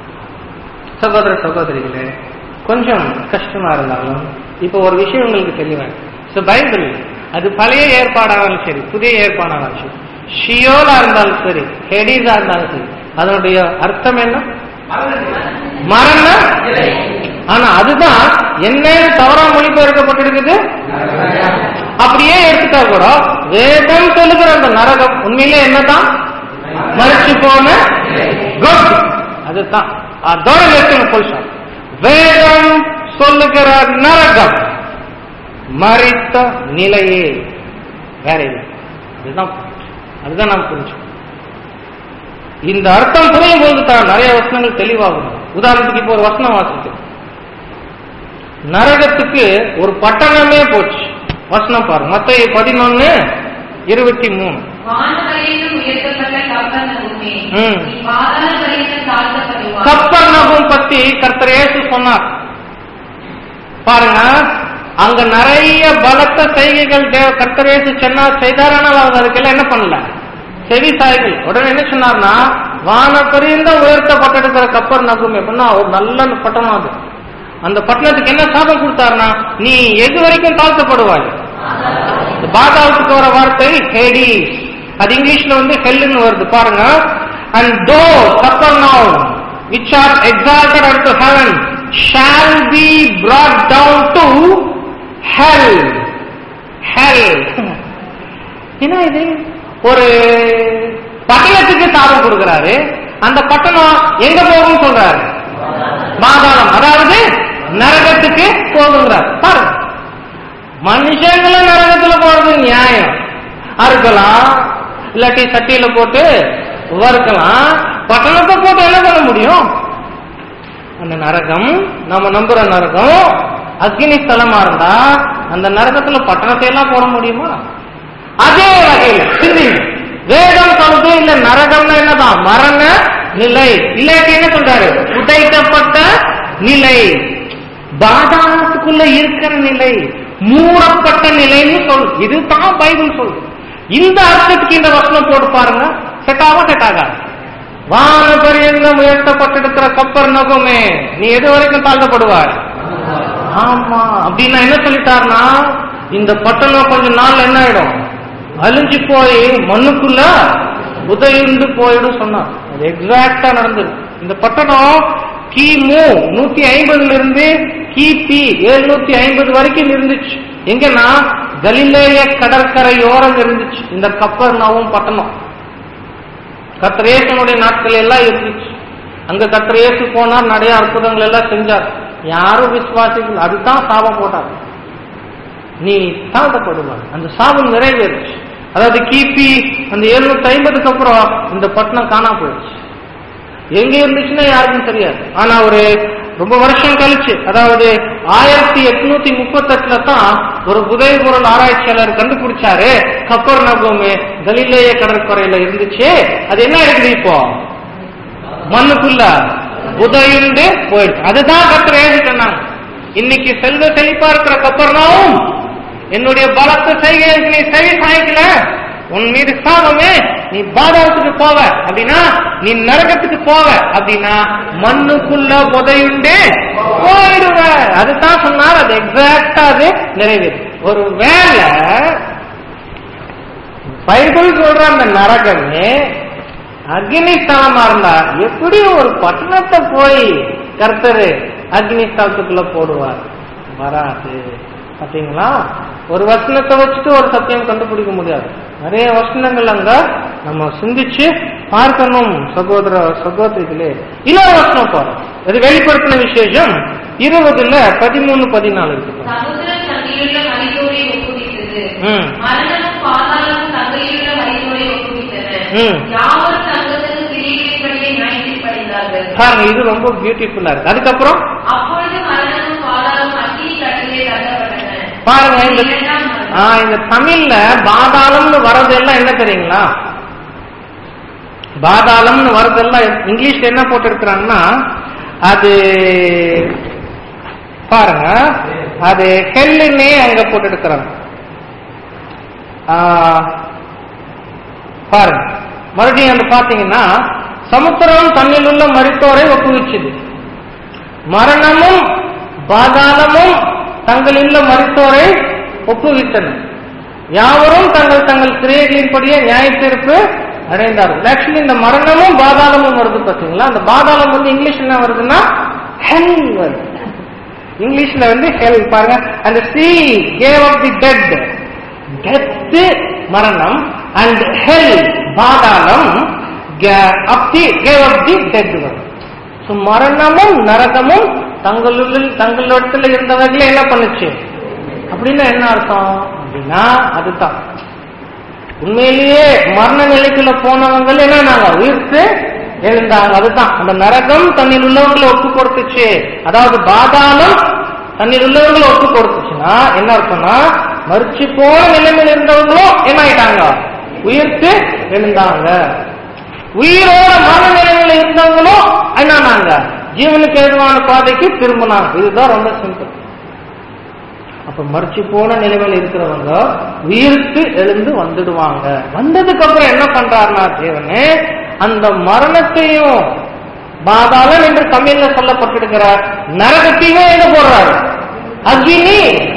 சகோதர சகோதரிகளே, கொஞ்சம் கஷ்டமா இருந்தாலும் இப்ப ஒரு விஷயம் உங்களுக்கு தெளிவாங்க. பைபிள் அது பழைய ஏற்பாடானாலும் சரி, புதிய ஏற்பாடானாலும் சரி, ஷியோலா இருந்தாலும் சரி, ஹெடிஸா இருந்தாலும் சரி, அதனுடைய அர்த்தம் என்ன? மரண. ஆனா அதுதான் என்ன தவறா மொழிபெயர்க்கப்பட்டிருக்குது. அப்படியே எடுத்துட்டா கூட வேதம் சொல்லுகிற அந்த நரகம் உண்மையிலே என்னதான்? மறிச்சு போன குட். அதுதான் அதோட நிறுத்தம். வேதம் சொல்லுகிற நரகம் மறித்த நிலையே, வேற இல்லை. அதுதான் நாம் புரிஞ்சோம். இந்த அர்த்தம் புரியும் போது தான் நிறைய வசனங்கள் தெளிவாகும். உதாரணத்துக்கு இப்போ ஒரு வசனம் வாசிக்கு, நரகத்துக்கு ஒரு பட்டணமே போச்சு. வசனம் பாருங்க, மத்தேயு 11:23. கப்பர்நகூம் பத்தி கர்த்தர் இயேசு சொன்னார் பாருங்க. அங்க நிறைய பலத்த செய்கைகள் கர்த்தர் இயேசு செய்தார். ஆனால் அவங்க அதுக்கெல்லாம் என்ன பண்ணல? செவி சாய்கள். உடனே என்ன சொன்னார்னா, வானப்பரியந்த உயர்த்தப்பட்டிருக்கிற கப்பர் நகும் எப்படின்னா ஒரு நல்ல பட்டணம் அது. அந்த பட்டணத்துக்கு என்ன சாபம் கொடுத்தாருன்னா, நீ எது வரைக்கும் தாழ்த்தப்படுவாய். பாதாளத்துக்கு வர வார்த்தை ஹேடிஸ், அது இங்கிலீஷ்ல ஹெல்லுன்னு வருது பாருங்க. And though Capernaum, which are exalted unto heaven, shall be brought down to hell. Hell. என்ன இது? ஒரு பட்டணத்துக்கு சாபம் கொடுக்கிறாரு. அந்த பட்டணம் எங்க போகும் சொல்றாரு? பாதாளம், அதாவது நரகத்துக்கு போகுங்கிறார். பாருங்க, மனுஷங்கள நரகத்துல போறது நியாயம் அறுக்கலாம், இல்லாட்டி சட்டியில போட்டு வறுக்கலாம். பட்டணத்தை போட்டு என்ன பண்ண முடியும்? அந்த நரகம், நம்ம நம்புற நரகம் அக்னி ஸ்தலமா இருந்தா அந்த நரகத்துல பட்டணத்தை எல்லாம் போட முடியுமா? அதே வகையில் சிந்திங்க, வேதம் சொல்றது இந்த நரகம்னா என்னதான்? மரண நிலை, இல்லாட்டி என்ன சொல்றாரு? உடைக்கப்பட்ட நிலை, பாதாளத்துக்குள்ள இருக்கிற நிலை, மூடப்பட்ட நிலைன்னு சொல். இதுதான் பைபிள் சொல்றது. இந்த அர்த்தத்துக்கு இந்த வசனம் போட்டு பாருங்க, செட் ஆகும் செட் ஆகாது. வானபரியந்தம் உயர்த்தப்பட்டிருக்கிற கப்பர் நகுமே, நீ எது வரைக்கும் தாழ்த்தப்படுவாய்? ஆமா, அப்படின்னா என்ன சொல்லிட்டாருன்னா, இந்த பட்டணம் கொஞ்ச நாள் என்ன ஆயிடும்? அழிஞ்சு போய் மண்ணுக்குள்ள உதயுண்டு போயிடும் சொன்னார். அது எக்ஸாக்டா நடந்தது. இந்த பட்டணம் கிமு 150 இருந்து கிபி 750 வரைக்கும் இருந்துச்சு. எங்கன்னா கலிலேய கடற்கரையோரம் இருந்துச்சு இந்த கப்பர்நகூம் பட்டணம். கர்த்தர் இயேசுனுடைய நாட்கள் எல்லாம் இருந்துச்சு. அங்க கர்த்தர் இயேசு போனார், நிறைய அற்புதங்கள் எல்லாம் செஞ்சார். யாரும் விசுவாசிகள், அதுதான் சாபம் போட்டார், நீ தாழ்த்தப்படுவார். அந்த சாபம் நிறைவேறுச்சு. அதாவது கிபி அந்த 750க்கு அப்புறம் இந்த பட்டணம் காணா போயிடுச்சு. எங்க இருந்துச்சுன்னா யாருக்கும் தெரியாது. ஆனா ஒரு ரொம்ப வருஷம் கழிச்சு, அதாவது 1838 தான் ஒரு புதைபொருள் ஆராய்ச்சியாளர் கண்டுபிடிச்சாரு, கப்பர் நகூமே கலிலேய கடற்கரையில இருந்துச்சு. அது என்ன இருக்குது? இப்போ மண்ணுக்குள்ள புதையுண்டு போயிடுச்சு. அதுதான் கர்த்தர் ஏன் சொன்னாங்க, இன்னைக்கு செல்வ செழிப்பா இருக்கிற கப்பர்நகூம், என்னுடைய பலத்த செய்கைகளுக்கு நீ செவி சாய்க்கல, உன் மீது சாபமே, நீ பாதாளத்துக்கு போவ அப்படின்னா, நீ நரகத்துக்கு போவ அப்படின்னா மண்ணுக்குள்ள புதையுண்டு போயிடுவ. அதுதான் சொன்னார். அது எக்ஸாக்டா அது நிறைவேறும். ஒரு வேலை பைபிள் சொல்ற அந்த நரகமே அக்னி ஸ்தலமா இருந்தா எப்படி ஒரு பட்டணத்தை போய் கர்த்தர் அக்னி ஸ்தலத்துக்குள்ள போடுவார்? வராது. பாத்தீங்களா, ஒரு வசனத்தை வச்சுட்டு ஒரு சத்தியம் கண்டுபிடிக்க முடியாது. நிறைய வசனங்கள் அங்க நம்ம சிந்திச்சு பார்க்கணும் சகோதர சகோதரிகளே. இன்னொரு வசனம் பாரு, அது வெளிப்படுத்தின விசேஷம் 20:13-14 இருக்கு. பாருங்க, இது ரொம்ப பியூட்டிஃபுல்லா இருக்கு. அதுக்கப்புறம் பாருங்க, இந்த தமிழ்ல பாதாளம்னு வரதெல்லாம் என்ன தெரியுங்களா? பாதாளம்னு வரதெல்லாம் இங்கிலீஷ்ல என்ன போட்டு இருக்கிறாங்கன்னா, அது பாருங்க, அது ஹெல்லுன்னே அங்க போட்டு இருக்கிறாங்க. பாருங்க மறுபடியும் வந்து பாத்தீங்கன்னா, சமுத்திரம் தன்னில் உள்ள மரித்தோரை ஒப்புவிச்சது, மரணமும் பாதாளமும் தங்களில் மரித்தோரை ஒப்புவித்தன, யாவரும் தங்கள் தங்கள் கிரியைகளின்படியே நியாய தீர்ப்பு அடைந்தார்கள். ஆக்சுவலி இந்த மரணமும் பாதாளமும் வருது பாத்தீங்களா? அந்த பாதாளம் வந்து இங்கிலீஷ் என்ன வருதுன்னா ஹெல் வருது. இங்கிலீஷ்ல வந்து ஹெல் பாருங்க. அந்த sea gave up the dead, death மரணம், and hell பாதாளம் gave up the dead வரும். So மரணமும் நரகமும் தங்களிடத்துல இருந்தவர்களே என்ன பண்ணுச்சு அப்படின்னா என்ன அர்த்தம் அப்படின்னா, அதுதான் உண்மையிலேயே மரண நிலைக்குள்ள போனவங்க என்ன உயிர்த்து எழுந்தாங்க. அதுதான் அந்த நரகம் தன்னில் உள்ளவங்களை ஒப்பு கொடுத்துச்சு, அதாவது பாதாளம் தன்னில் உள்ளவங்களை ஒப்பு கொடுத்துச்சுன்னா என்ன அர்த்தம்னா, மறிச்சு போன நிலைமையில் இருந்தவங்களும் என்ன ஆயிட்டாங்க, உயிர்த்து எழுந்தாங்க. உயிரோட மரண நிலைமையில இருந்தவங்களும் என்னன்னாங்க, ஜீவனுக்கு ஏதுவான பாதைக்கு திரும்பினாங்க. இதுதான் ரொம்ப சிம்பிள். அப்ப மறிச்சு போன நிலைமையில் இருக்கிறவங்க உயிர்த்து எழுந்து வந்துடுவாங்க. வந்ததுக்கு அப்புறம் என்ன பண்றாருன்னா தேவனே, அந்த மரணத்தையும் பாதாளம் என்று தமிழ்ல சொல்லப்பட்டிருக்கிற நரகத்தையுமே எங்க போடுறாரு? அக்னி.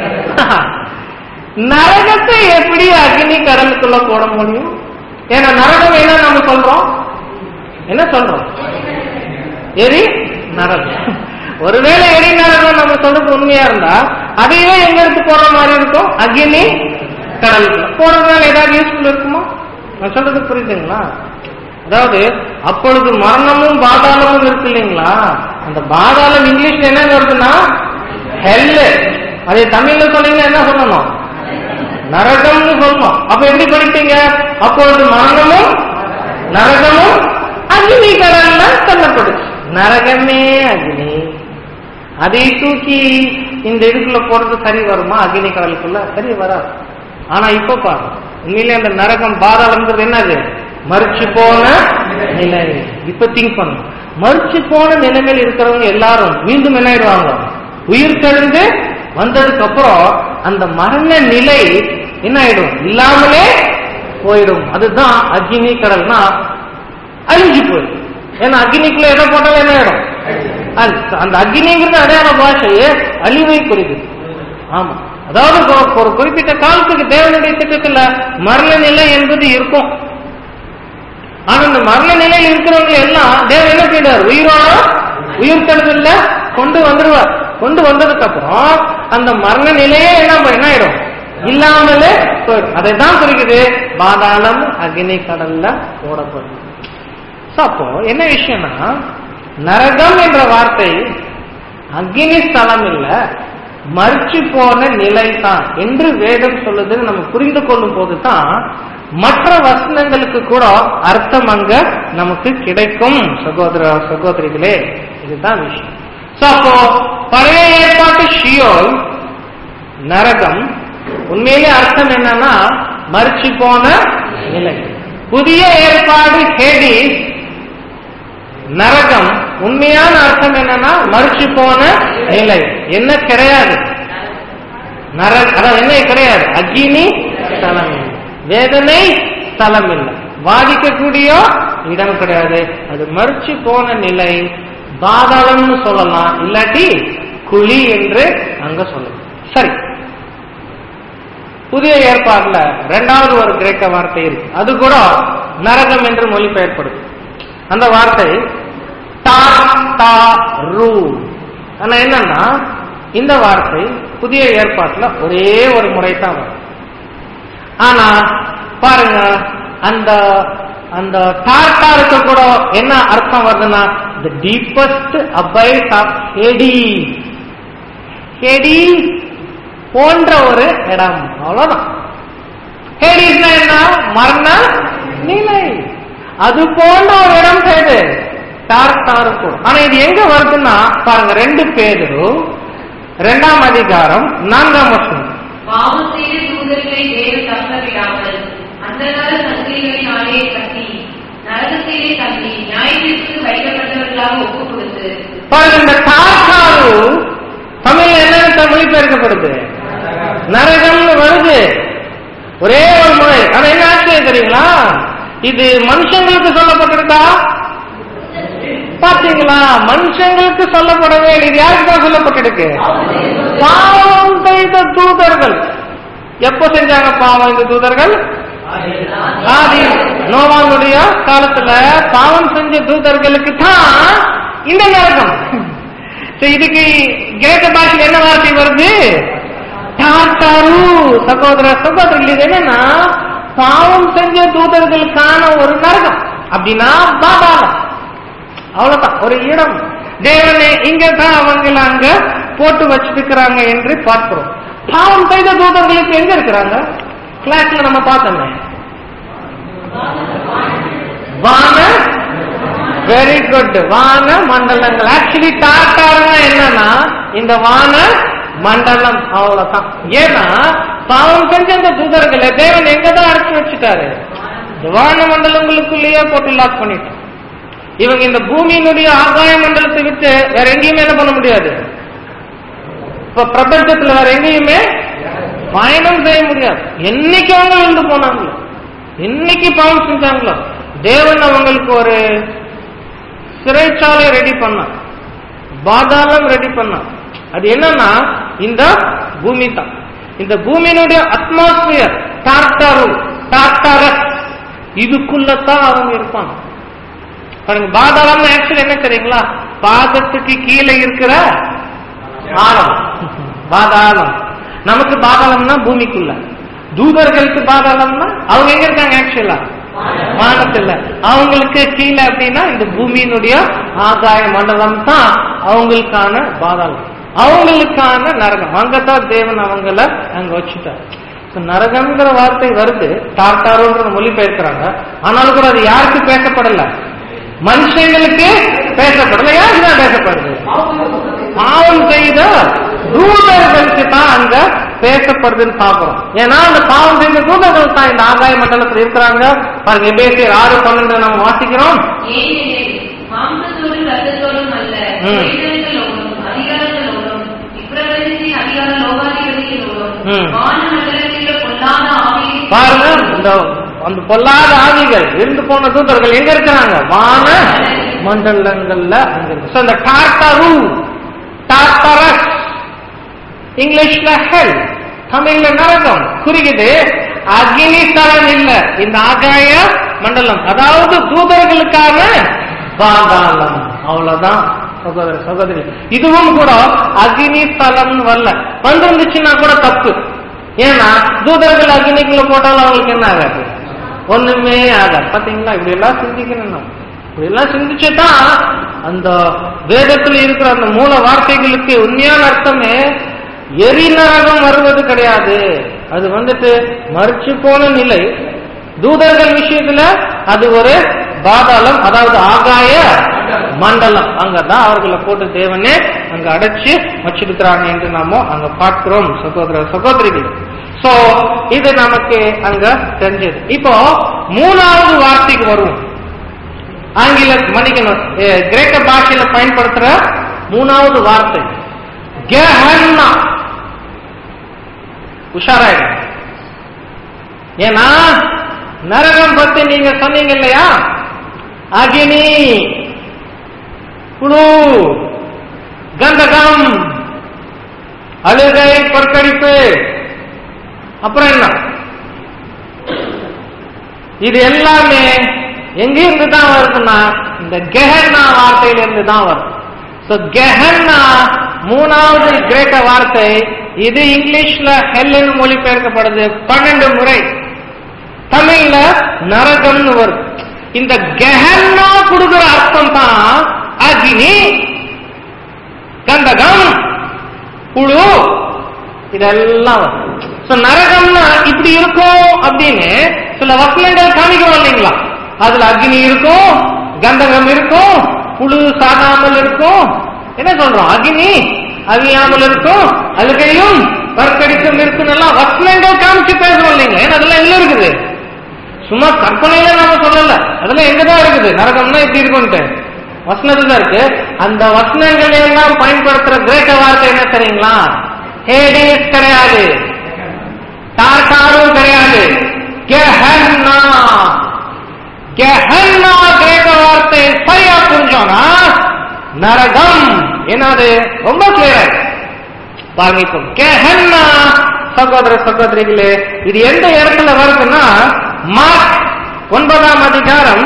நரகத்தை எப்படி அக்னி கடலுக்குள்ள போட முடியும்? ஏன்னா நரகம் என்ன நம்ம சொல்றோம்? என்ன சொல்றோம்? எரி நரகம். ஒருவேளை எரி நரகம் நம்ம சொல்றது உண்மையா இருந்தா அதையே எங்க எடுத்து போடுற மாதிரி இருக்கும்? அக்னி கடலுக்குள்ள போடுறதுனால ஏதாவது யூஸ்ஃபுல் இருக்குமா? நான் சொல்றது புரியுதுங்களா? அதாவது அப்பொழுது மரணமும் பாதாளமும் இருக்கு இல்லைங்களா? அந்த பாதாளம் இங்கிலீஷ்ல என்ன வருதுன்னா ஹெல். அதே தமிழ்ல சொன்னீங்கன்னா என்ன சொல்லணும்? நரகம்னு சொல்லணும். அப்ப எப்படி படிப்பீங்க? அப்பொழுது மரணமும் நரகமும் அக்னி கடல்ல தள்ளப்படுச்சு. நரகமே அக்னி. அதை தூக்கி இந்த இதுக்குள்ள போறது சரி வருமா? அக்னி கடலுக்குள்ள சரி வராது. ஆனா இப்ப பாருங்க, உண்மையிலே அந்த நரகம் பாதாளம்ன்றது என்னது? மறுச்சு போன நிலை. இப்ப திங்க் பண்ணும், மறுச்சு போன நிலைமையில் இருக்கிறவங்க எல்லாரும் மீண்டும் என்ன ஆயிடுவாங்க? உயிர் தெழுந்து வந்ததுக்கு அப்புறம் அந்த மரண நிலை என்ன ஆயிடும்? இல்லாமலே போயிடும். அதுதான் அக்னி கடல்னா அழிஞ்சு போயிடும். ஏன்னா அக்னிக்குள்ள எதை போட்டாலும் என்ன ஆயிடும்? அந்த அக்னிங்கிறது அடையாள பாஷையே அழிவை குறிக்குது. ஆமா, அதாவது ஒரு குறிப்பிட்ட காலத்துக்கு தேவனுடைய திட்டத்துல மரண நிலை என்பது இருக்கும். ஆனா இந்த மரண நிலையில் இருக்கிறவங்க எல்லாம் தேவன் என்ன செய்வார்? உயிரோட உயிர் தெழுதல்ல கொண்டு வந்துடுவார். கொண்டு வந்ததுக்கு அப்புறம் அந்த மரண நிலையே என்ன ஆயிடும்? இல்லாமலே போயிடும். அதை தான் குறிக்குது பாதாளம் அக்னி கடல்ல போடப்படும். அப்போ என்ன விஷயம்னா, நரகம் என்ற வார்த்தை அக்னி ஸ்தலம் இல்ல, மறுச்சு போன நிலை தான் என்று வேதம் சொல்லுதுன்னு நம்ம புரிந்து கொள்ளும் போதுதான் மற்ற வசனங்களுக்கு கூட அர்த்தம் அங்க நமக்கு கிடைக்கும். சகோதர சகோதரிகளே, இதுதான் விஷயம். அப்போ பழைய ஏற்பாட்டு ஷியோல் நரகம் உண்மையிலே அர்த்தம் என்னன்னா மறுச்சு போன நிலை. புதிய ஏற்பாடு ஹேடிஸ் நரகம் உண்மையான அர்த்தம் என்னன்னா மறுச்சு போன நிலை. என்ன கிடையாது? அதாவது என்ன கிடையாது? அக்னி ஸ்தலம் இல்லை, வேதனை ஸ்தலம் இல்லை, வாதிக்கக்கூடிய இடம் கிடையாது. அது மறுச்சு போன நிலை. பாதாளம்னு சொல்லலாம், இல்லாட்டி குழி என்று அங்க சொல்லலாம். சரி, புதிய ஏற்பாடுல இரண்டாவது ஒரு கிரேக்க வார்த்தை இருக்கு, அது கூட நரகம் என்று மொழிபெயர்ப்படுது. அந்த வார்த்தை டார்டாரு. ஆனா என்னன்னா இந்த வார்த்தை புதிய ஏற்பாட்டுல ஒரே ஒரு முறை தான் வரும். ஆனா பாருங்க, அந்த அந்த டார்டாருக்கு கூட என்ன அர்த்தம் வருதுன்னா the deepest abyss of Hades. Hades போன்ற ஒரு இடம், அவ்வளவுதான். ஹேடிஸ்னா என்ன? மரண நிலை. அது போன்ற ஒரு இடம் பேரு டார்டாருக்கு. ஆனா இது எங்க வருதுன்னா பாருங்க, 2 பேதுரு 2ஆம் அதிகாரம் 4ஆம் வசனம். பாவம் செய்த தூதர்களை தேவன் தப்பவிடாமல் அந்தகார சங்கிலிகளினாலே கட்டி நரகத்திலே தள்ளி நியாயத்திற்கு வைக்கப்பட்டவர்களாக ஒப்புக் கொடுத்து. பாருங்க, இந்த டார்டாரு தமிழ்ல என்ன மொழிபெயர்க்கப்படுது? நரகம்னு வருது ஒரே ஒரு முறை. ஆனா என்ன ஆச்சரியம் தெரியுங்களா? இது மனுஷங்களுக்கு சொல்லப்பட்டிருக்கா? பாத்தீங்களா? மனுஷங்களுக்கு சொல்லப்படவே இல்லை. இது யாருக்கு தான் சொல்லப்பட்டிருக்கு? பாவம் செய்த தூதர்கள். எப்போ செஞ்சாங்க பாவம் இந்த தூதர்கள்? ஆதி நோவானுடைய காலத்துல பாவம் செஞ்ச தூதர்களுக்கு தான் இந்த நரகம். இதுக்கு கிரேக்க பாஷையில் என்ன வார்த்தை வருது? டார்டாரு. சகோதர சகோதரர்கள், இது என்னன்னா பாவம் செஞ்ச தூதர்களுக்கான ஒரு நரகம். அப்படின்னா பாதாளம், அவ்வளவுதான், ஒரு இடம். தேவனே இங்கதான் அவங்கள அங்க போட்டு வச்சிருக்கிறாங்க என்று பார்க்கிறோம். பாவம் செய்த தூதர்களுக்கு எங்க இருக்கிறாங்க? கிளாஸ்ல நம்ம பார்த்தோமே, வான, வெரி குட், வான மண்டலங்கள். ஆக்சுவலி டார்டாருன்னா என்னன்னா இந்த வான மண்டலம், அவ்வளவுதான். ஏன்னா பாவம் செஞ்ச அந்த தூதர்களை தேவன் எங்கதான் அடைச்சு வச்சுட்டாரு? வான மண்டலங்களுக்குள்ளேயே போட்டு லாக் பண்ணிட்டார். இவங்க இந்த பூமியினுடைய ஆகாய மண்டலத்தை விட்டு வேற எங்கேயுமே என்ன பண்ண முடியாது. இப்ப பிரபஞ்சத்துல வேற எங்கேயுமே பயணம் செய்ய முடியாது. என்னைக்கு அவங்க விழுந்து போனாங்களோ, என்னைக்கு பாவம் செஞ்சாங்களோ, தேவன் அவங்களுக்கு ஒரு சிறைச்சாலை ரெடி பண்ண, பாதாளம் ரெடி பண்ண. அது என்னன்னா இந்த பூமி தான். இந்த பூமியினுடைய அட்மாஸ்பியர் டார்டாரஸ் இதுக்குள்ளதான் அவங்க இருப்பாங்க. பாருங்க, பாதாளம் ஆக்சுவலி என்ன தெரியுங்களா? பாதத்துக்கு கீழே இருக்கிற ஆழம் பாதாளம். நமக்கு பாதாளம்னா பூமிக்குள்ள, தூதர்களுக்கு பாதாளம்னா அவங்க எங்க இருக்காங்க? ஆக்சுவலா வானத்துல. அவங்களுக்கு கீழே அப்படின்னா இந்த பூமியினுடைய ஆகாய மண்டலம் தான் அவங்களுக்கான பாதாளம், அவங்களுக்கான நரகம். அங்கதான் தேவன் அவங்கள அங்க வச்சுட்டார். நரகம்ங்கிற வார்த்தை வருது, டார்டாரோன்ற மொழிபெயர்க்கிறாங்க. ஆனாலும் கூட அது யாருக்கு பேசப்படல? மனுஷங்களுக்கு பேசப்படல. யாருக்கு தான் பேசப்படுது? பாவம் செய்த தூதர்களுக்கு தான் அங்க பேசப்படுதுன்னு பாக்குறோம். ஏன்னா அந்த பாவம் செய்த தூதர்கள் தான் இந்த ஆகாய மண்டலத்தில் இருக்கிறாங்க. பாருங்க, எபேசியர் 6:12 நம்ம வாசிக்கிறோம். பாருங்க, அந்த பொல்லாத ஆவிகள் இருந்து போன தூதர்கள் எங்க இருக்கிறாங்க? வான மண்டலங்கள்ல அங்க இருக்கு. இந்த டார்டாரஸ் இங்கிலீஷ்ல ஹெல், தமிழ்ல நரகம் குறிக்குது. அக்னி ஸ்தலம் இல்ல, இந்த ஆகாய மண்டலம், அதாவது தூதர்களுக்கான பாதாளம். அவ்வளவுதான் சகோதர சகோதரி. இதுவும் கூட அக்னி ஸ்தலம் வரல, வந்துருந்துச்சுன்னா கூட தப்பு. ஏன்னா தூதர்கள் அக்னிக்குள்ள போட்டாலும் அவங்களுக்கு என்ன ஆகாது? ஒண்ணுமே ஆகாது. பாத்தீங்களா? இப்படி எல்லாம் சிந்திக்கணும். இப்படி எல்லாம் சிந்திச்சுதான் அந்த வேதத்துல இருக்கிற அந்த மூல வார்த்தைகளுக்கு உண்மையான அர்த்தமே எரிநரகம் வருவது கிடையாது. அது மறிச்சு போன நிலை. தூதர்கள் விஷயத்துல அது ஒரு பாதாளம், அதாவது ஆகாய மண்டலம். அங்கதான் அவர்களை போட்டு தேவனே அங்க அடைச்சு வச்சிருக்கிறாங்க என்று நாம அங்க பார்க்கிறோம் சகோதர சகோதரிகள். சோ இது நமக்கு அங்க தெரிஞ்சது. இப்போ மூணாவது வார்த்தைக்கு வருவோம். ஆங்கில மன்னிக்கணும், கிரேக்க பாஷையில பயன்படுத்துற மூணாவது வார்த்தை கெஹன்னா. உஷாராயிடு. ஏன்னா நரகம் பத்தி நீங்க சொன்னீங்க இல்லையா? அக்னி, புழு, கந்தகம், அழுகை, பொற்கடிப்பு, அப்புறம் என்ன? இது எல்லாமே எங்கிருந்து தான் வருதுன்னா இந்த கெஹன்னா வார்த்தையிலிருந்து தான் வரும். சோ கெஹன்னா மூணாவது கிரேக்க வார்த்தை. இது இங்கிலீஷ்ல ஹெல்லுன்னு மொழிபெயர்க்கப்படுது 12 முறை. தமிழ்ல நரகம்னு வரும். இந்த கெஹன்னா கொடுக்கிற அர்த்தம் தான் அக்னி, கந்தகம், புழு, இதெல்லாம் வரும். நரகம்னா இப்படி இருக்கும் அப்படின்னு சில வசனங்கள் காமிக்கிறோம் இல்லைங்களா? அதுல அக்னி இருக்கும், கந்தகம் இருக்கும், புழு சாகாமல் இருக்கும். என்ன சொல்றோம்? அக்னி அவியாமல் இருக்கும், அழுகையும் பற்கடிக்கும் இருக்கும். எல்லாம் வசனங்கள் காமிச்சு பேசுறோம் இல்லைங்க. ஏன்னா அதெல்லாம் எங்க இருக்குது? சும்மா கற்பனையில நாம சொல்லல, அதெல்லாம் எங்கதான் இருக்குது? நரகம்னா இப்படி இருக்கும்ட்டு வசனத்துல தான் இருக்கு. அந்த வசனங்களை எல்லாம் பயன்படுத்துற கிரேக்க வார்த்தை என்ன தெரியுங்களா? ஹேடிஸ் கிடையாது, டார்டாரும் கிடையாது, கெஹன்னா. கெஹன்னா கிரேக்க வார்த்தை சரியா புரிஞ்சோம்னா நரகம் என்னது ரொம்ப கிளியர். பாருங்க, இப்போ கெஹன்னா சகோதர சகோதரிகளே, இது எந்த இடத்துல வருதுன்னா மார்க் 9ஆம் அதிகாரம்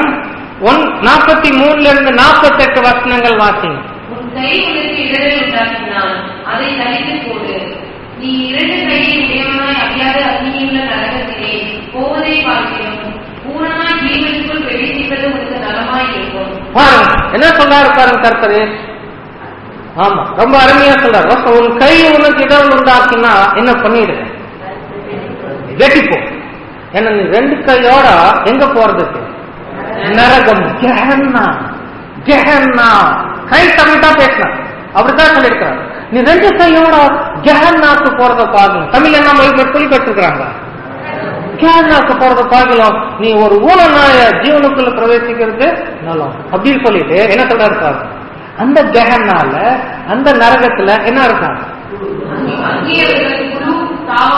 43 இருந்து 48 வசனங்கள் வாசிங்க. உன் கை உனக்கு இடரை உண்டாக்கினால் அதை தனித்து போடு. நீ 2 கையை உடையவனாய் அறியாத அக்னியுள்ள நரகத்திலே போவதை பார்க்கிறோம். பூரணமாய் ஜீவனுக்குள் பிரவேசிப்பது உனக்கு நலமாய் இருக்கும். பாருங்க என்ன சொல்றாரு பாருங்க கர்த்தரே. ஆமா, ரொம்ப அருமையா சொல்றாரு. உன் கை உனக்கு இடர் உண்டாக்கினா என்ன பண்ணிடு? வெட்டிப்போ. ஏன்னா நீ 2 கையோட எங்க போறதுக்கு? நரகம், கெஹன்னா. கெஹன்னா கை தமிழ்தா பேசினா அப்படித்தான் சொல்லியிருக்கிறாங்க. நீ 2 கையோட கெஹன்னாக்கு போறத பாக்கணும். தமிழ் என்ன சொல்லி பெற்றிருக்கிறாங்க? கெஹன்னாக்கு போறத பாக்கலாம். நீ ஒரு ஊனநாய ஜீவனுக்குள்ள பிரவேசிக்கிறது நலம் அப்படின்னு சொல்லிட்டு என்ன சொல்றாரு பாருங்க. அந்த கெஹன்னால அந்த நரகத்துல என்ன இருக்காங்க?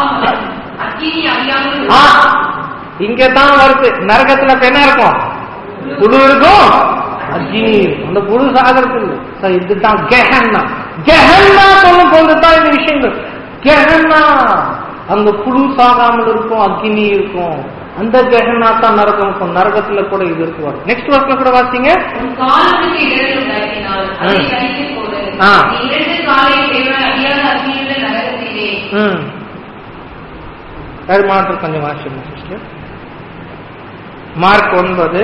இங்கதான் வருது. நரகத்துல என்ன இருக்கும்? புழு இருக்கும், அக்னி. அந்த புழு சாகிறது இல்லை. இதுதான் கெஹன்னா. கெஹன்னா சொல்லும் போதுதான் இந்த விஷயங்கள். கெஹன்னா அங்க புழு சாகாமல் இருக்கும், அக்னி இருக்கும். அந்த கெஹன்னா தான் நரகம் இருக்கும். நரகத்துல கூட இது இருக்கு. நெக்ஸ்ட் வர்ஸ்ல கூட வாசிங்க. உன் காலுக்கு இடர் உண்டாக்கினால் அதை தனித்துக் கொடு. நீ இரண்டு காலை அறியாத அக்னியுள்ள நரகத்திலே. கொஞ்சம் வாசிங்க சிஸ்டர். மார்க்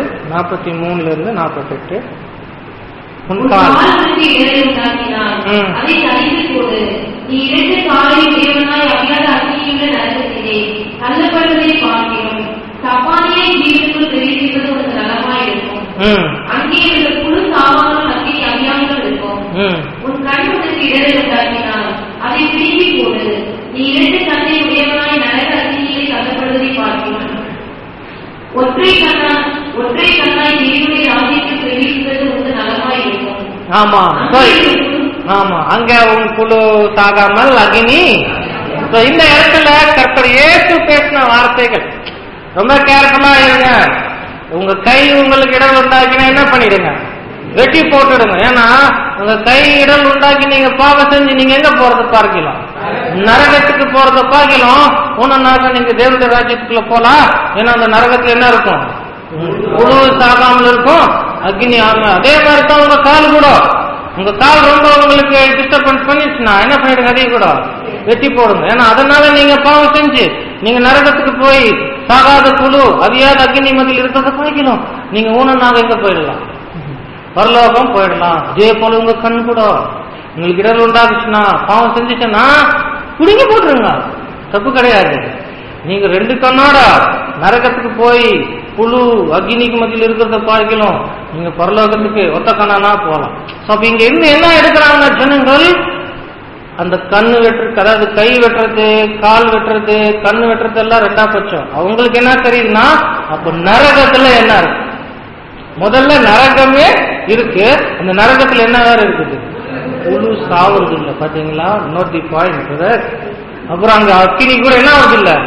9:43-48. உன் காலுக்கு இடர் உண்டாக்கினால் அதை தனித்துக் கொடு. நீ இரண்டு காலை தேவனாய் அறியாத அக்னியுள்ள நரகத்திலே தள்ளப்படுவதை பார்க்கிறோம். சப்பானியை ஜீவனுக்குள் தெரிவிப்பது ஒரு நலமாயிருக்கும். அங்கே உள்ள புழு சாவாமல் அங்கே அறியாமல் இருக்கும். உன் கண்ணுக்கு இடர் உண்டாக்கினால் அதை திரும்பி போடு. நீ இரண்டு கண்ணை உடையவனாய் நரக அக்னியிலே தள்ளப்படுவதை பார்க்கிறோம். ஒற்றை கண்ணாய் தேவனுடைய ராஜ்யத்தை தெரிவிப்பது ஒரு நலமாயிருக்கும். ஆமா ஆமா, அங்க உன் புழு சாகாமல் அக்னி. இந்த இடத்துல கர்த்தர் இயேசு பேசின வார்த்தைகள் ரொம்ப கேர்ஃபுல்லா இருங்க. உங்க கை உங்களுக்கு இடல் உண்டாக்கினா என்ன பண்ணிடுங்க? வெட்டி போட்டுடுங்க. ஏன்னா உங்க கை இடல் உண்டாக்கி நீங்க பாவம் செஞ்சு நீங்க எங்க போறது பார்க்கலாம்? நரகத்துக்கு போறத பார்க்கலாம். ஒன்னாக நீங்க தேவனுடைய ராஜ்யத்துக்குள்ள போலாம். ஏன்னா அந்த நரகத்துல என்ன இருக்கும்? புழு சாகாமல் இருக்கும், அக்னி. ஆமா, அதே மாதிரி தான் உங்க கால் கூட. உங்க கால் ரொம்ப உங்களுக்கு டிஸ்டர்பன்ஸ் பண்ணிச்சுன்னா என்ன பண்ணிடுங்க? அதையும் கூட வெட்டி போடுங்க. ஏன்னா அதனால நீங்க பாவம் செஞ்சு நீங்க நரகத்துக்கு போய் சாகாத புழு அறியாத அக்னி மதியில் இருக்கிறத பார்க்கணும். நீங்க ஊனனாக எங்க போயிடலாம்? பரலோகம் போயிடலாம். இதே போல உங்க கண் கூட உங்களுக்கு இடர் உண்டாக்குச்சுன்னா, பாவம் செஞ்சுச்சுன்னா புடிங்கி போட்டுருங்க, தப்பு கிடையாது. நீங்க ரெண்டு கண்ணோட நரகத்துக்கு போய் புழு அக்னிக்கு மத்தியில் இருக்கிறத பார்க்கலாம். நீங்க பரலோகத்துக்கு ஒத்த கண்ணானா போகலாம். அப்ப இங்க இருந்து என்ன எடுக்கிறாங்க ஜனங்கள்? அந்த கண்ணு வெட்டுறது, அதாவது கை வெட்டுறது, கால் வெட்டுறது, கண்ணு வெட்டுறது எல்லாம் ரெண்டா பட்சம். அவங்களுக்கு என்ன தெரியுதுன்னா, அப்ப நரகத்துல என்ன இருக்கு? முதல்ல நரகமே இருக்கு. அந்த நரகத்துல என்ன வேற இருக்குது? புழு சாவுறது இல்ல. பாத்தீங்களா? Note the point. அப்புறம் அங்க அக்கினி கூட என்ன ஆகுது இல்ல.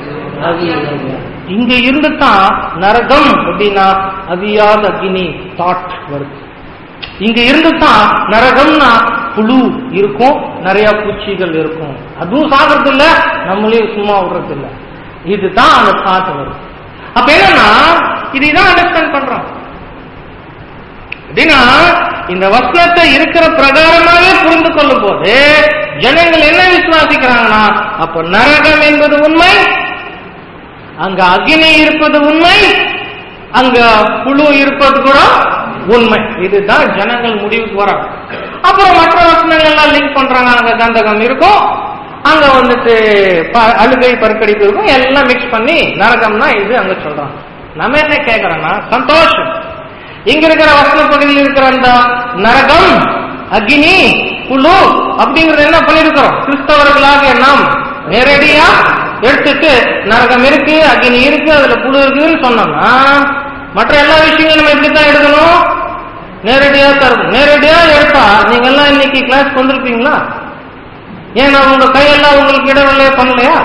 இங்க இருந்துதான் நரகம் அப்படின்னா அவியாத அக்னி தாட் வருது. இங்க இருந்துதான் நரகம்னா புழு இருக்கும், நிறைய பூச்சிகள் இருக்கும். அதுவும் சாகிறது இல்ல, நம்மளே சும்மா விடுறது இல்ல. இதுதான் அந்த தாட் வருது. அப்ப என்னன்னா இதான் அண்டர்ஸ்டாண்ட் பண்றோம் அப்படின்னா, இந்த வசனத்தை இருக்கிற பிரகாரமாவே புரிந்து கொள்ளும் போது ஜனங்கள் என்ன விசுவாசிக்கிறாங்கன்னா, அப்ப நரகம் என்பது உண்மை, அங்க அக்னி இருப்பது உண்மை, அங்க புழு இருப்பது கூட உண்மை. இதுதான் ஜனங்கள் முடிவுக்கு வர. அப்புறம் மற்ற வசனங்கள் எல்லாம் லிங்க் பண்றாங்க. அங்க கந்தகம் இருக்கும், அங்க வந்துட்டு அழுகை பற்கடிப்பு இருக்கும், எல்லாம் மிக்ஸ் பண்ணி நரகம்னா இது அங்க சொல்றாங்க. நம்ம என்ன கேட்கறோம்னா, சந்தோஷம். இங்க இருக்கிற வசன பகுதியில் இருக்கிற அந்த நரகம், அக்னி, புழு அப்படிங்கறது என்ன பண்ணிருக்கிறோம்? கிறிஸ்தவர்களாக நாம் நேரடியா எடுத்துட்டு நரகம் இருக்கு, அக்னி இருக்கு, அதுல புழு இருக்குன்னு சொன்னோம்னா, மற்ற எல்லா விஷயங்களும் நம்ம எப்படித்தான் எடுக்கணும்? நேரடியா தருது. நேரடியா எடுத்தா நீங்க எல்லாம் இன்னைக்கு கிளாஸ் வந்திருப்பீங்களா? ஏன்னா உங்க கையெல்லாம் உங்களுக்கு இடவில்லையே பண்ணலையா?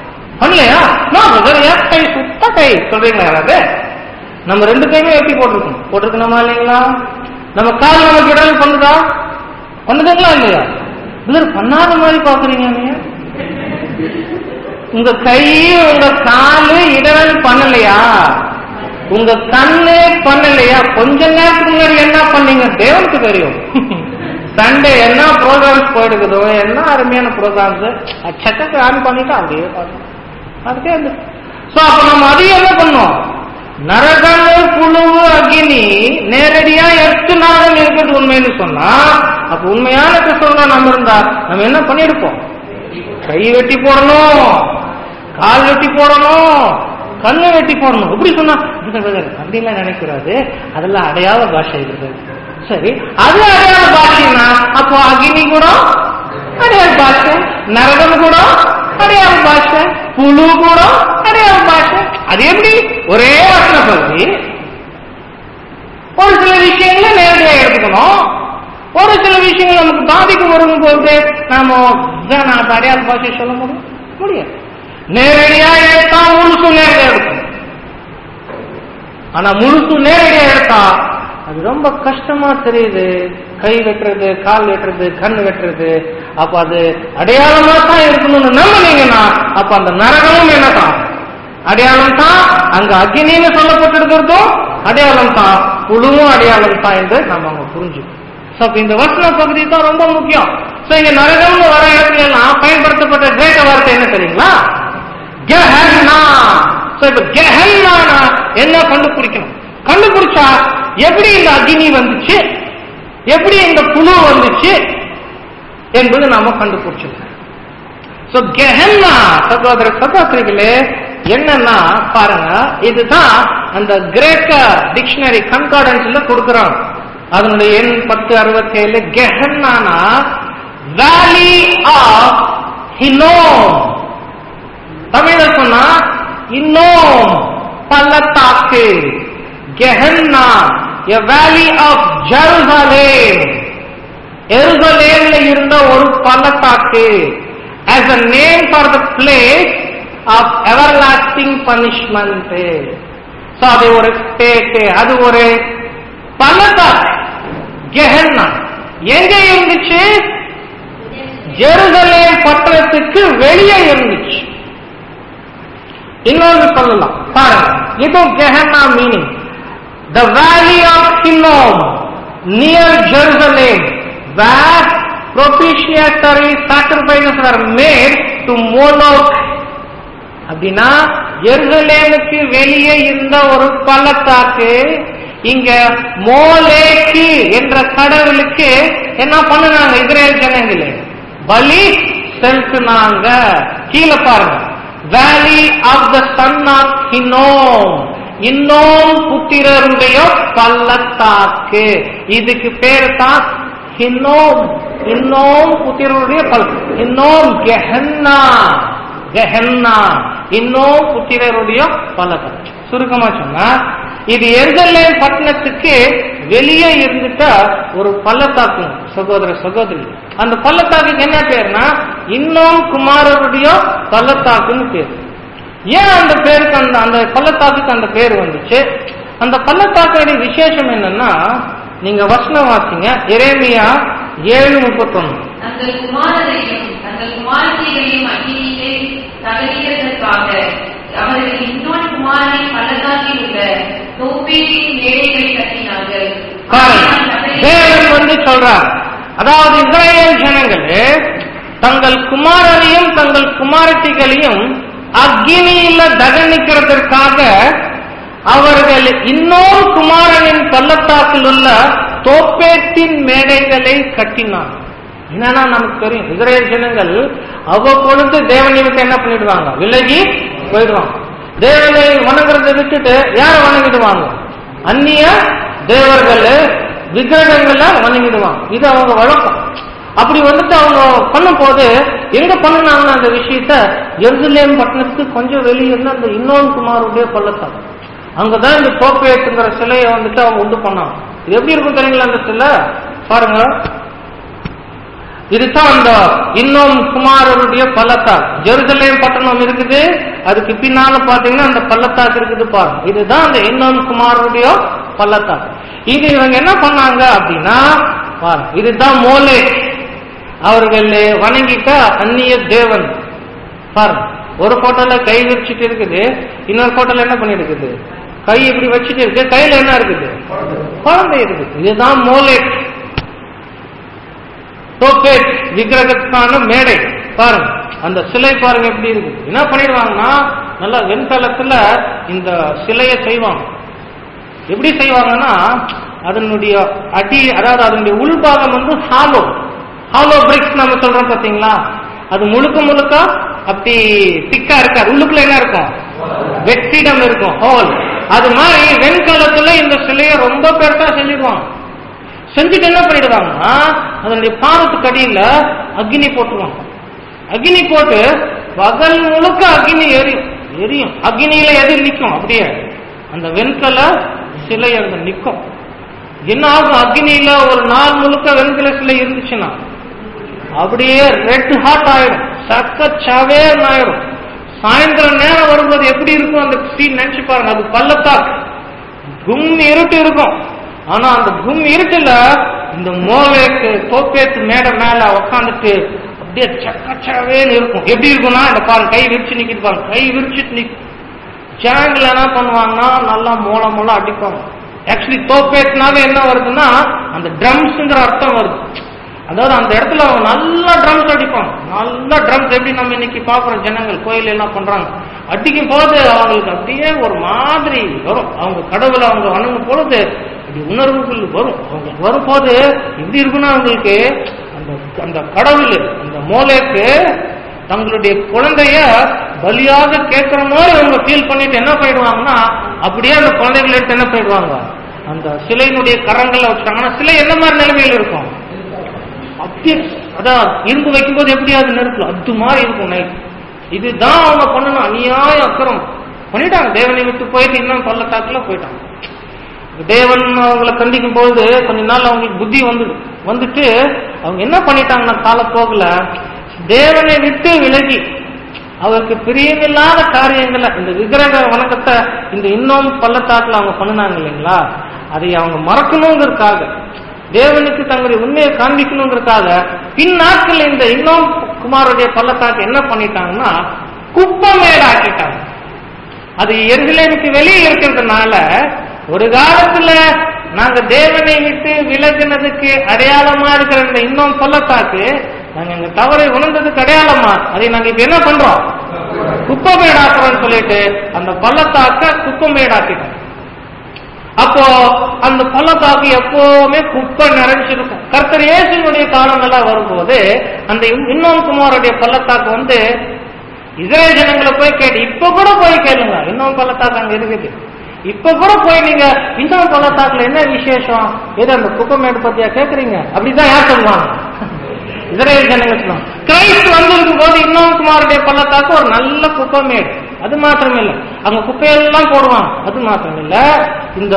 கை சுத்த கை சொல்றீங்களா? யாராவது நம்ம ரெண்டு கையுமே வெட்டி போட்டிருக்கணுமா இல்லைங்களா? நம்ம கால் நமக்கு இடவில் பண்ணுதுங்களா இல்லையா? இதர் பண்ணாத மாதிரி பாக்குறீங்க. நீங்க உங்க கை உங்க காலு இடவில் பண்ணலையா? உங்க கண்ணு பண்ணலையா? கொஞ்ச நேரத்துக்கு முன்னாடி என்ன பண்ணீங்க தேவனுக்கு தெரியும். சண்டே என்ன ப்ரோக்ராம்ஸ் போயிடுக்குதோ, என்ன அருமையான ப்ரோக்ராம்ஸ் சட்டத்தை ஆன் பண்ணிட்டு அப்படியே அதுக்கே அந்த. அப்ப நம்ம அதையும் என்ன பண்ணோம்? நரகம், புழு, அக்னி நேரடியா எடுத்து நரகம் இருக்கிறது உண்மைன்னு சொன்னா, அப்ப உண்மையான கிறிஸ்தவனா நம்ம இருந்தா நம்ம என்ன பண்ணிருப்போம்? கை வெட்டி போடணும், கால் வெட்டி போடணும், கண்ணு வெட்டி போடணும். எப்படி சொன்னா அப்படின்லாம் நினைக்கிறாரு. அதெல்லாம் அடையாள பாஷை இருக்குது. சரி, அது அடையாள பாஷைன்னா அப்போ அக்னி கூட அடையாள பாஷை, நரகம் கூட அடையாள பாஷை, புழு கூட அடையாள பாஷை. அது எப்படி? ஒரே வசன பகுதி. ஒரு சில விஷயங்களை நேரடியாக எடுத்துக்கணும், ஒரு சில விஷயங்கள் நமக்கு பாதிக்கு வரும்போது நாம அடையாள பாஷை சொல்ல முடியாது. நேரடியா எடுத்தா முழுசும் நேரடியா எடுக்கணும். ஆனா முழுசு நேரடியா எடுத்தா அது ரொம்ப கஷ்டமா தெரியுது. கை வெட்டுறது, கால் வெட்டுறது, கண் வெட்டுறது. அப்ப அது அடையாளமா தான் இருக்கணும்னு நம்பினீங்கன்னா அப்ப அந்த நரகமும் என்னதான் அடையாளம் தான், அங்க அக்னின்னு சொல்லப்பட்டிருக்கிறதும் அடையாளம் தான், புழுவும் அடையாளம் தான் என்று நம்ம அவங்க புரிஞ்சுக்கணும். இந்த வசன பகுதி தான் ரொம்ப முக்கியம். இங்க நரகம்னு வர இடத்துல எல்லாம் பயன்படுத்தப்பட்ட கிரேக்க வார்த்தை என்ன தெரியுங்களா? கெஹன்னா. கெஹன்னானா என்ன கண்டுபிடிக்கணும். கண்டுபிடிச்சா எப்படி இந்த அக்னி வந்துச்சு, எப்படி இந்த புழு வந்துச்சு என்பது நாம கண்டுபிடிச்சிருக்கோம். கெஹன்னா சகோதர சகோதரிகளே என்னன்னா பாருங்க, இதுதான் அந்த கிரேக்க டிக்ஷனரி கன்கார்டன்ஸ்ல கொடுக்கிறாங்க. அதனுடைய எண் 1067. கெஹன்னானா வேலி ஆஃப் ஹினோம். தமிழ சொன்னா இன்னோம் பள்ளத்தாக்கு. கெஹன்னா a valley of Jerusalem. எருசலேம்ல இருந்த ஒரு பள்ளத்தாக்கு. as a name for the place of everlasting punishment. அது ஒரு ஸ்டேட், அது ஒரு பள்ளத்தாக்கு. கெஹன்னா எங்க இருந்துச்சு? ஜெருசலேம் பட்டணத்துக்கு வெளியே இருந்துச்சு. இன்னொன்று சொல்லலாம் பாருங்க, இது Gehenna meaning. The valley of Hinnom near Jerusalem, where propitiatory sacrifices were made to Moloch. அப்படின்னா எருசலேமுக்கு வெளியே இருந்த ஒரு பள்ளத்தாக்கு. இங்க மோலேக்கு என்ற கடவுளுக்கு என்ன பண்ணுனாங்க? இஸ்ரேல் ஜனங்களே பலி செலுத்தினாங்க. கீழே பாருங்க, valley of the son of Hinnom. Hinnom புத்திரருடைய பள்ளத்தாக்கு. இதுக்கு பேரு தான் ஹினோம். இன்னோம் புத்திரருடைய பள்ளத்தாக்கு. இன்னோம் கெஹன்னா. கெஹன்னா இன்னோம் புத்திரருடைய பள்ளத்தாக்கு. சுருக்கமா சொன்னா இது எருசலேம் பட்டணத்துக்கு வெளியே இருந்துட்ட ஒரு பள்ளத்தாக்கு சகோதர சகோதரி. அந்த பள்ளத்தாக்குக்கு என்ன பேருனா இன்னும் குமாரருடைய பள்ளத்தாக்குன்னு பேர். ஏன் அந்த பேருக்கு அந்த பள்ளத்தாக்குக்கு அந்த பேர் வந்துச்சு? அந்த பள்ளத்தாக்குடைய விசேஷம் என்னன்னா, நீங்க வசனம் வாசிங்க, எரேமியா 7:31. தங்கள் குமாரரையும் தங்கள் குமாரத்தைகளையும் அக்கினியிலே தகர்க்கிறதற்காக அவர்கள் இன்னொரு குமாரனை பள்ளத்தாக்கில் உள்ள தோப்பேத்தின் மேடைகளை கட்டினார்கள். தேவன் வந்து சொல்றார், அதாவது இஸ்ரவேல் ஜனங்களே தங்கள் குமாரரையும் தங்கள் குமாரத்திகளையும் அக்னியில தகனிக்கிறதற்காக அவர்கள் இன்னொரு குமாரனின் பள்ளத்தாக்கில் உள்ள தோப்பேத்தின் மேடைகளை கட்டினார். என்னன்னா நமக்கு தெரியும், இஸ்ரவேல் ஜனங்கள் அவ்வப்பொழுது தேவனை விட்டு என்ன பண்ணிடுவாங்க? விலகி போயிடுவாங்க. தேவனை வணங்குறதை விட்டுட்டு யார வணங்கிடுவாங்க? அந்நிய தேவர்கள் விக்கிரகங்களை வணங்கிடுவாங்க. இது அவங்க வழக்கம். அப்படி வந்துட்டு அவங்க பண்ணும் போது எங்க பண்ணுனாங்க அந்த விஷயத்த? எருசலேம் பட்டணத்துக்கு கொஞ்சம் வெளியே இருந்து அந்த இன்னொரு குமாருடைய பள்ளத்தாக்கு, அங்கதான் இந்த தோப்பேத்துங்கிற சிலையை வந்துட்டு அவங்க உண்டு பண்ணாங்க. இது எப்படி இருக்கும் தெரியுங்களா? அந்த சிலை பாருங்க, இதுதான் அந்த இன்னும் குமாரருடைய பள்ளத்தாக்கு. ஜெருசலேம் பட்டணம் இருக்குது, அதுக்கு பின்னால பாத்தீங்கன்னா அந்த பள்ளத்தாக்கு இருக்குது பாருங்க. இதுதான் அந்த இன்னும் குமாரருடைய பள்ளத்தாக்கு. இது இவங்க என்ன பண்ணாங்க அப்படின்னா பாருங்க, இதுதான் மோலே, அவர்கள் வணங்கிட்ட அந்நிய தேவன். பாருங்க, ஒரு போட்டோல கை வச்சுட்டு இருக்குது, இன்னொரு போட்டோல என்ன பண்ணி இருக்குது? கை இப்படி வச்சுட்டு இருக்கு, கையில என்ன இருக்குது? குழந்தை இருக்குது. இதுதான் மோலேக், தோப்பேத் விக்கிரகத்துக்கான மேடை. பாருங்க அந்த சிலை பாருங்க எப்படி இருக்கு. என்ன பண்ணிடுவாங்கன்னா நல்லா வெண்கலத்துல இந்த சிலையை செய்வாங்க. எப்படி செய்வாங்கன்னா அதனுடைய அடி, அதாவது அதனுடைய உள்பாகம் வந்து ஹாலோ பிரிக்ஸ் நம்ம சொல்றோம் பாத்தீங்களா, அது முழுக்க முழுக்க அப்படி திக்கா இருக்காது. உள்ளுக்குள்ள என்ன இருக்கும்? வெற்றிடம் இருக்கும், ஹோல். அது மாதிரி வெண்கலத்துல இந்த சிலையை ரொம்ப பெருசா செஞ்சிடுவாங்க. செஞ்சுட்டு என்ன பண்ணிடுவாங்கன்னா அதனுடைய பாதத்துக்கு அடியில அக்னி போட்டுருவாங்க. அக்னி போட்டு பகல் முழுக்க அக்னி எரியும். அக்னியில எது நிற்கும்? அப்படியே அந்த வெண்கல சிலை அங்க நிற்கும். என்ன ஆகும்? அக்னியில ஒரு நாள் முழுக்க வெண்கல சிலை இருந்துச்சுன்னா அப்படியே ரெட் ஹாட் ஆயிடும், சக்கச்சாவே ஆயிடும். சாயந்தரம் நேரம் வரும்போது எப்படி இருக்கும் அந்த சீன் நினைச்சு பாருங்க. அது பள்ளத்தாக்கு, கும் இருட்டு இருக்கும். ஆனா அந்த கும் இருட்டுல இந்த மோலேக்கு தோப்பேத்து மேடை மேல உக்காந்துட்டு அப்படியே சக்கச்சவேன்னு இருக்கும். எப்படி இருக்கும்னா இந்த பாருங்க, கை விரிச்சு நிக்கிது பாருங்க, கை விரிச்சுட்டு நிக்க. ஜனங்கள் என்ன பண்ணுவாங்கன்னா நல்லா மூலம் அடிப்பாங்க. ஆக்சுவலி தோப்பேத்துனால என்ன வருதுன்னா அந்த ட்ரம்ஸ்ங்கிற அர்த்தம் வருது. அதாவது அந்த இடத்துல அவங்க நல்லா ட்ரம்ஸ் அடிப்பாங்க. நல்லா ட்ரம்ஸ் எப்படி நம்ம இன்னைக்கு பாக்குறோம் ஜனங்கள் கோயில் எல்லாம் பண்றாங்க. அடிக்கும் போது அவங்களுக்கு அப்படியே ஒரு மாதிரி வரும். அவங்க கடவுளை அவங்க வணங்கும் பொழுது அப்படி உணர்வுகள் வரும். அவங்க வரும்போது எப்படி இருக்குன்னா அவங்களுக்கு அந்த கடவுள் அந்த மோலேக்கு தங்களுடைய குழந்தைய பலியாக கேட்கிற மாதிரி அவங்க ஃபீல் பண்ணிட்டு என்ன போயிடுவாங்கன்னா அப்படியே அந்த குழந்தைகள் எடுத்து என்ன போயிடுவாங்க அந்த சிலையினுடைய கரங்கள்ல வச்சுட்டாங்கன்னா சிலை என்ன மாதிரி நிலைமையில் இருக்கும், அப்படியே அதான் இரும்பு வைக்கும்போது எப்படியாவது நெருக்கல அது மாதிரி இருக்கும் நைட். இதுதான் அவங்க பண்ணணும். அநியாய அக்கறம் பண்ணிட்டாங்க. தேவனை விட்டு போயிட்டு இன்னும் பள்ளத்தாக்குல போயிட்டாங்க. தேவன் அவங்களை கண்டிக்கும் போது கொஞ்ச நாள் அவங்களுக்கு புத்தி வந்துட்டு அவங்க என்ன பண்ணிட்டாங்கன்னா காலப்போக்குல தேவனை விட்டு விலகி அவருக்கு பிரியமில்லாத காரியங்களை இந்த விக்கிரக வணக்கத்தை இந்த இன்னும் பள்ளத்தாக்குல அவங்க பண்ணினாங்க இல்லைங்களா, அதை அவங்க மறக்கணுங்கிறதுக்காக தேவனுக்கு தங்களுடைய உண்மையை காண்பிக்கணுங்கிறதுக்காக பின்னாட்கள் இந்த இன்னும் குமாருடைய பள்ளத்தாக்கு என்ன பண்ணிட்டாங்கன்னா குப்பமேடு ஆக்கிட்டாங்க. அது எருசலேமுக்கு வெளியே இருக்கிறதுனால ஒரு காலத்துல நாங்க தேவனை விட்டு விலகினதுக்கு அடையாளமா இருக்கிற இந்த இன்னும் பள்ளத்தாக்கு நாங்க எங்க தவறை உணர்ந்ததுக்கு அடையாளமா அதை நாங்க இப்ப என்ன பண்றோம், குப்பமேடாக்குறோம்னு சொல்லிட்டு அந்த பள்ளத்தாக்க குப்பமேடாக்கிட்டோம். அப்போ அந்த பள்ளத்தாக்கு எப்பவுமே குப்பை நிறைஞ்சிருக்கும். கர்த்தர் இயேசுவினுடைய காலங்கள்லாம் வரும்போது அந்த இன்னும் குமாருடைய பள்ளத்தாக்கு இஸ்ரேல் ஜனங்களை போய் கேட்டு இப்ப கூட போய் கேளுங்க, இன்னும் பள்ளத்தாக்கு அங்க இருக்குது. இப்ப கூட போய் நீங்க இன்னும் பள்ளத்தாக்குல என்ன விசேஷம், ஏதோ அந்த குப்பமேடு பத்தியா கேக்குறீங்க அப்படிதான் யார் சொல்லுவாங்க, இஸ்ரேல் ஜனங்கள் சொல்லுவாங்க. கிரைஸ்ட் வந்திருக்கும் போது இன்னும் குமாருடைய பள்ளத்தாக்கு ஒரு நல்ல குப்பமேடு. அது மாத்திரம் இல்ல, அங்க குப்பையெல்லாம் போடுவாங்க. அது மாத்திரம் இல்ல, இந்த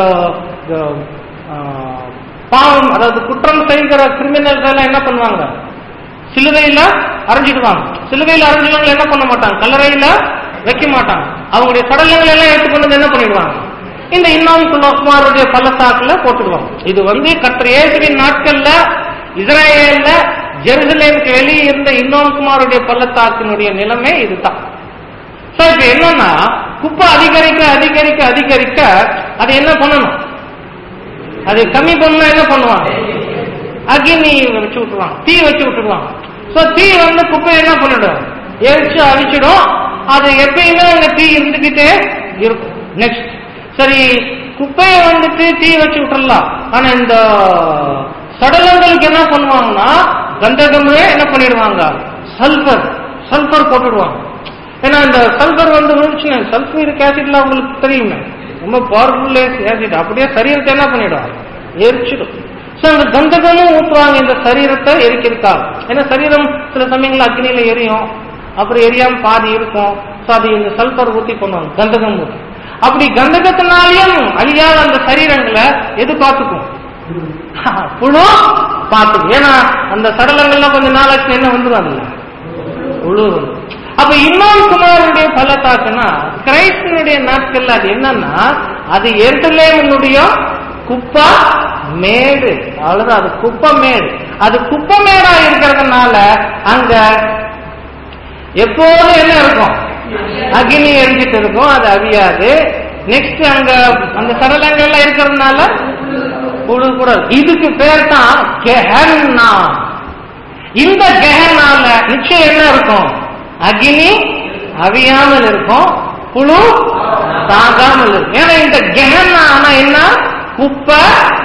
பாவம் அதாவது குற்றம் செய்கிற கிரிமினல்ஸ் எல்லாம் என்ன பண்ணுவாங்க, சிலுவையில அரைஞ்சிடுவாங்க. சிலுவையில அரைஞ்சவங்க என்ன பண்ண மாட்டாங்க, கல்லறையில வைக்க மாட்டாங்க. அவங்களுடைய சடலங்கள் எல்லாம் எடுத்துக்கொண்டு என்ன பண்ணிடுவாங்க, இந்த இன்னும் குமாருடைய பள்ளத்தாக்குல போட்டுடுவாங்க. இது கர்த்தர் இயேசுவின் நாட்கள்ல இஸ்ரேல்ல ஜெருசலேமுக்கு வெளியே இருந்த இன்னும் குமாருடைய பள்ளத்தாக்கினுடைய நிலைமை இதுதான். இப்ப என்னன்னா குப்பை அதிகரிக்க அதிகரிக்க அதிகரிக்க அது என்ன பண்ணணும், அது கம்மி பண்ணா என்ன பண்ணுவாங்க, அக்னி வச்சு விட்டுருவாங்க, தீ வச்சு விட்டுருவாங்க. தீ குப்பை என்ன பண்ணிடும், எரிச்சு அழிச்சிடும். அது எப்பயுமே அங்க தீ இருந்துகிட்டே இருக்கும். நெக்ஸ்ட் சரி, குப்பையை தீ வச்சு விட்டுறலாம். ஆனா இந்த சடலங்களுக்கு என்ன பண்ணுவாங்கன்னா கந்தகமே என்ன பண்ணிடுவாங்க, சல்பர் போட்டுடுவாங்க. ஏன்னா இந்த சல்பர் சல்பூரிக் ஆசிட்ல உங்களுக்கு தெரியுமே ரொம்ப பவர்ஃபுல் ஆசிட், அப்படியே சரீரத்தை என்ன பண்ணிடும், எரிச்சிடும். அந்த கந்தகமும் ஊற்றுவாங்க இந்த சரீரத்தை எரிக்கிறதுக்காக. ஏன்னா சரீரம் சில சமயங்கள் அக்னியில எரியும், அப்புறம் எரியாம பாதி இருக்கும். அது இந்த சல்பர் ஊத்தி பண்ணுவாங்க, கந்தகம் ஊற்றி. அப்படி கந்தகத்தினாலையும் அழியாத அந்த சரீரங்களை எது பார்த்துக்கும், புழு பார்த்துக்கும். ஏன்னா அந்த சடலங்கள்லாம் கொஞ்சம் நாளைக்கு என்ன வந்துடும், அதுல புழு. அப்ப இன்னொரு குமாரனுடைய பள்ளத்தாக்குன்னா கிரைஸ்தனுடைய நாட்கள்ல அது என்னன்னா அது எருசலேமுடைய குப்பை மேடு. அவ்வளவுதான், அது குப்பை மேடு. அது குப்பை மேடா இருக்கிறதுனால அங்க எப்போதும் என்ன இருக்கும், அக்னி எரிஞ்சிட்டு இருக்கும், அது அவியாது. நெக்ஸ்ட் அங்க அந்த சடலங்கள்ல இருக்கிறதுனால புழு கூட. இதுக்கு பேர் தான் கெஹன்னா. இந்த கெஹன்னால நிச்சயம் என்ன இருக்கும், அக்னி அவியாமல் இருக்கும், புழு தாங்காமல் இருக்கும். ஏன்னா இந்த கெஹன்னா என்ன, குப்பை.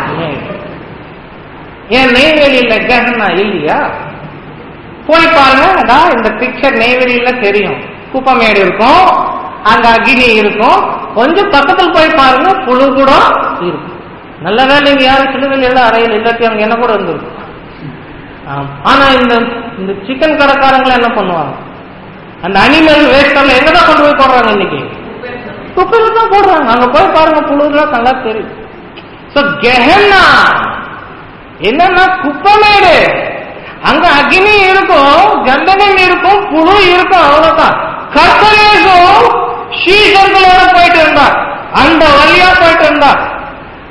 ஏன் நெய்வேலியில கெஹன்னா இல்லையா, போய் பாருங்க. இந்த பிக்சர் நெய்வேலியில தெரியும், குப்பமேடு இருக்கும், அங்க அக்னி இருக்கும். கொஞ்சம் பக்கத்தில் போய் பாருங்க, புழு கூட இருக்கும். நல்ல வேலை இங்க யாரும் சிலுவையில் எல்லாம் அறையில் இல்லாட்டி அங்க என்ன கூட இருந்திருக்கும். ஆனா இந்த சிக்கன் கடைக்காரங்களை என்ன பண்ணுவாங்க, அந்த அனிமல் வேஸ்ட் எல்லாம் எங்கதான் கொண்டு போய் போடுறாங்க, இன்னைக்கு குப்பையில தான் போடுறாங்க. அங்க போய் பாருங்க, புழுலாம் நல்லா தெரியும். கெஹன்னா என்னன்னா குப்பமேடு. அங்க அக்னி இருக்கும், கந்தகம் இருக்கும், புழு இருக்கும், அவ்வளவுதான். கர்த்தரேசும் சீஷர்களோட போயிட்டு இருந்தார், அந்த வழியா போயிட்டு இருந்தார்.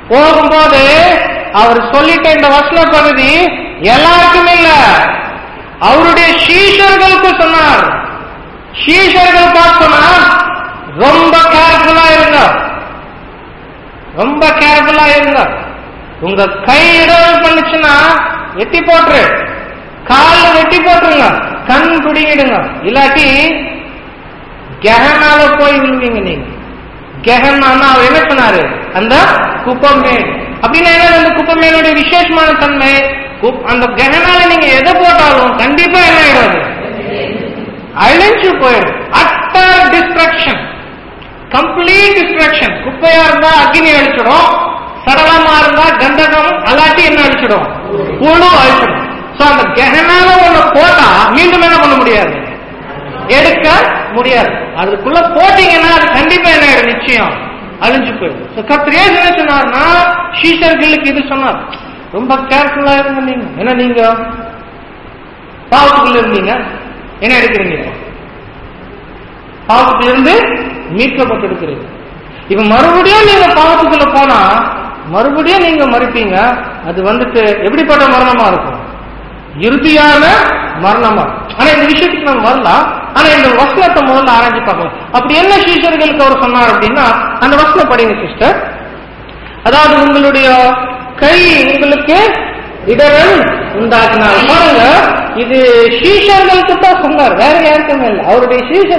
போகும்போது அவர் சொல்லிட்ட இந்த வசன பகுதி எல்லாருக்கும் இல்ல, அவருடைய சீஷர்களுக்கு சொன்னார். சீஷர்கள் பார்த்தோம்னா ரொம்ப கேர்ஃபுல்லா இருங்க, ரொம்ப கேர்ஃபுல்லா இருங்க. உங்க கை இடவல் பண்ணுச்சுன்னா வெட்டி போட்டுரு, கால வெட்டி போட்டுருங்க, கண் பிடிங்கிடுங்க, இல்லாட்டி கெஹனால போய் விழுவீங்க நீங்க. கெஹனானா அவர் என்ன சொன்னாரு? அந்த குப்பமேடு. அப்படின்னா என்ன? அந்த குப்பமேனுடைய விசேஷமான தன்மை, அந்த கெஹனால நீங்க எதை போட்டாலும் கண்டிப்பா என்ன ஆயிடும்? அழிஞ்சு போயிடும். Utter destruction, complete destruction. குப்பையா இருந்தா அக்னி அழிச்சிடும், சடலமா இருந்தா கந்தகம் அல்லாட்டி என்ன அழிச்சிடும்? புழு அழிச்சிடும். சோ அந்த கெஹனால ஒண்ணு போட்டா மீண்டும் என்ன பண்ண முடியாது? எடுக்க முடியாது. அதுக்குள்ள போட்டீங்கன்னா அது கண்டிப்பா என்ன ஆயிடும்? நிச்சயம் அழிஞ்சு போயிடும். கர்த்தர் என்ன சொன்னார்னா சீஷர்களுக்கு இது சொன்னார், ரொம்ப கேர்ஃபுல்லா இருங்க நீங்க. ஏன்னா நீங்க பாவத்துக்குள்ள இருந்தீங்க, என்ன எடுக்கிறீங்க? பாவத்துக்குள்ள இருந்து மீட்கப்பட்டு இருக்கிறீங்க. இப்ப மறுபடியும் நீங்க பாவத்துக்குள்ள போனா மறுபடியும் நீங்க மறுப்பீங்க. அது வந்துட்டு எப்படிப்பட்ட மரணமா இருக்கும்? இறுதியான மரணமா. ஆனா இந்த விஷயத்துக்கு நம்ம வரலாம். ஆனா இந்த வசனத்தை முதல்ல ஆராய்ச்சி பார்க்கலாம். அப்படி என்ன சீஷர்களுக்கு அவர் சொன்னார் அப்படின்னா, அந்த வசனம் படிங்க சிஸ்டர். அதாவது உங்களுடைய கை உங்களுக்கு இடரல் உண்டாக்குனார். பாருங்க, இது சீஷர்களுக்கு தான் சொன்னார், வேற யாருக்குமே இல்லை. அவருடைய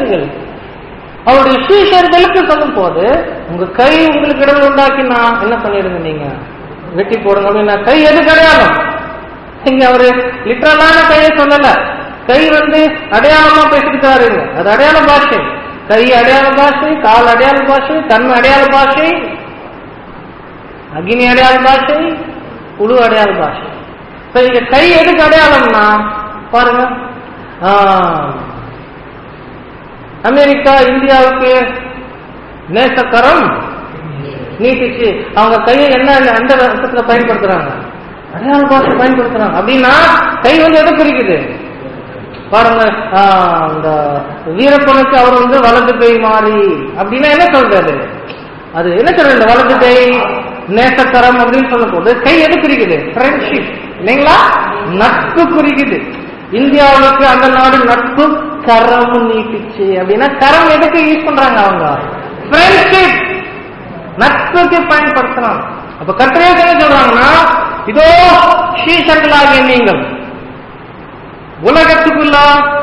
சீஷர்களுக்கு சொல்லும் போது உங்க கை உங்களுக்கு இடரல் உண்டாக்கினா என்ன பண்ணிடுங்க? நீங்க வெட்டி போடுங்க அப்படின்னா கை எது கிடையாது. இங்க அவரு லிட்டரலான கையை சொல்லல, கை அடையாளமா பேசிட்டாரு. அது அடையாள பாஷை. கை அடையாள பாஷை, கால் அடையாள பாஷை, கண் அடையாள பாஷை, அக்னி அடையாள பாஷை, புழு அடையாள பாஷை. இங்க கை எதுக்கு அடையாளம்னா பாருங்க, அமெரிக்கா இந்தியாவுக்கு நேசக்கரம் நீட்டிச்சு அவங்க கையை என்ன அந்த அர்த்தத்துல பயன்படுத்துறாங்க? அடையாள பாஷை பயன்படுத்துறாங்க. அப்படின்னா கை எதை குறிக்குது பாருங்க. இந்த வீரப்பனுக்கு அவர் வலது கை மாறி அப்படின்னா என்ன சொல்றது? அது என்ன சொல்றது? இந்த வலது கை நேசக்கரம் அப்படின்னு சொல்லும் போது கை எது குறிக்குது? ஃப்ரெண்ட்ஷிப் இல்லைங்களா? நட்பு குறிக்குது. இந்தியாவுக்கு அந்த நாடு நட்பு கரம் நீட்டிச்சு அப்படின்னா கரம் எதுக்கு யூஸ் பண்றாங்க? அவங்க ஃப்ரெண்ட்ஷிப், நட்புக்கு பயன்படுத்துறாங்க. அப்ப கர்த்தரே என்ன சொல்றாங்கன்னா, இதோ சீஷர்களாகிய நீங்கள் உலகத்துக்குள்ள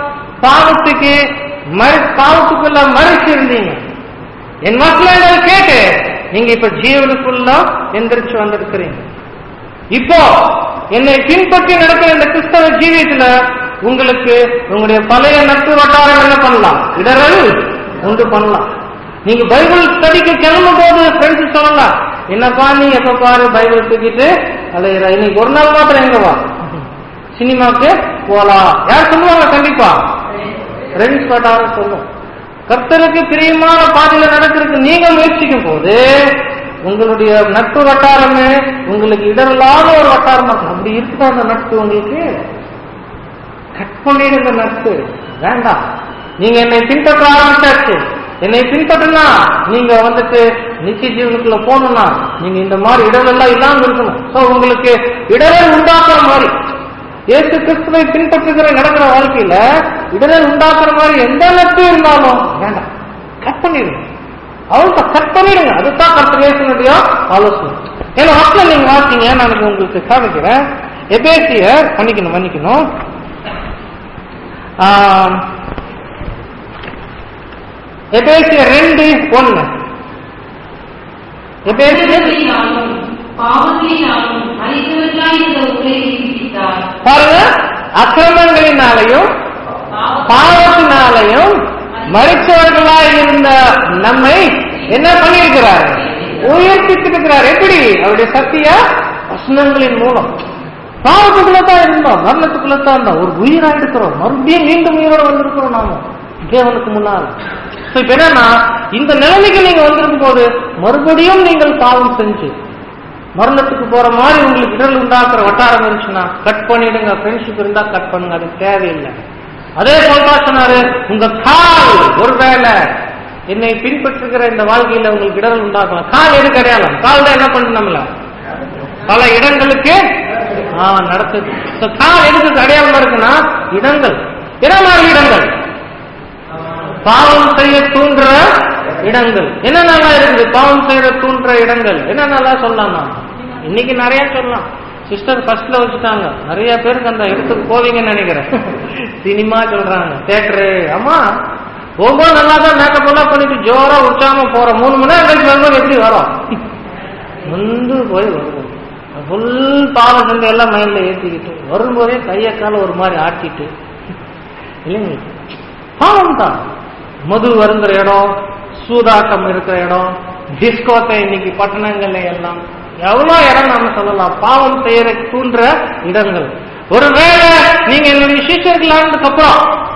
பாவத்துக்குள்ள மறைச்சிருந்தீங்க, என் வசனங்கள் கேட்டு நீங்க இப்ப ஜீவனுக்குள்ள எந்திரிச்சு வந்திருக்கிறீங்க. இப்போ என்னை பின்பற்றி நடக்கிற இந்த கிறிஸ்தவ ஜீவியத்துல உங்களுக்கு உங்களுடைய பழைய நட்பு வட்டாரம் என்ன பண்ணலாம்? இடரல் உண்டு பண்ணலாம். நீங்க பைபிள் ஸ்டடிக்கு கிளம்பும் போது ஃப்ரெண்ட்ஸ் சொல்லலாம், என்னப்பா நீ எப்ப பாரு பைபிள் தூக்கிட்டு அலையிற, இன்னைக்கு ஒரு நாள் மாத்திரம் எங்க வா சினிமாக்கு போலாம். யார் சொல்லுவாங்க? கண்டிப்பா ஃப்ரெண்ட்ஸ் வட்டாரம் சொல்லும். கர்த்தருக்கு பிரியமான பாதையில நடக்கிறதுக்கு நீங்க முயற்சிக்கும் போது உங்களுடைய நட்பு வட்டாரமே உங்களுக்கு இடரலான ஒரு வட்டாரமா. அப்படி இருக்கிற அந்த நட்பு உங்களுக்கு கட் பண்ணிடுங்க. நட்பு வேண்டாம். நீங்க என்னை பின்பற்ற ஆரம்பிச்சாச்சு, என்னை பின்பற்றினா நீங்க நிச்சய ஜீவனுக்குள்ள போகணும்னா நீங்க இந்த மாதிரி இடரெல்லாம் இல்லாம இருக்கணும். சோ உங்களுக்கு இடரல் உண்டாக்குற மாதிரி இயேசு கிறிஸ்துவை பின்பற்றுகிற நடக்கிற வாழ்க்கையில இடரல் உண்டாக்குற மாதிரி எந்த நட்பு இருந்தாலும் வேண்டாம், கட் பண்ணிடுங்க. அவருக்கு கட் பண்ணிடுங்க. அதுதான் கர்த்தர் இயேசுனுடைய ஆலோசனை. ஏன்னா மக்கள் நீங்க வாசிங்க, நான் உங்களுக்கு காமிக்கிறேன். எபேசியர் மன்னிக்கணும் எபேசியர் 2:1. பாருங்க, அக்கிரமங்களினாலையும் பாவத்தினாலையும் மரித்தவர்களாய் இருந்த நம்மை என்ன பண்ணியிருக்கிறார்? உயர்த்திருக்கிறார். எப்படி? அவருடைய சத்திய வசனங்களின் மூலம். பாவத்துக்குள்ளதான் இருந்தோம், மரணத்துக்குள்ளதான் இருந்தோம், ஒரு உயிரா இருக்கிறோம், மறுபடியும் மீண்டும் உயிரோட வந்திருக்கிறோம் நாம தேவனுக்கு முன்னால். இப்ப என்னன்னா, இந்த நிலைமைக்கு நீங்க வந்திருக்கும் போது மறுபடியும் நீங்கள் பாவம் செஞ்சு மரணத்துக்கு போற மாதிரி உங்களுக்கு இடல் உண்டாக்குற வட்டாரம் இருந்துச்சுன்னா கட் பண்ணிடுங்க. ஃப்ரெண்ட்ஷிப் இருந்தா கட் பண்ணுங்க, அது தேவையில்லை. அதே போல சொன்னாரு, உங்க கால் ஒருவேளை என்னை பின்பற்றுகிற இந்த வாழ்க்கையில உங்களுக்கு இடர்கள் உண்டாக்கலாம். கால் எதுக்கு அடையாளம்? கால் தான் என்ன பண்ணுது நம்மள பல இடங்களுக்கு நடத்துது. கால் எதுக்கு அடையாளமா இருக்குன்னா இடங்கள். என்ன மாதிரி இடங்கள்? பாவம் செய்ய தூண்டுற இடங்கள். என்னென்னலாம் இருக்குது பாவம் செய்ய தூண்டுற இடங்கள்? என்னென்னலாம் சொல்லலாம்? இன்னைக்கு நிறைய சொல்லலாம். சிஸ்டர் ஃபர்ஸ்ட்ல வச்சுட்டாங்க. நிறைய பேருக்கு அந்த இடத்துக்கு போவீங்கன்னு நினைக்கிறேன். சினிமா சொல்றாங்க, தியேட்டரு. ஆமா, போகும்போது நல்லா தான் மேக்கப் எல்லாம் பண்ணிட்டு ஜோரா உற்சாகமா போற 3 மணி நேரம் கழிச்சு வரும்போது எப்படி வரும்? முந்து போய் வருவோம். ஃபுல் பாவ சந்தை எல்லாம் மைண்ட்ல ஏற்றிக்கிட்டு வரும்போதே கையை கால ஒரு மாதிரி ஆட்டிட்டு இல்லைங்க. பாவம் தான். மது வருந்துற இடம், சூதாட்டம் இருக்கிற இடம், டிஸ்கோத்தை இன்னைக்கு பட்டணங்கள்ல எல்லாம் எவ்வளவு இடம் நாம சொல்லலாம். பாவம் செய்யற தூண்டுற இடங்கள். ஒருவேளை நீங்க என்னுடைய சிஷ்யர்களானதுக்கு அப்புறம்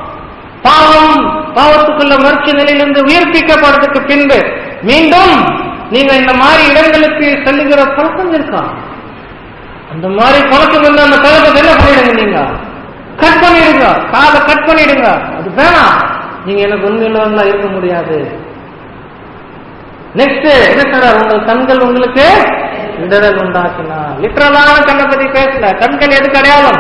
பாவத்துக்குள்ள மறுச்ச நிலையிலிருந்து உயிர்ப்பிக்கப்படுறதுக்கு பின்பு மீண்டும் நீங்க இந்த மாதிரி இடங்களுக்கு செல்லுகிற பழக்கம் இருக்கா? அந்த மாதிரி பழக்கம் இருந்தா அந்த பழக்கத்தை என்ன பண்ணிடுங்க? நீங்க கட் பண்ணிடுங்க, காதை கட் பண்ணிடுங்க. அது வேணாம். நீங்க எனக்கு உண்மையில இருக்க முடியாது. நெக்ஸ்ட் என்ன சொல்றாரு? உங்கள் கண்கள் உங்களுக்கு இடரல் உண்டாக்கினா. லிட்டரலான கண்ணை பத்தி பேசல. கண்கள் எதுக்கு அடையாளம்?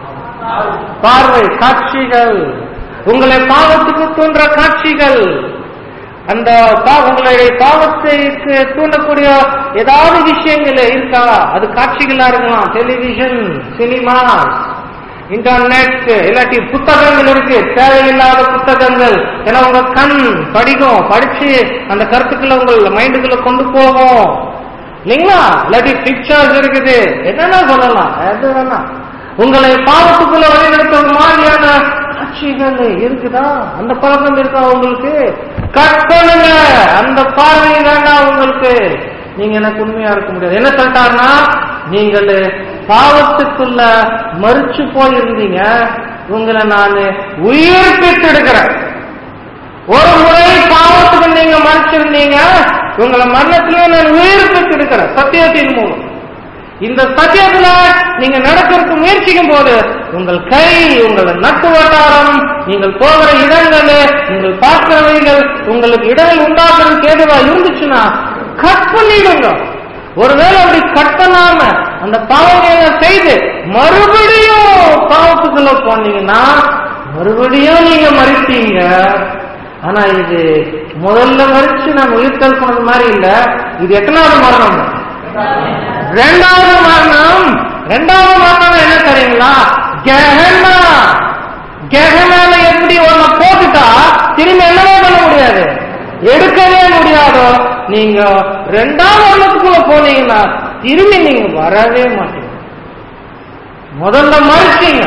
பார்வை, காட்சிகள். உங்களை பாவத்துக்கு தூண்டுற காட்சிகள். அந்த உங்களுடைய பாவத்துக்கு தூண்டக்கூடிய ஏதாவது விஷயங்கள் இருக்கா? அது காட்சிகளா இருக்கலாம். டெலிவிஷன், சினிமா, இன்டர்நெட், இல்லாட்டி புத்தகங்கள் இருக்கு, தேவையில்லாத புத்தகங்கள். ஏன்னா உங்க கண் படிக்கும், படிச்சு அந்த கருத்துக்களை உங்க மைண்டுக்குள்ள கொண்டு போகும் இல்லைங்களா? இல்லாட்டி பிக்சர்ஸ் இருக்குது, என்னன்னா சொல்லலாம். எது வேணா உங்களை பாவத்துக்குள்ள வழிநடத்த ஒரு மாதிரியான காட்சிகள் இருக்குதா? அந்த பழக்கம் இருக்கா உங்களுக்கு? கட் பண்ணுங்க. அந்த பார்வை வேண்டாம் உங்களுக்கு. நீங்க எனக்கு உண்மையா இருக்க முடியாது. என்ன சொல்லிட்டாருன்னா, நீங்கள் பாவத்துக்குள்ள மறுச்சு போயிருந்தீங்க, உங்களை நான் உயிர்ப்பித்து எடுக்கிறேன். ஒரு முறை பாவத்துக்கு நீங்க மறுச்சிருந்தீங்க, உங்களை மரணத்திலே நான் உயிர்ப்பித்து எடுக்கிறேன் சத்தியத்தின் மூலம். இந்த சத்தியத்துல நீங்க நடக்கிறதுக்கு முயற்சிக்கும் போது உங்கள் கை, உங்கள் நட்டு வட்டாரம், நீங்கள் போகிற இடங்கள், நீங்கள் பார்க்கிறவைகள் உங்களுக்கு இடங்கள் உண்டாக்குறதுக்கு ஏதுவா இருந்துச்சுன்னா கட் பண்ணிடுங்க. ஒருவேளை அப்படி கட் பண்ணாம அந்த பாவங்களை செய்து மறுபடியும் பாவத்துக்குள்ள போனீங்கன்னா மறுபடியும் நீங்க மறிப்பீங்க. ஆனா இது முதல்ல மறிச்சு நான் உயிர்த்தல் போனது மாதிரி இல்ல. இது எத்தனாவது மரணம்? 2வது மரணம். 2வது மரணம் என்ன தெரியுங்களா? கெஹன்னா. கெஹன்னால எப்படி ஒன்ன போட்டுட்டா திரும்பி என்னவே பண்ண முடியாது, எடுக்கவே முடியாதோ. நீங்க 2வது மரணத்துக்குள்ள போனீங்கன்னா திரும்பி நீங்க வரவே மாட்டீங்க. முதல்ல மறுச்சீங்க,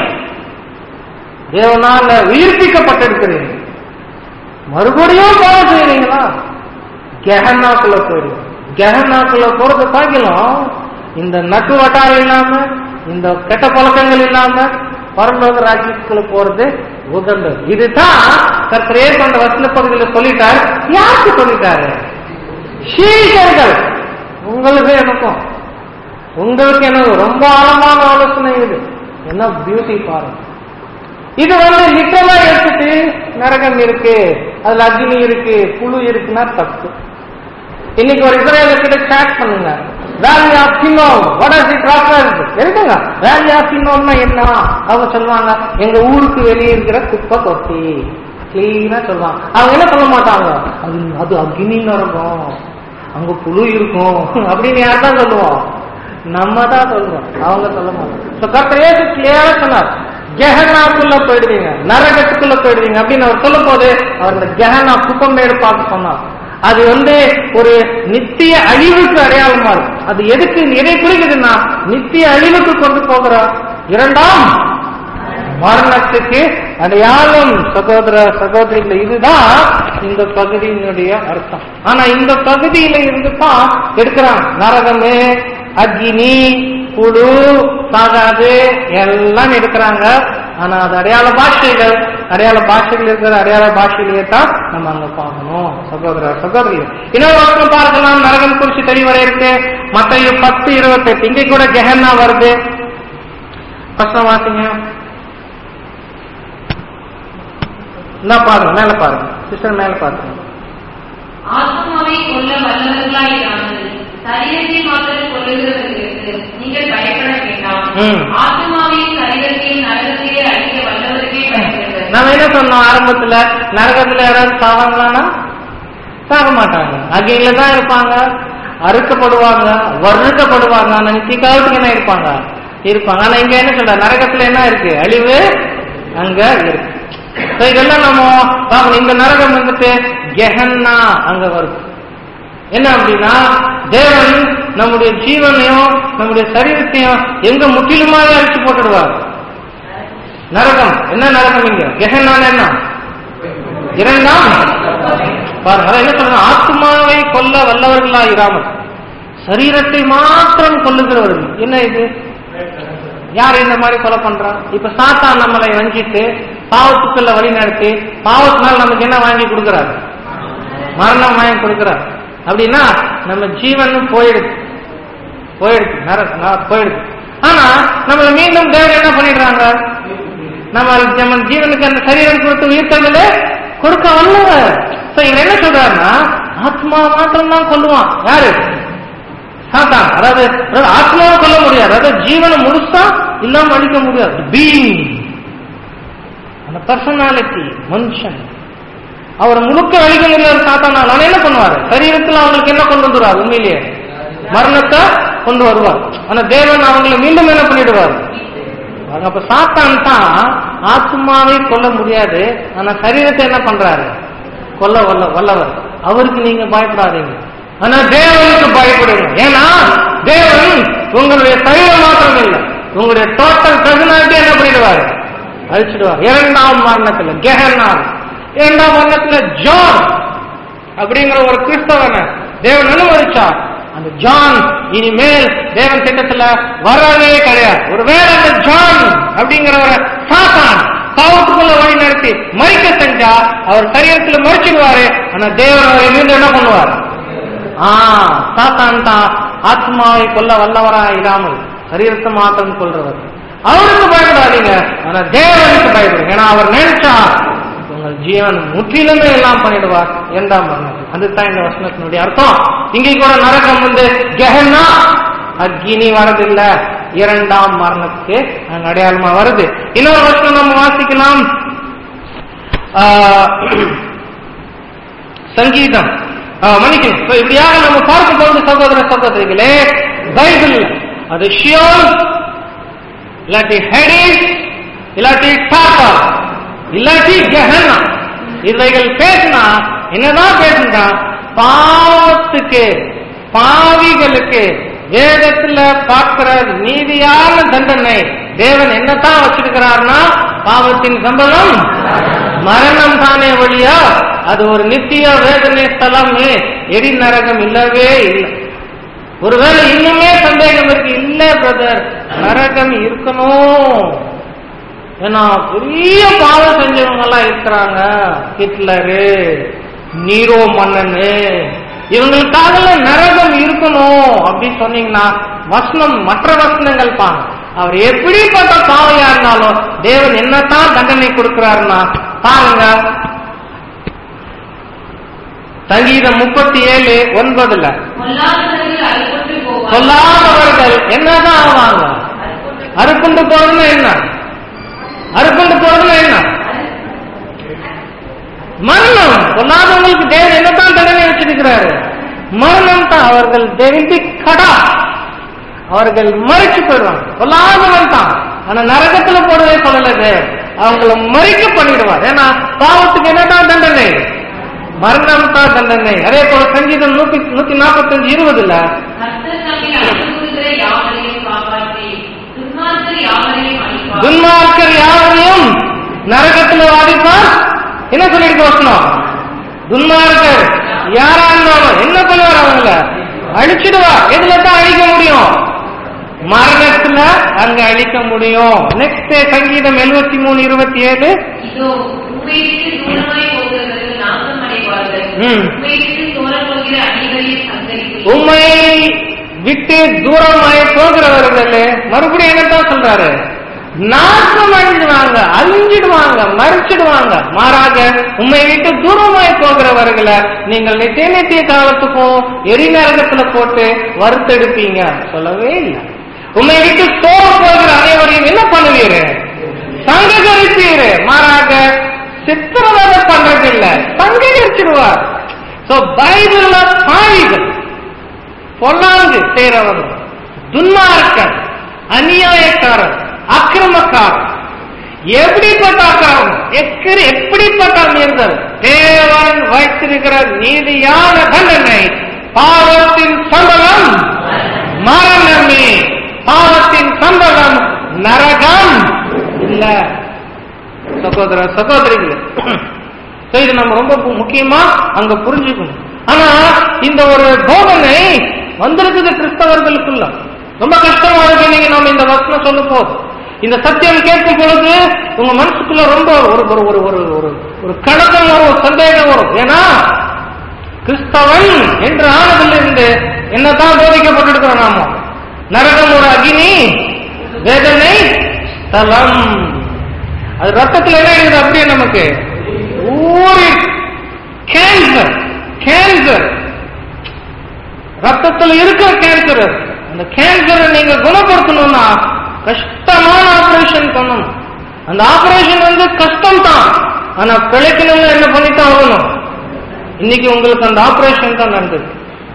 தேவனால உயிர்ப்பிக்கப்பட்டிருக்கிறீங்க, மறுபடியும் பாவம் செய்யறீங்களா, கெஹன்னாக்குள்ள போயிடுங்க. கெஹன்னாக்குள்ள போறது பார்க்கலாம். இந்த நட்டு வட்டாரம் இல்லாம, இந்த கெட்ட பழக்கங்கள் இல்லாம பரலோக ராஜ்யத்துக்குள்ள போறது உகந்தது. இதுதான் கர்த்தரே கொண்ட வசன பகுதியில் சொல்லிட்டார். யாருக்கு சொல்லிட்டாரு? சீஷர்கள். உங்களுக்கு எனக்கும், உங்களுக்கு எனக்கு ரொம்ப ஆழமான ஆலோசனை இது. என்ன பியூட்டி பாருங்க. இது லிட்டரலா எடுத்துட்டு நரகம் இருக்கு, அதுல அக்னி இருக்கு, புழு இருக்குன்னா தப்பு. இன்னைக்கு ஒரு இஸ்ரேல கிட்ட சாட் பண்ணுங்க. Valley of Hinnom, what are the process எழுதுங்க. வேல்யூ ஆஃப் சினோம்னா என்ன? அவங்க சொல்லுவாங்க, எங்க ஊருக்கு வெளியே இருக்கிற குப்பை தொட்டி கிளீனா சொல்லுவாங்க. அவங்க என்ன சொல்ல மாட்டாங்க, அது அக்னி நரகம், அங்க புழு இருக்கும் அப்படின்னு யார் தான் சொல்லுவோம்? நம்ம தான் சொல்லுவோம், அவங்க சொல்ல மாட்டோம். கர்த்தர் கிளியரா சொன்னார், கெஹன்னாக்குள்ள போயிடுவீங்க, நரகத்துக்குள்ள போயிடுவீங்க அப்படின்னு அவர் சொல்லும் போது அவர் இந்த கெஹன்னா குப்பமேடு பார்த்து சொன்னார். அது ஒரு நித்திய அழிவுக்கு அடையாளமா இருக்கு. அது எதுக்கு எதை குறிக்குதுன்னா நித்திய அழிவுக்கு கொண்டு போகிற 2ஆம் மரணத்துக்கு அடையாளம். சகோதர சகோதரிகள், இதுதான் இந்த பகுதியினுடைய அர்த்தம். ஆனா இந்த பகுதியில இருந்துதான் எடுக்கிறாங்க. நரகமே, அக்னி, புழு, சாகாது எல்லாம் எடுக்கிறாங்க. ஆனா அது அடையாள பாஷைகள். அடையாள பாஷைகள் இருக்கிற அடையாள பாஷையிலேயே தான் நம்ம அங்க பார்க்கணும். சகோதர சகோதரிகள், இன்னொரு வருஷம் பார்க்கலாம். நரகம் குறிச்சு தெளிவரை இருக்கு. மத்தேயு 10:28 இங்க கூட கெஹன்னா வருது. கஷ்டம் வாசிங்க. என்ன பாருங்க, மேல பாருங்க சிஸ்டர், மேல பாருங்க. கொல்ல வல்லவர்களாயிராமல் சரீரத்தை மாத்திரம் கொல்லுகிறவர்களுக்கு நீங்கள் பயப்பட வேண்டாம். ஆத்மாவையும் சரீரத்தையும் நரகத்திலே அழிக்க வல்லவருக்கே பயப்படுங்கள். நம்ம என்ன சொன்னோம் ஆரம்பத்துல? நரகத்துல யாராவது சாவாங்களான்னா சாக மாட்டாங்க, அகையில தான் இருப்பாங்க, அறுக்கப்படுவாங்க, வருக்கப்படுவாங்க. ஆனா நித்திய காலத்துக்கு என்ன இருப்பாங்க? ஆனா இங்க என்ன சொல்ற? நரகத்துல என்ன இருக்கு? அழிவு அங்க இருக்கு. இதெல்லாம் நம்ம பார்க்கணும். இந்த நரகம் வந்துட்டு கெஹன்னா அங்க வருது. என்ன அப்படின்னா, தேவன் நம்முடைய ஜீவனையும் நம்முடைய சரீரத்தையும் எங்க முற்றிலுமாக அழிச்சு போட்டுடுவார். நரகம் என்ன? நரகம் இங்க கெஹன்னா என்ன? இரண்டாம் பாருங்க. என்ன சொல்ற? ஆத்மாவை கொல்ல வல்லவர்களா இராமல் சரீரத்தை மாத்திரம் கொல்லுகிறவர்கள். என்ன இது? யார் இந்த மாதிரி கொலை பண்றான்? இப்ப சாத்தான் நம்மளை வஞ்சித்து பாவத்துக்குள்ள வழி நடத்தி பாவத்தினால் நமக்கு என்ன வாங்கி கொடுக்கிறார்? மரணம் வாங்கி கொடுக்கிறார். அப்படின்னா நம்ம ஜீவனும் போயிடுது. ஆனா நம்மள மீண்டும் தேவன் என்ன பண்ணிடுறாங்க? நம்ம ஜீவனுக்கு அந்த சரீரம் கொடுத்து உயிர்த்ததிலே கொடுக்க வல்லவர். என்ன சொல்றாருன்னா, ஆத்மா மாத்திரம் தான் கொல்லுவான். யாரு? சாத்தான். அதாவது ஆத்மாவை கொல்ல முடியாது, அதாவது ஜீவனை முழுசா இல்லாம அழிக்க முடியாது. பீயிங், அந்த பர்சனாலிட்டி, மனுஷன் அவரை முழுக்க அழிக்க முடியாது சாத்தானால். அவன் என்ன பண்ணுவாரு? சரீரத்தில் அவங்களுக்கு என்ன கொண்டு வந்துருவார்? உண்மையிலேயே மரணத்தை கொண்டு வருவார். ஆனா தேவன் அவங்களை மீண்டும் என்ன பண்ணிடுவார்? அப்ப சாத்தான் தான் ஆத்மாவை கொல்ல முடியாது, ஆனா சரீரத்தை என்ன பண்றாரு? கொல்ல வல்லவர். அவருக்கு நீங்க பயப்படாதீங்க, ஆனா தேவனுக்கு பயப்படுங்க. ஏன்னா தேவன் உங்களுடைய சரீரம் மாத்திரம் இல்லை, உங்களுடைய டோட்டல் பர்சனாலிட்டி என்ன பண்ணிடுவாரு? அழிச்சிடுவார். இரண்டாம் மரணத்துல கெஹன்னா, இரண்டாம் மரணத்துல ஜான் அப்படிங்கிற ஒரு கிறிஸ்தவனை தேவன் அனுமதிச்சார். அந்த ஜான் இனிமேல் தேவன் திட்டத்துல வரவே கிடையாது. ஒருவேளை அந்த ஜான் அப்படிங்கிறவரை சாத்தான் பாவத்துக்குள்ள வழி நடத்தி மறிக்க செஞ்சா அவர் சரீரத்துல மறிச்சிடுவாரு. ஆனா தேவன் அவரை மீண்டும் என்ன பண்ணுவார்? சாத்தான் தான் ஆத்மாவை கொல்ல வல்லவரா இல்லாமல் சரீரத்தை மாத்திரம் கொள்றவர். அவருக்கு பயப்படாதீங்க, ஆனா தேவனுக்கு பயப்படுங்க. ஏன்னா அவர் நினைச்சா உங்கள் ஜீவன் முற்றிலுமே எல்லாம் பண்ணிடுவார். இரண்டாம் மரணம். அதுதான் இந்த வசனத்தினுடைய அர்த்தம். இங்கே கூட நரகம் வந்து கெஹன்னா அக்னி வரதில்லை, இரண்டாம் மரணத்துக்கு அங்க அடையாளமா வருது. இன்னொரு வசனம் நம்ம வாசிக்கலாம். சங்கீதம் மன்னிக்கணும். இப்படியாக நம்ம பார்க்கும்போது சகோதர சகோதரிகளே, பைபிள் அது ஷியோல் இல்லாட்டி ஹெடிஸ் இல்லாட்டி டாட்டா இல்லாட்டி கெஹன்னா இவைகள் பேசினா என்னதான் பேசுனா பாவத்துக்கு பாவிகளுக்கு வேதத்துல பார்க்கிற நீதியான தண்டனை தேவன் என்னத்தான் வச்சிருக்கிறார்னா, பாவத்தின் சம்பளம் மரணம் தானே வழியா அது ஒரு நித்திய வேதனை ஸ்தலமே, எரி நரகம் இல்லவே இல்லை. ஒருவேளை இன்னுமே சந்தேகம் இருக்கு, இல்ல பிரதர் நரகம் இருக்கணும். ஏன்னா பெரிய பாவம் செஞ்சவங்க எல்லாம் இருக்கிறாங்க, ஹிட்லரு, நீரோ மன்னனு, இவங்களுக்காக நரகம் இருக்கணும் அப்படின்னு சொன்னீங்கன்னா வசனம் மற்ற வசனங்கள் பாங்க. அவர் எப்படிப்பட்ட பாவையா இருந்தாலும் தேவன் என்னத்தான் தண்டனை கொடுக்கிறாருன்னா பாருங்க. சங்கீதம் 37:9 சொல்லாதவர்கள் என்னதான் ஆவாங்க? அறுப்புண்டு போறதுன்னா என்ன? அறுப்புண்டு போறதுன்னா என்ன? மரணம். சொல்லாதவங்களுக்கு தேவன் என்னத்தான் தண்டனை வச்சிருக்கிறாரு? மரணம் தான். அவர்கள் தேவி கடா, அவர்கள் மறிச்சு போயிடுவாங்க. சொல்லாதவன் தான். ஆனா நரகத்துல போடவே சொல்லல, அவங்கள மறிக்க பண்ணிடுவார். ஏன்னா பாவத்துக்கு என்னதான் தண்டனை? மரணம் தான் தண்டனை. அதே போல சங்கீதம் 145:20 துன்மார்க்கர் யாவரையும் நரகத்தில் வாதிப்பார். என்ன சொல்லிட்டு வசனம்? துன்மார்க்கர் யாரா இருந்தாலும் என்ன பண்ணுவார்? அவங்கள அழிச்சிடுவார். எதுல தான் அழிக்க முடியும்? மரணத்துல அங்க அழிக்க முடியும். நெக்ஸ்ட் சங்கீதம் 73:27 உண்மை விட்டு தூரமாய் போகிறவர்கள் மறுபடியும் என்னத்தான் சொல்றாரு? நாசம் அழிஞ்சுவாங்க, அழிஞ்சிடுவாங்க, மறைச்சிடுவாங்க. மாறாக உண்மை விட்டு தூரமாய் போகிறவர்களை நீங்கள் நித்திய நித்திய காலத்துக்கும் எரிநரகத்துல போட்டு வறுத்தெடுப்பீங்க சொல்லவே இல்லை. உண்மை விட்டு போகிற அனைவரையும் என்ன பண்ணுவீரு? சங்ககரிப்பீரு. மாறாக சித்திரவதை பண்றதில்லை, சங்ககரிச்சிடுவார். பைபிள்ல பாவிகள், பொல்லாங்கு செய்றவங்க, துன்மார்க்கர், அநியாயக்காரர், அக்கிரமக்காரர், எப்படிப்பட்ட அக்கிரமம், எப்படிப்பட்ட மீறுதல், தேவன் வைத்திருக்கிற நீதியான தண்டனை. பாவத்தின் சம்பளம் மரணமே, பாவத்தின் சம்பளம் நரகம் இல்ல. சகோதர சகோதரிகள், இது நம்ம ரொம்ப முக்கியமா அங்க புரிஞ்சுக்கணும். ஆனா இந்த ஒரு போதனை வந்திருக்குது கிறிஸ்தவர்களுக்குள்ள. ரொம்ப கஷ்டமா இருக்கு. நீங்க நாம இந்த வசனம் சொல்லும் போது, இந்த சத்தியம் கேட்கும் பொழுது உங்க மனசுக்குள்ள ரொம்ப ஒரு ஒரு ஒரு ஒரு கலக்கம் வரும், சந்தேகம் வரும். ஏன்னா கிறிஸ்தவன் என்று ஆனதிலிருந்து என்னதான் போதிக்கப்பட்டிருக்கிறோம் நாம? நரகம் ஒரு அக்னி, வேதனை ஸ்தலம். அது ரத்தத்தில் என்ன இருக்குது? அப்படியே நமக்கு கேன்சர், கேன்சர் ரத்தத்தில் இருக்கிற கேன்சர். அந்த கேன்சரை நீங்க குணப்படுத்தணும்னா கஷ்டமான ஆபரேஷன் பண்ணணும். அந்த ஆபரேஷன் கஷ்டம் தான். ஆனா பிழைக்கணும்னு என்ன பண்ணித்தான் ஆகணும். இன்னைக்கு உங்களுக்கு அந்த ஆபரேஷன் தான் நடந்தது.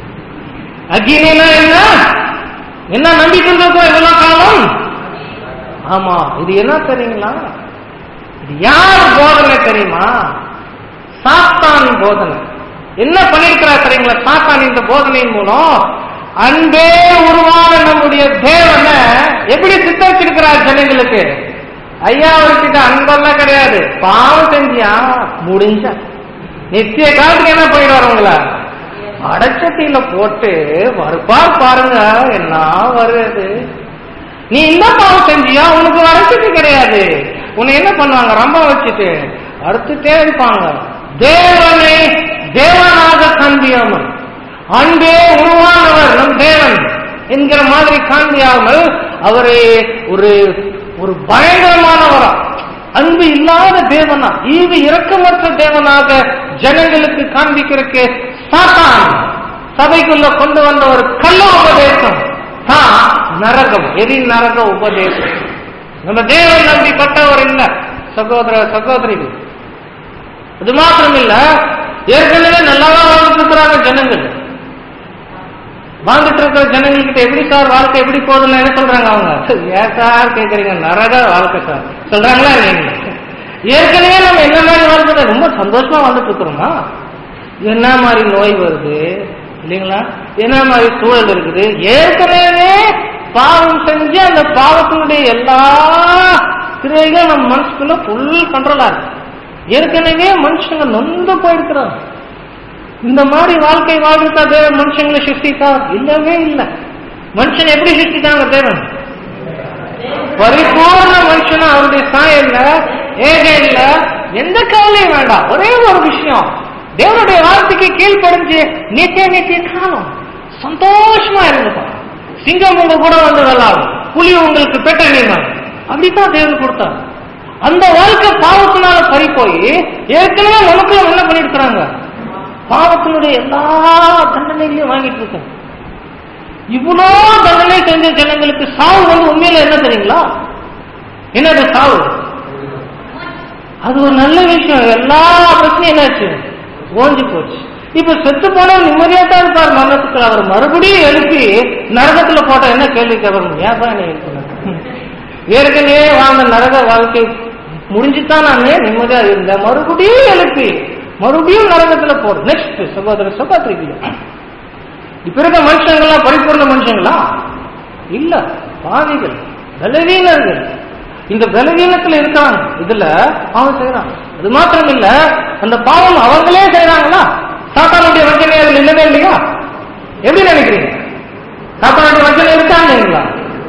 அக்னினா என்ன நம்பிக்கை இருக்கோம் இவ்வளவு காலம்? ஆமா, இது என்ன தெரியுங்களா? இது யார் போதனை தெரியுமா? சாத்தான் போதனை. என்ன பண்ணிருக்கிறா தெரியுங்களா? சாத்தான் இந்த போதனையின் மூலம் அன்பே உருவான நம்முடைய தேவனை எப்படி சித்தரிச்சிருக்கிறார் ஜனங்களுக்கு? ஐயா அவர்கிட்ட அன்பெல்லாம் கிடையாது, பாவம் செஞ்சியா முடிஞ்ச நித்திய காலத்துக்கு என்ன பண்ணிடுவார்? உங்கள அடைச்சட்டியில போட்டு வருப்பார் பாருங்க, என்ன வருது. நீ இந்த பாவம் செஞ்சியா உனக்கு அடைச்சட்டி கிடையாது. உன்னை என்ன பண்ணுவாங்க? ரொம்ப வச்சுட்டு அறுத்துட்டே இருப்பாங்க. தேவனை தேவனாக காண்பியாமல், அன்பே உருவானவர் நம் தேவன் என்கிற மாதிரி காண்பியாமல், அவரை ஒரு ஒரு பயங்கரமானவரா, அன்பு இல்லாத தேவனா, ஈவு இரக்கமற்ற தேவனாக ஜனங்களுக்கு காண்பிக்கிறதுக்கு சாத்தான் சபைக்குள்ள கொண்டு வந்த ஒரு கள்ள உபதேசம் தான் நரகம், எரி நரக உபதேசம். நம்ம தேவன் நம்பிப்பட்டவர் இல்ல சகோதர சகோதரிகள். அது மாத்திரம் இல்ல, ஏற்கனவே நல்லாவா வாழ்ந்துட்டு இருக்கிறாங்க ஜனங்கள். வாழ்ந்துட்டு இருக்கிற ஜனங்கள்கிட்ட எப்படி சார் வாழ்க்கை எப்படி போகுதுன்னு என்ன சொல்றாங்க? அவங்க ஏன் சார் கேட்கறீங்க? நரக வாழ்க்கை சார் சொல்றாங்களா? இல்லைங்க, ஏற்கனவே நம்ம என்ன மாதிரி வாழ்க்கை ரொம்ப சந்தோஷமா வாழ்ந்துட்டு இருக்கிறோமா? என்ன மாதிரி நோய் வருது இல்லைங்களா? என்ன மாதிரி சூழல் இருக்குது? ஏற்கனவே பாவம் செஞ்சு அந்த பாவத்தினுடைய எல்லா கிரைகளும் நம்ம மனசுக்குள்ள ஃபுல் கண்ட்ரோலா இருக்கு. ஏற்கனவே மனுஷங்க நொந்து போயிருக்கிறாங்க. இந்த மாதிரி வாழ்க்கை வாழ்க்கை தேவன் மனுஷங்களை சிருஷ்டித்தார்? இல்லவே இல்லை. மனுஷன் எப்படி சிருஷ்டித்தாங்க? தேவன் பரிபூர்ண மனுஷனா, அவருடைய சாயல்ல, ஏகையில எந்த கவலையும் வேண்டாம். ஒரே ஒரு விஷயம், தேவனுடைய வார்த்தைக்கு கீழ்ப்படிஞ்சு நித்திய நித்திய காலம் சந்தோஷமா இருந்துப்பாங்க. சிங்கம் உங்க கூட வந்து விளாடும், புலி உங்களுக்கு பெட்ட நீங்க, அப்படித்தான் தேவன் கொடுத்தார். அந்த வாழ்க்கை பாவத்தினால சரி போய் ஏற்கனவே நமக்குள்ள என்ன பண்ணிருக்கிறாங்க? பாவத்தினுடைய எல்லா தண்டனைகளையும் வாங்கிட்டு இருக்காங்க. இவ்வளோ தண்டனை செஞ்ச ஜனங்களுக்கு சாவு உண்மையில என்ன தெரியுங்களா? என்னது சாவு? அது ஒரு நல்ல விஷயம். எல்லா பிரச்சனையும் என்னாச்சு? ஓஞ்சி போச்சு. இப்ப செத்து போன நிம்மதியா தான் இருப்பார் மரணத்துக்கு. அவர் மறுபடியும் எழுப்பி நரகத்துல போட்ட என்ன கேள்வி கேட்கணும்? ஏன் தான் என்ன எழுப்பினார்? ஏற்கனவே வாழ்ந்த நரக வாழ்க்கை முடிஞ்சுதான் நான் நிம்மதியா இருந்தேன், மறுபடியும் எழுப்பி மறுபடியும் நரகத்துல போடு. நெக்ஸ்ட் சகோதர சகோதரிகள், இப்ப இருக்க மனுஷங்கள்லாம் பரிபூர்ண மனுஷங்களா? இல்ல, பாவிகள், பலவீனர்கள். இந்த பலவீனத்துல இருக்காங்க, இதுல பாவம் செய்யறாங்க. அது மாத்திரம் இல்ல, அந்த பாவம் அவங்களே செய்யறாங்களா? சாத்தானுடைய வஞ்சனை அதில் இல்லவே இல்லையா? எப்படி நினைக்கிறீங்க? சாத்தானுடைய வஞ்சனை இருக்காங்க இல்லைங்களா?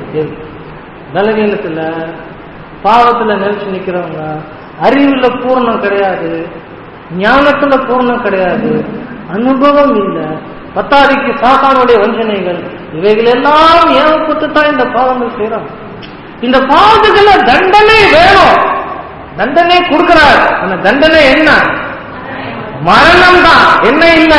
பலவீனத்துல பாவத்துல நினைச்சு நிக்கிறவங்க, அறிவுல பூர்ணம் கிடையாது, ஞானத்துல பூர்ணம் கிடையாது, அனுபவம் இல்லை, பத்தாதிக்கு சாத்தானுடைய வஞ்சனைகள், இவைகள் எல்லாம் ஏவப்பட்டு தான் இந்த பாவங்கள் செய்யறாங்க. இந்த பாவத்துக்குள்ள தண்டனை வேணும், தண்டனை கொடுக்கிறார். அந்த தண்டனை என்ன? மரணம் தான். என்ன இல்ல?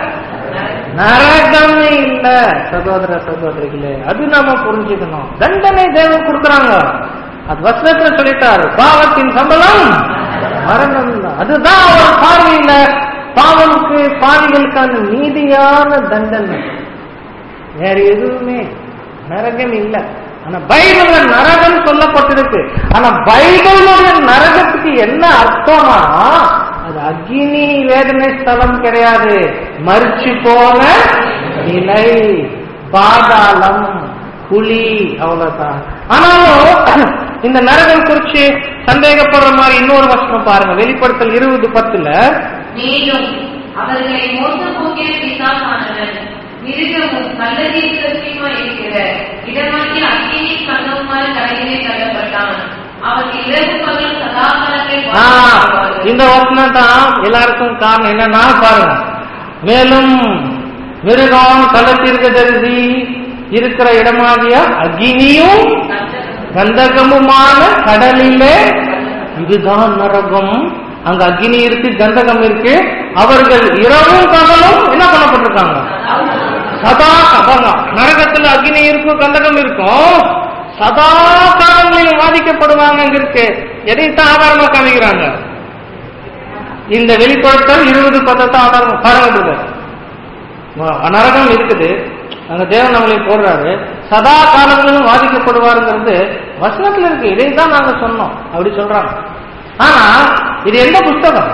நரகமே இல்ல. சகோதர சகோதரிகளே, அது நாம புரிஞ்சுக்கணும். தண்டனை தேவன் கொடுக்கறாங்க, அது வசனத்துல சொல்லிட்டாரு, பாவத்தின் சம்பளம் மரணம் தான். அதுதான் அவர் பார்வையில பாவமுக்கு பாவிகளுக்கான நீதியான தண்டனை. வேற எதுவுமே நரகம் இல்ல. ஆனா பைபிள்ல நரகம் சொல்லப்பட்டிருக்கு. ஆனா பைபிளுடைய நரகத்துக்கு என்ன அர்த்தமா, அது அக்னி வேதனை ஸ்தலம் கிடையாது, மரிச்சு போன நிலை, பாதாளம், குழி, அவ்வளவுதான். ஆனாலும் இந்த நரகம் குறிச்சு சந்தேகப்படுற மாதிரி இன்னொரு வசனம் பாருங்க, வெளிப்படுத்தல் 20:10. மேலும் அவர்களை மோசம் போக்கிய பிசாசானவன் மிருகமும் கள்ளதீர்க்கதரிசியுமாய் இருக்கிற இடமாகிய அக்கினி கந்தவுமாய் கரையிலே தள்ளப்பட்டான். அவன் இரவு பகல் சதாகாலத்தை இந்த வசனம் தான் எல்லாருக்கும் காரணம் என்னன்னா பாருங்க, மேலும் மிருகம் கள்ளதீர்க்கதரிசி இருக்கிற இடமாகிய அக்னியும் கந்தகமுமான கடலிலே, இதுதான் நரகம். அங்க அக்னி இருக்கு, கந்தகம் இருக்கு. அவர்கள் இரவும் பகலும் என்ன பண்ணப்பட்டிருக்காங்க? சதா நரகத்துல அக்னி இருக்கும், கந்தகம் இருக்கும், சதா காலங்களில் பாதிக்கப்படுவாங்க. இருக்கு எதைத்தான் ஆதாரமா காமிக்கிறாங்க? இந்த வெளிப்படுத்தல் 20:10 ஆதாரமா பாருங்க. நரகம் இருக்குது, அங்க தேவன் நம்மளை போடுறாரு, சதா காலங்களிலும் பாதிக்கப்படுவாருங்கிறது வசனத்துல இருக்கு. இதைத்தான் நாங்க சொன்னோம் அப்படி சொல்றாங்க. ஆனா இது எந்த புஸ்தகம்?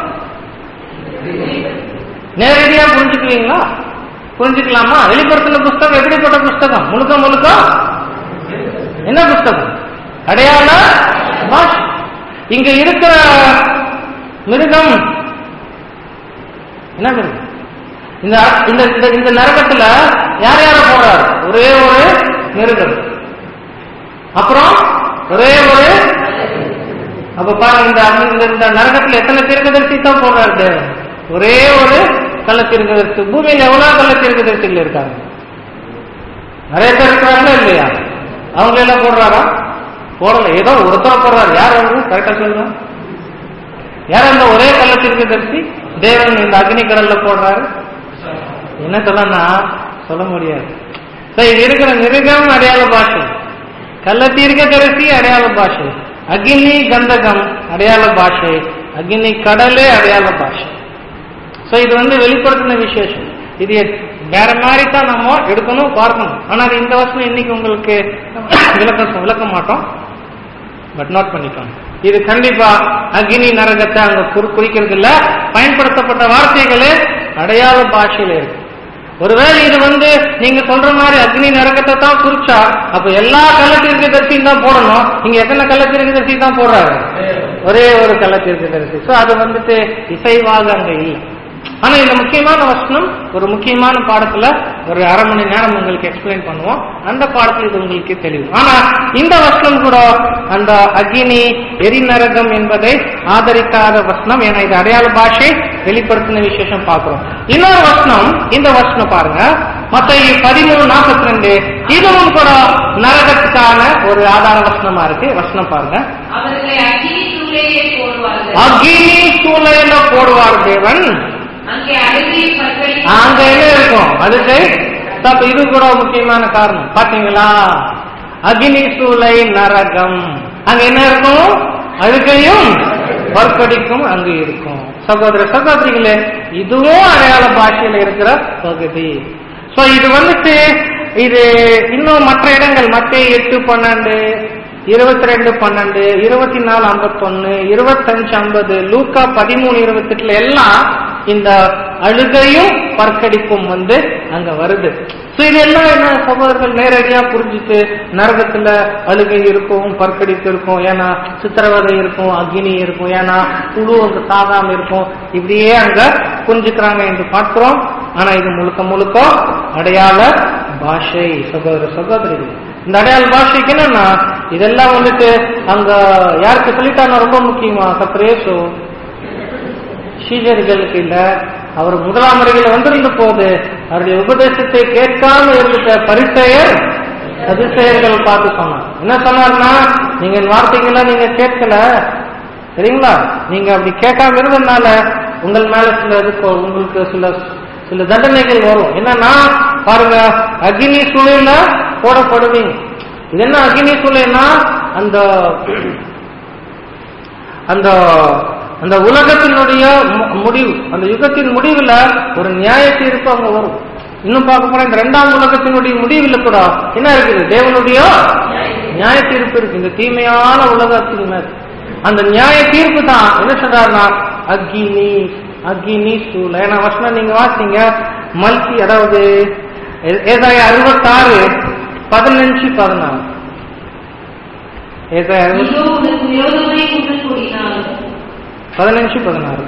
நேரடியா புரிஞ்சுக்குவீங்களா? புரிஞ்சுக்கலாமா? வெளிப்படுத்தின புஸ்தகம் எப்படிப்பட்ட புஸ்தகம்? முழுக்க முழுக்க என்ன புஸ்தகம்? அடையாள பாஷை. இங்க இருக்கிற மிருகம் என்ன மிருகம்? இந்த நரகத்துல யார் யார போறாரு? ஒரே ஒரு மிருகம், அப்புறம் ஒரே ஒரு. அப்ப பாருங்க, இந்த நரகத்துல எத்தனை தீர்க்கதரிசி தான் போடுறாரு தேவன்? ஒரே ஒரு கள்ள தீர்க்கதரிசி. பூமியில எவ்வளவு கள்ள தீர்க்கதரிசிகள் இருக்காங்க? நிறைய பேர் இருக்கிறாங்களா இல்லையா? அவங்க எல்லாம் போடுறாரா? போடல, ஏதோ ஒருத்தர் போடுறாரு. யார் அவரு? கரெக்டா சொல்லுங்க. யார் அந்த ஒரே கள்ள தீர்க்கதரிசி தேவன் இந்த அக்னி கடல்ல போடுறாரு? என்ன சொல்லனா சொல்ல முடியாது. இது இருக்கிற மிருகம் அடையாள பாஷை, கள்ள தீர்க்கதரிசி அடையாள பாஷை, அக்னி கந்தகம் அடையாள பாஷை, அக்னி கடலே அடையாள பாஷை. இது வெளிப்படுத்தின விசேஷம். இது வேற மாதிரி தான் நம்ம எடுக்கணும், பார்க்கணும். ஆனா இந்த வருஷம் இன்னைக்கு உங்களுக்கு விளக்க மாட்டோம், பட் நோட் பண்ணிக்கோங்க. இது கண்டிப்பா அக்னி நரகத்தை அங்க குறிக்கிறது இல்ல. பயன்படுத்தப்பட்ட வார்த்தைகளே அடையாள பாஷையில இருக்கு. ஒருவேளை இது நீங்க சொல்ற மாதிரி அக்னி நரகத்தை தான் குறிச்சா, அப்ப எல்லா கள்ளத்தீர்க்கதரிசியும் தான் போடணும். இங்க எத்தனை கள்ளத்தீர்க்கதரிசி தான் போடுறாரு? ஒரே ஒரு கள்ளத்தீர்க்கதரிசி. அது இசைவாக அங்க இல்லை. ஆனா இந்த முக்கியமான வசனம் ஒரு முக்கியமான பாடத்துல ஒரு அரை மணி நேரம் உங்களுக்கு எக்ஸ்பிளைன் பண்ணுவோம். அந்த பாடத்துல இது உங்களுக்கு தெளிவு. ஆனா இந்த வசனம் கூட அந்த அக்னி எரிநரகம் என்பதை ஆதரிக்காத வசனம். ஏன்னா இது அடையாள பாஷை, வெளிப்படுத்தின விசேஷம் பார்க்கிறோம். இன்னொரு வசனம், இந்த வசனம் பாருங்க, மத்தேயு 13:42. இதுவும் கூட நரகத்துக்கான ஒரு ஆதார வசனமா இருக்கு. வசனம் பாருங்க. அக்னி சூளையில போடுவார் தேவன். அங்க என்ன இருக்கும்? அதுக்கு இது கூட முக்கியமான காரணம் பாத்தீங்களா? அக்னி சூளை நரகம். அங்க என்ன இருக்கும்? அழுகையும் பற்கடிக்கும் அங்கு இருக்கும். சகோதர சகோதரிகளே, இதுவும் அடையாள பாஷையில இருக்கிற பகுதி. இது இன்னும் மற்ற இடங்கள் மத்தேயு 8:12, 22:12, 24:51, 25:50, லூக்கா 13:28 எல்லாம் இந்த அழுகையும் பற்கடிப்பும் அங்க வருது. இதெல்லாம் என்ன சகோதரர்கள் நேரடியா புரிஞ்சுட்டு, நரகத்துல அழுகை இருக்கும், பற்கடிப்பு இருக்கும், ஏன்னா சித்திரவதை இருக்கும், அக்னி இருக்கும், ஏன்னா புழு அங்க சாகாம இருக்கும், இப்படியே அங்க புரிஞ்சுக்கிறாங்க என்று பார்க்கிறோம். ஆனா இது முழுக்க முழுக்க அடையாள பாஷை. சகோதர சகோதரிகள், இந்த அடையாள பாஷைக்கு என்னன்னா இதெல்லாம் அங்க யாருக்கு சொல்லிட்டாங்க? ரொம்ப முக்கியமா கர்த்தரேசு சீஷர்களுக்கு இல்ல, அவர் முதலாம் முறையில் வந்திருந்த போது அவருடைய உபதேசத்தை கேட்காம இருந்த பரிசேயர் சதுசேயர்கள் பார்த்து சொன்னார். என்ன சொன்னார்னா, நீங்க என் வார்த்தைகள்லாம் நீங்க கேட்கல, சரிங்களா? நீங்க அப்படி கேட்காம இருந்ததுனால உங்கள் மேல சில உங்களுக்கு சில தண்டனைகள் வரும். என்னன்னா பாருங்க, அக்னி சூழல போடப்படுவீங்க. இது என்ன அக்னி சூழல்னா, அந்த அந்த அந்த உலகத்தினுடைய முடிவு, அந்த யுகத்தின் முடிவுல ஒரு நியாய தீர்ப்பு அங்க வரும். இன்னும் பார்க்க போனா இந்த இரண்டாம் உலகத்தினுடைய முடிவில் கூட என்ன இருக்குது? தேவனுடைய நியாய தீர்ப்பு இருக்கு இந்த தீமையான உலகத்தின் மேல். அந்த நியாய தீர்ப்பு தான் என்ன சொல்றாருன்னா அக்னி சூழ. ஏன்னா வசனம் நீங்க வாசிங்க, மல்கி, அதாவது ஏசாயா 66 15-14. ஏசாயா 15-16.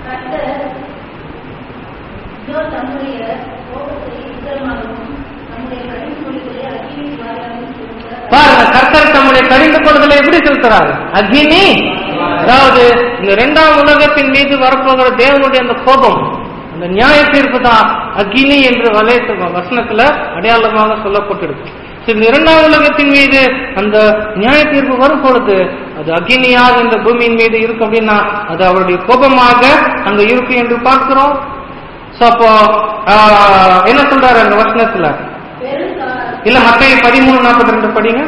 பாருங்க, கர்த்தர் தம்முடைய கடிந்து கொள்ளுதலை எப்படி செலுத்துறாரு? அக்னி. அதாவது இந்த இரண்டாம் உலகத்தின் மீது வரப்போகிற தேவனுடைய அந்த கோபம், அந்த நியாய தீர்ப்பு தான் அக்னி என்று வசனத்துல அடையாளமாக சொல்லப்பட்டிருக்கு. இந்த இரண்டாம் உலகத்தின் மீது அந்த நியாய தீர்ப்பு வரும் பொழுது அது அக்னியாக இந்த பூமியின் மீது இருக்கு அப்படின்னா அது அவருடைய கோபமாக அங்க இருக்கு என்று பார்க்கிறோம். அப்போ என்ன சொல்றாரு அந்த வசனத்துல? இல்ல, மத்தேயு 13:42 படிங்க.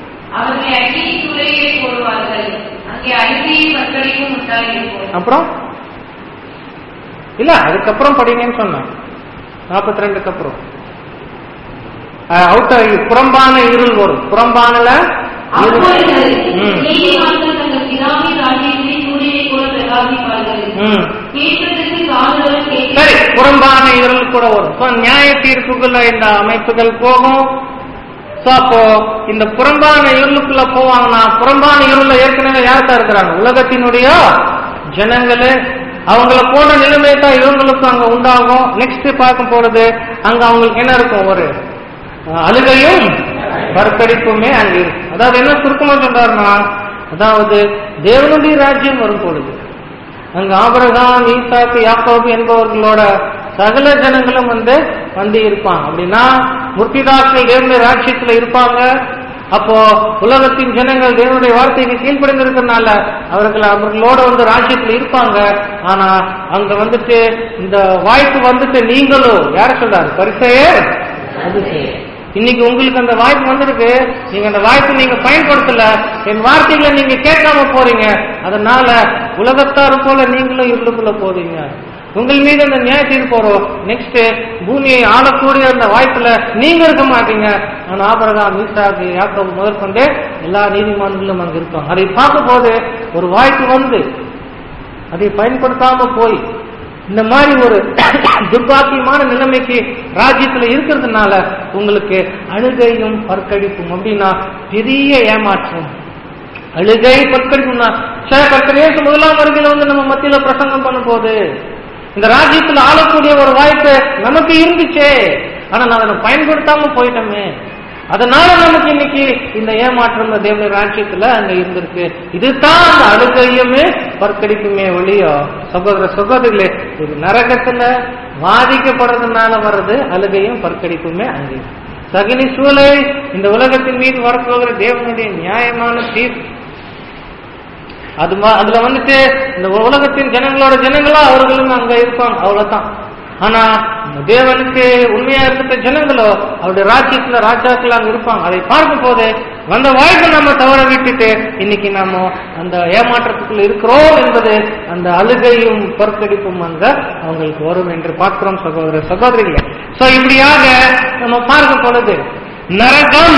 அப்புறம் இல்ல, அதுக்கப்புறம் படிங்கன்னு சொன்னேன். 42க்கு அப்புறம் புறம்பான இருள் வரும். புறம்பானல சரி, புறம்பான இருள் கூட வரும். நியாய தீர்ப்புக்குள்ள இந்த அமைப்புகள் போகும். அப்போ இந்த புறம்பான இருளுக்குள்ள போவாங்கன்னா, புறம்பான இருள ஏற்கனவே யார்தான் இருக்கிறாங்க? உலகத்தினுடைய ஜனங்களே. அவங்கள போன்ற நிலைமை தான் இவங்களுக்கும் அங்க உண்டாகும். நெக்ஸ்ட் பார்க்கும் போறது அங்க அவங்களுக்கு என்ன இருக்கும்? ஒரு அழுகையும் பற்கடிப்புமே அங்க இருக்கும். அதாவது என்ன சுருக்கமா சொல்றாருன்னா, அதாவது தேவனுடைய ராஜ்யம் வரும் பொழுது அங்க ஆபிரகாம், ஈசாக்கு, யாக்கோபு என்பவர்களோட சகல ஜனங்களும் வந்து இருப்பாங்க. அப்படின்னா முற்பிதாக்கள் தேவனுடைய ராஜ்யத்துல இருப்பாங்க. அப்போ உலகத்தின் ஜனங்கள் தேவனுடைய வார்த்தைக்கு கீழ்ப்படிந்து இருக்கிறதுனால அவர்களோட ராஜ்யத்துல இருப்பாங்க. ஆனா அங்க இந்த வாய்ப்பு நீங்களும் யார சொல்றாரு? பரிசேயர், சதுசேயர். இன்னைக்கு உங்களுக்கு அந்த வாய்ப்பு வந்திருக்கு. நீங்க அந்த வாய்ப்பு நீங்க பயன்படுத்தல, என் வார்த்தைகளை நீங்க கேட்காம போறீங்க. அதனால உலகத்தார் போல நீங்களும் இருளுக்குள்ள போறீங்க. உங்கள் மீது அந்த நியாய தீர்ப்பு போறோம். நெக்ஸ்ட் பூமியை ஆளக்கூடிய அந்த வாய்ப்புல நீங்க இருக்க மாட்டீங்க. ஆனா ஆபிரகாம், ஈசாக்கு, யாக்கோபு முதற்கொண்டு எல்லா நீதிமான்களும் அங்க இருப்பாங்க. அதை பார்க்கும் போது ஒரு வாய்ப்பு அதை பயன்படுத்தாம போய் இந்த மாதிரி ஒரு துர்பாக்கியமான நிலைமைக்கு ராஜ்யத்துல இருக்கிறதுனால உங்களுக்கு அழுகையும் பற்கடிப்பும். அப்படின்னா பெரிய ஏமாற்றம். அழுகை பற்கடிப்பும்னா கர்த்தர் முதலாம் வருகையில நம்ம மத்தியில பிரசங்கம் பண்ணும் போது இந்த ராஜ்யத்துல ஆளக்கூடிய ஒரு வாய்ப்பு நமக்கு இருந்துச்சே, ஆனா நான் அதை பயன்படுத்தாம போயிட்டோமே. அதனால நமக்கு இன்னைக்கு இந்த ஏமாற்றம் தேவனுடைய ராஜ்யத்துல அங்க இருந்திருக்கு. இதுதான் அந்த அழுகையுமே பற்கடிப்புமே ஒழியோ சகோதர சகோதரிகளே, இது நரகத்துல பாதிக்கப்படுறதுனால வர்றது அழுகையும் பற்கடிப்புமே அங்கே. அக்னி சூளை இந்த உலகத்தின் மீது வரப்போகிற தேவனுடைய நியாயமான தீர்ப்பு. அதுல இந்த உலகத்தின் ஜனங்களோ அவர்களும் அங்க இருப்பாங்க, அவ்வளவுதான். ஆனா தேவனுக்கு உண்மையா இருக்கிற ஜனங்களோ அவருடைய ராஜ்யத்துல ராஜாக்கள் அங்க இருப்பாங்க. அதை பார்க்கும் போது வந்த வாய்ப்பை நம்ம தவற விட்டுட்டு இன்னைக்கு நம்ம அந்த ஏமாற்றத்துக்குள்ள இருக்கிறோம் என்பது அந்த அழுகையும் பொற்கடிப்பும் அங்க அவங்களுக்கு வரும் என்று பார்க்கிறோம் சகோதர சகோதரிகளே. சோ இப்படியாக நம்ம பார்க்கும் பொழுது நரகம்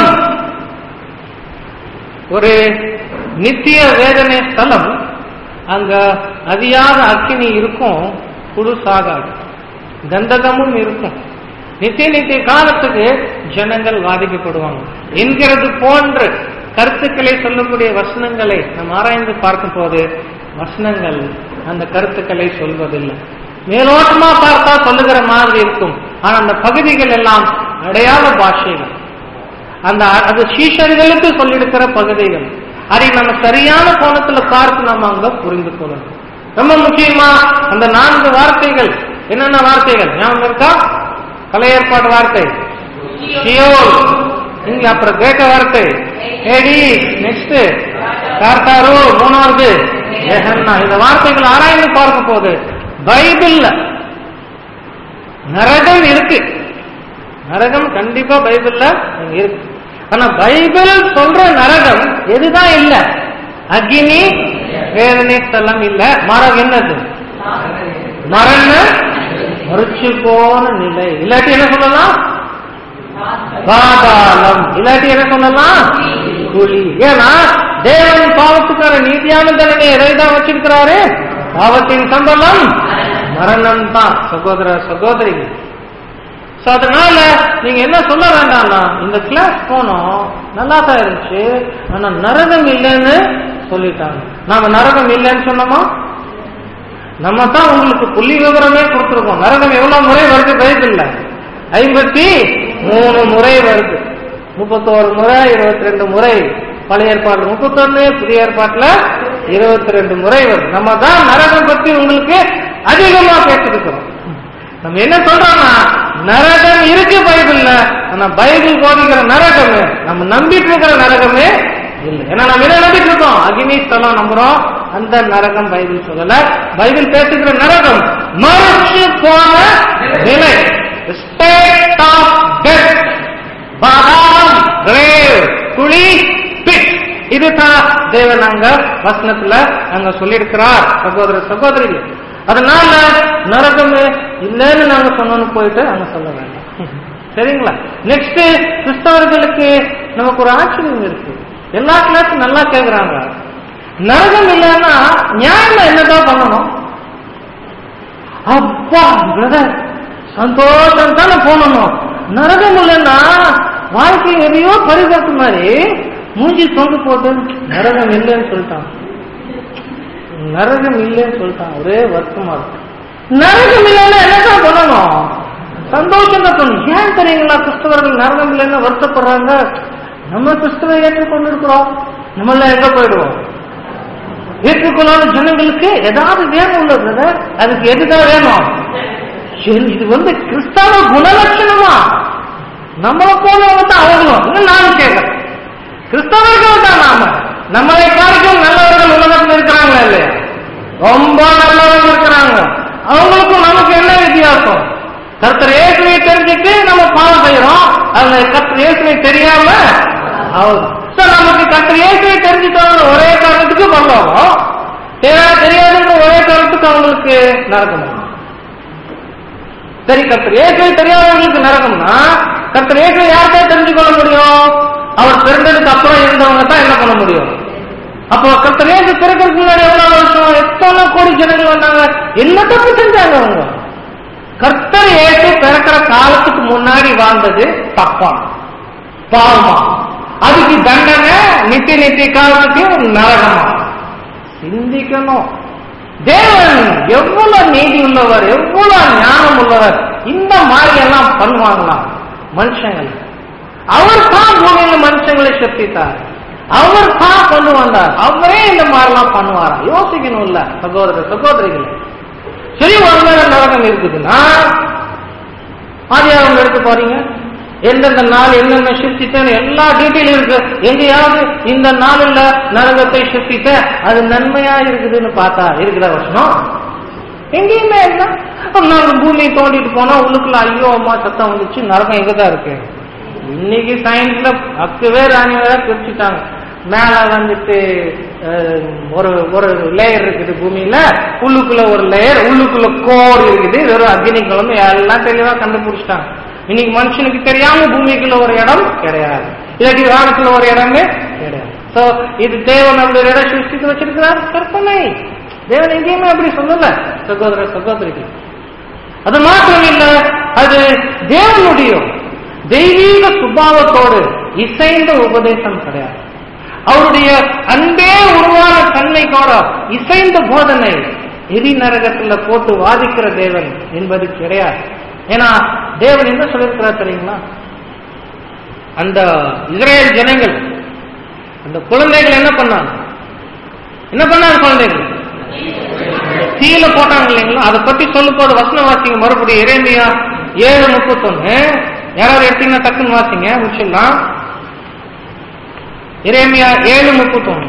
ஒரு நித்திய வேதனை ஸ்தலம். அங்க அதிகாத அக்கினி இருக்கும், புதுசாகாது, கந்தகமும் இருக்கும். நித்திய காலத்துக்கு ஜனங்கள் பாதிக்கப்படுவாங்க என்கிறது போன்ற கருத்துக்களை சொல்லக்கூடிய வசனங்களை நம்ம ஆராய்ந்து பார்க்கும் போது வசனங்கள் அந்த கருத்துக்களை சொல்வதில்லை. மேலோட்டமா பார்த்தா சொல்லுகிற மாதிரி இருக்கும். ஆனா அந்த பகுதிகள் எல்லாம் அடையாள பாஷைகள், அது சீஷர்களுக்கு சொல்லியிருக்கிற பகுதிகள். அதை நம்ம சரியான கோணத்துல பார்த்து நம்ம அங்க புரிந்து கொள்ளணும். ரொம்ப முக்கியமா அந்த 4 வார்த்தைகள் என்னென்ன வார்த்தைகள் ஞாபகம் இருக்கா? பழைய ஏற்பாடு வார்த்தை ஷியோல், இங்க அப்புறம் கிரேக்க வார்த்தை ஏடி, நெக்ஸ்ட் கார்த்தாரோ, மூணாவது ஜெஹன்னா. இந்த வார்த்தைகள் ஆராய்ந்து பார்க்க போது பைபிள்ல நரகம் இருக்கு. நரகம் கண்டிப்பா பைபிள்ல இருக்கு. ஆனா பைபிள் சொல்ற நரகம் எதுதான் இல்ல? அக்னி, வேதனை, ஸ்தலம் இல்ல. மாறாக என்னது? மரண மறுச்சு போன நிலை. இல்லாட்டி என்ன சொல்லலாம்? பாதாளம். இல்லாட்டி என்ன சொல்லலாம்? குழி. ஏன்னா தேவன் பாவத்துக்கார நீதியான தண்டனை எதைதான் வச்சிருக்கிறாரு? பாவத்தின் சம்பளம் மரணம் தான் சகோதர சகோதரிகள். அதனால நீங்க என்ன சொல்ல வேண்டாம்னா, இந்த கிளாஸ் போனோம் நல்லா தான் இருந்துச்சு, ஆனா நரகம் இல்லைன்னு சொல்லிட்டாங்க. நாம நரகம் இல்லைன்னு சொன்னோமா? நம்ம தான் உங்களுக்கு புள்ளி விவரமே கொடுத்துருக்கோம். நரகம் எவ்வளவு முறை வருது பைபிள்ல? 53 முறை வருது. 31 முறை, 22 முறை பழைய ஏற்பாடு, 31 புதிய ஏற்பாட்டுல 22 முறை வருது. நம்ம தான் நரகம் பத்தி உங்களுக்கு அதிகமா பேசிருக்கிறோம். நம்ம என்ன சொல்றோம்னா, நரகம் இருக்கு பைபிள்ல, ஆனா பைபிள் போதிக்கிற நரகம் நம்ம நம்பிட்டு இருக்கிற நரகமே இல்லை. ஏன்னா நம்ம என்ன நம்பிட்டு இருக்கோம்? அக்னி, ஸ்தலம் நம்புறோம். அந்த நரகம் பைபிள் சொல்லல. பைபிள் பேசுகிற நரகம் மறுச்சு போன நிலை, ஸ்டேட் ஆஃப் டெத், பாதாளம், கிரேவ், குழி, பிட். இதுதான் தேவன் அங்க வசனத்துல அங்க சொல்லியிருக்கிறார் சகோதர சகோதரிகள். அதனால நரகம் இல்லைன்னு நாங்க சொன்னோன்னு போயிட்டு அங்க சொல்ல வேண்டாம். சரிங்களா? நெக்ஸ்ட், கிறிஸ்தவர்களுக்கு நமக்கு ஒரு ஆச்சரியம் இருக்கு. எல்லா கிளாஸும் நல்லா கேட்கிறாங்க. நரகம் இல்லைன்னா நியாயம் என்னதான் பண்ணணும்? அப்பா பிரதர் சந்தோஷம் தானே போனணும். நரகம் இல்லைன்னா வாழ்க்கை எதையோ பரிவர்த்து மாதிரி மூஞ்சி தொங்க போட்டு நரகம் இல்லைன்னு சொல்லிட்டான். நரகம் இல்லைன்னு சொல்லிட்டான். ஒரே வருத்தமா இருக்கு. நரகம் இல்லைன்னா என்னதான் பண்ணணும்? சந்தோஷம் தான் பண்ணணும். ஏன் தெரியுங்களா கிறிஸ்தவர்கள் நரகம் இல்லைன்னு வருத்தப்படுறாங்க? நம்ம கிறிஸ்தவ ஏற்றுக்கொண்டு இருக்கிறோம். நம்மள எங்க போயிடுவோம்? ஏற்றுக்கொள்ளாத ஜனங்களுக்கு ஏதாவது வேணும் உள்ளது. அதுக்கு எதுதான் வேணும்? இது கிறிஸ்தவ குணலட்சணமா? நம்மளை போலவங்க தான் அவங்களும். இன்னும் நானும் கேட்கிறேன், கிறிஸ்தவர்கள் தான் நாம. நம்மளை காரியம் நல்லவர்கள் உலகத்தில் இருக்கிறாங்களா இல்லையா? ரொம்ப நல்லவர்கள் இருக்கிறாங்க. அவங்களுக்கும் நமக்கு என்ன வித்தியாசம்? கர்த்தர் இயேசுவை தெரிஞ்சுட்டு நம்ம பாவம் செய்யறோம். அந்த கர்த்தர் இயேசுவை தெரியாம நமக்கு கர்த்தர் இயேசுவை தெரிஞ்சுட்டாங்க ஒரே காரணத்துக்கு பண்ணுவோம். தெரியாதுன்ற ஒரே காரணத்துக்கு அவங்களுக்கு நரகம். சரி, கர்த்தர் இயேசுவை தெரியாதவங்களுக்கு நரகம்னா கர்த்தர் இயேசுவை யார்கிட்ட தெரிஞ்சுக்கொள்ள முடியும்? அவர் பிறந்ததுக்கு அப்புறம் இருந்தவங்க தான் என்ன பண்ண முடியும்? அப்போ கர்த்தர் இயேசு பிறக்கிறதுக்கு முன்னாடி எவ்வளவு வருஷம், எத்தனை கோடி ஜனங்கள் வந்தாங்க, என்ன தப்பு செஞ்சாங்க அவங்க? கர்த்தர் இயேசு பிறக்கிற காலத்துக்கு முன்னாடி வாழ்ந்தது தப்பா பாவமா? அதுக்கு தண்டனை நித்திய காலத்துக்கு நரகமா? சிந்திக்கணும். தேவன் எவ்வளவு நீதி உள்ளவர், எவ்வளவு ஞானம் உள்ளவர். இந்த மாதிரி எல்லாம் பண்ணுவாங்களா மனுஷங்கள்? அவர் தான் பூமியில மனுஷங்களை சக்தித்தார். அவர் தான் கொண்டு வந்தார். அவரே இந்த மாதிரிலாம் பண்ணுவாரா? யோசிக்கணும் இல்ல சகோதர சகோதரிகள்? சரி, ஒருவேளை நரகம் இருக்குதுன்னா ஆதியாகமம் எடுத்து பாருங்க. எந்தெந்த நாள் என்னென்ன சிருஷ்டித்தேன்னு எல்லா டீட்டெயிலும் இருக்கு. எங்கேயாவது இந்த நாளில் நரகத்தை சிருஷ்டித்த அது நன்மையா இருக்குதுன்னு பார்த்தா இருக்கிற வருஷம் எங்கேயுமே இல்லை. நாங்க பூமியை தோண்டிட்டு போனா உள்ளுக்குள்ள ஐயோ அம்மா சத்தம் வந்துச்சு, நரகம் எங்கதான் இருக்கு? இன்னைக்கு சயின்ஸ்ல 10 பேர் அணிவரா பிரிச்சுட்டாங்க. மேல ஒரு லேயர் இருக்குது பூமியில, உள்ளுக்குள்ள ஒரு லேயர், உள்ளுக்குள்ள கோர் இருக்குது, வெறும் அக்னி குழம்பு எல்லாம் தெளிவா கண்டுபிடிச்சிட்டாங்க. இன்னைக்கு மனுஷனுக்கு தெரியாம பூமிக்குள்ள ஒரு இடம் கிடையாது, இல்லாட்டி வானத்துல ஒரு இடமே கிடையாது. சோ இது தேவன் நம்மளுடைய இடம் சிருஷ்டித்து வச்சிருக்கிறார். கற்பனை. தேவன் எங்கேயுமே அப்படி சொல்லல சகோதர சகோதரிகள். அது மாத்திரம் இல்ல, அது தேவனுடைய தெய்வீக சுபாவத்தோடு இசைந்த உபதேசம் கிடையாது. அவருடைய அன்பே உருவான தன்மைக்கோட இசைந்த போதனை எரி நரகத்துல போட்டு வாதிக்கிற தேவன் என்பது கிடையாது. ஏன்னா தேவன் என்ன சொல்லியிருக்கிறார் தெரியுங்களா? அந்த இஸ்ரேல் ஜனங்கள், அந்த குழந்தைகள் என்ன பண்ணாங்க? குழந்தைகள் தீயில போட்டாங்க இல்லைங்களா? அதை பத்தி சொல்லும் போது வசனம் வாசிங்க மறுபடியும். எரேமியா 7:31. யாராவது எடுத்தீங்கன்னா டக்குன்னு வாசிங்க, முடிச்சிடலாம். எரேமியா 7:31.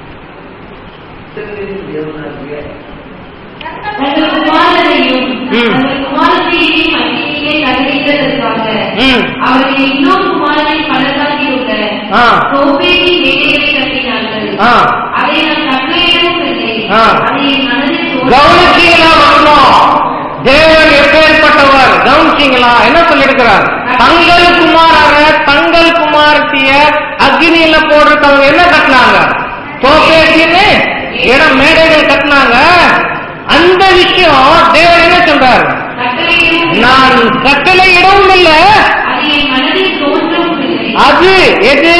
தங்கள் குமாரரையும் தங்கள் குமாரத்தையும் அக்கினியிலே தகனித்ததற்காக அவர்கள் இன்னும் குமாரரின் பள்ளத்தாக்கிலுள்ள தோப்பேத்தின் வேலைகளை கட்டினார்கள். அதை நான் கட்டளையிடவும் இல்லை. அதை என் மனதில் கவனிச்சீங்களா? தேவன் எப்பேற்பட்டவர் கவனிச்சீங்களா? என்ன சொல்லிருக்கிறார்? தங்கள் குமாரரை தங்கள் குமாரத்திய அக்னியில போடுறவங்க என்ன கட்டினாங்க? தோப்பேத்தின்னு இடம் மேடைகள் கட்டினாங்க. அந்த விஷயம் தேவன் என்ன சொல்றார்? நான் கட்டளையிடவும் இல்லை. அது எது?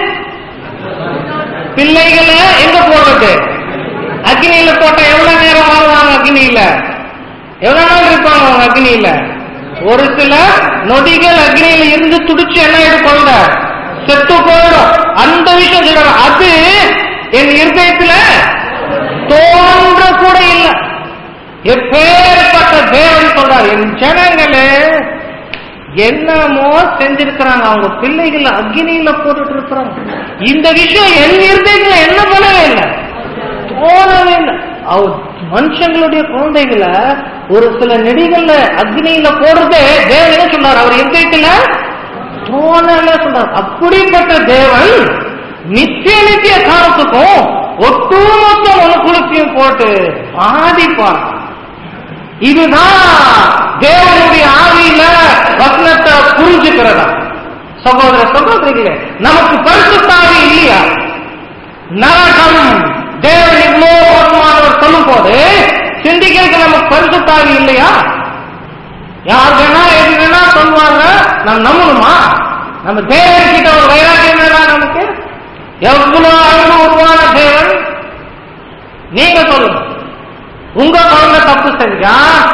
பிள்ளைகளை எங்க போடுறது? அக்னியில போட்ட எவ்வளவு நேரம் வாழ்வாங்க? அக்னியில எவ்வளவு நாள் இருப்பாங்க அவங்க அக்னியில? ஒரு சில நொடிகள் அக்னியில இருந்து துடிச்சு என்ன எடுக்கொண்ட செத்து போயிடும். அந்த விஷயம் சொல்ற அது என் இருதயத்துல தோன்ற கூட இல்லை. எப்பேற்பட்ட தேவன் சொல்றார், என் ஜனங்களே என்னமோ செஞ்சிருக்கிறாங்க, அவங்க பிள்ளைகள் அக்னியில போட்டுட்டு இருக்கிறாங்க. இந்த விஷயம் என் இருதயத்துல என்ன பண்ணவே இல்லை, தோணவே இல்லை. அவர் மனுஷங்களுடைய குழந்தைகளை ஒரு சில நெடிகள்ல அக்னியில போடுறதே தேவன் என்ன சொல்றார்? அவர் இருதயத்துல தோணவே சொல்றார். அப்படிப்பட்ட தேவன் நித்திய நித்திய காலத்துக்கும் ஒட்டுமொத்த மனுக்குலத்தையும் போட்டு பாதிப்பார். இதுதான் தேவனுடைய ஆவியில வசனத்தை புரிஞ்சுக்கிறதா? சகோதர சகோதரிகளே, நமக்கு பரிசுத்த ஆவி இல்லையா? நரகம் தேவன் இவ்வளோ மோசமானவர் சொல்லும் போது சிந்திக்கிறதுக்கு நமக்கு பரிசுத்த ஆவி இல்லையா? யார் வேணா எது வேணா சொல்லுவாங்க, நாம் நம்பணுமா? நம்ம தேவன் கிட்ட ஒரு வைராக்கியம் வேணா நமக்கு? எவ்வளவு அனுபவமான தேவன் நீங்க சொல்லுங்க. உங்க குழந்தை தப்பு செஞ்சா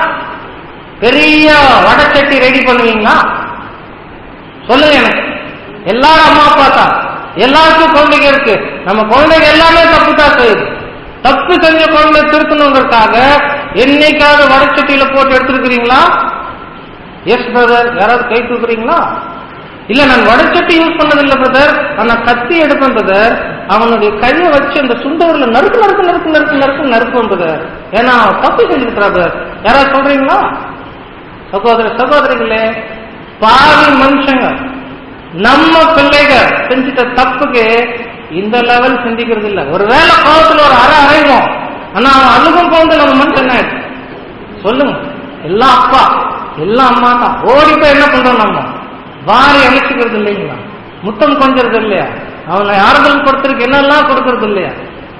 பெரிய வடச்சட்டி ரெடி பண்ணுவீங்களா? சொல்லுங்க எனக்கு. எல்லாரும் அம்மா அப்பா தான், எல்லாருக்கும் குழந்தைங்க இருக்கு. நம்ம குழந்தைங்க எல்லாமே தப்பு தான் செய்யுது. தப்பு செஞ்ச குழந்தை திருத்தணுங்கிறதுக்காக என்னைக்காவது வடச்சட்டியில போட்டு எடுத்துருக்கிறீங்களா? Yes brother. யாராவது கை தூக்குறீங்களா? இல்ல, நான் வடச்சட்டி யூஸ் பண்ணதில்லை பிரதர், ஆனா கத்தி எடுப்பேன் பிரதர். அவனுடைய கையை வச்சு அந்த சுண்டவரில் நறுக்கு நறுக்கு நறுக்கு நறுக்கு நறுக்கு நறுக்கும் பிரதர். ஏன்னா தப்பு செஞ்சிருக்கிறா பிரதர். யாராவது சொல்றீங்களா? சகோதர சகோதரிகளே, பாவி மனுஷங்க நம்ம பிள்ளைகள் செஞ்சிட்ட தப்புக்கு இந்த லெவல் சிந்திக்கிறது இல்லை. ஒருவேளை கோபத்துல ஒரு அரைவோம், ஆனா அவன் அழுகும் போது நம்ம மனுஷன் என்ன சொல்லுங்க? எல்லாம் அப்பா எல்லாம் அம்மா தான். ஓடி போய் என்ன பண்றோம்? நம்ம வாரி அழைச்சிக்கிறது இல்லைங்களா? முத்தம் கொஞ்சறது இல்லையா? அவனை ஆறுதல் கொடுத்திருக்கு என்னெல்லாம் கொடுக்கறது இல்லையா?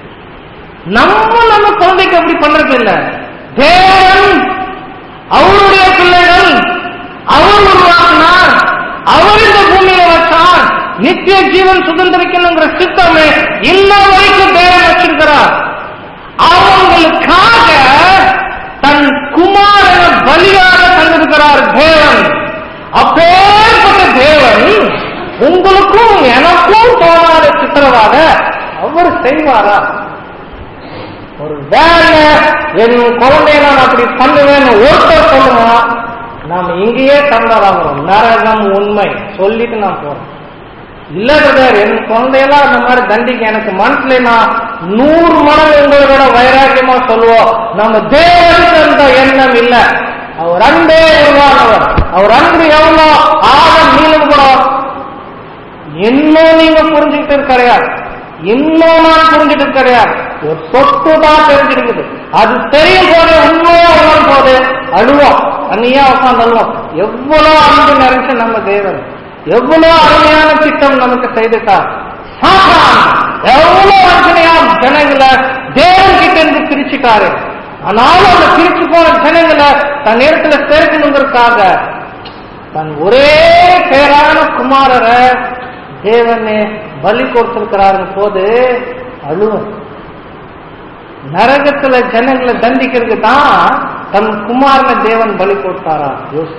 நம்ம குழந்தைக்கு அப்படி பண்றது இல்ல. தேவன் அவருடைய பிள்ளைகள் அவர் உருவாக்கினார், அவர் இந்த பூமியில வச்சார். நித்திய ஜீவன் சுதந்திரிக்கணுங்கிற சித்தமே இல்ல வரைக்கும் தேவன் வச்சிருக்கிறார். அவங்களுக்காக தன் குமாரன பலியாக தந்திருக்கிறார் தேவன். அப்பேற்பட்ட தேவன் உங்களுக்கும் எனக்கும் தோணாத சித்திரவாத அவர் செய்வாரா? ஒரு வேலை என் குழந்தைய நான் அப்படி பண்ணுவேன்னு ஒருத்தர் சொல்லுமா, நாம இங்கேயே தந்தாராகிறோம். நரகம் உண்மை சொல்லிட்டு நான் போறோம். இல்ல பிரதர், என் குழந்தையெல்லாம் அந்த மாதிரி தண்டிக்க எனக்கு மனசுல நான் 100 மடங்கு உங்களோட வைராக்கியமா சொல்லுவோம். நம்ம தேவனுக்கு அந்த எண்ணம் இல்ல. அவர் அன்பே உருவானவர். அவர் அன்பு எவ்வளோ ஆழம் நீளம் கூட இன்னும் நீங்க புரிஞ்சுக்கிட்டு கிடையாது. இன்னும் நான் புரிஞ்சுட்டு கிடையாது. ஒரு சொத்து தான் தெரிஞ்சிருக்குது. அது தெரியும் போது உண்மையா உணரும் போது அழுவோம், அன்னியா உட்காந்து அழுவோம். எவ்வளவு அன்பு நிறைஞ்ச நம்ம தேவன், எவ்வளவு அருமையான திட்டம் நமக்கு செய்துட்டார். எவ்வளவு அர்ச்சனையா ஜனங்களை தேவன் கிட்ட இருந்து பிரிச்சுட்டாரு. ஆனாலும் அந்த பிரிச்சு போன ஜனங்களை தன் நேரத்துல சேர்க்கணுங்கிறதுக்காக தன் ஒரே பேரான குமாரரை தேவனே பலி கொடுத்திருக்கிறாரு போது அழுவம். நரகத்துல ஜனங்களை தண்டிக்கிறதுக்கு தான் தன் குமாரனை தேவன் பலி கொடுத்தாரா?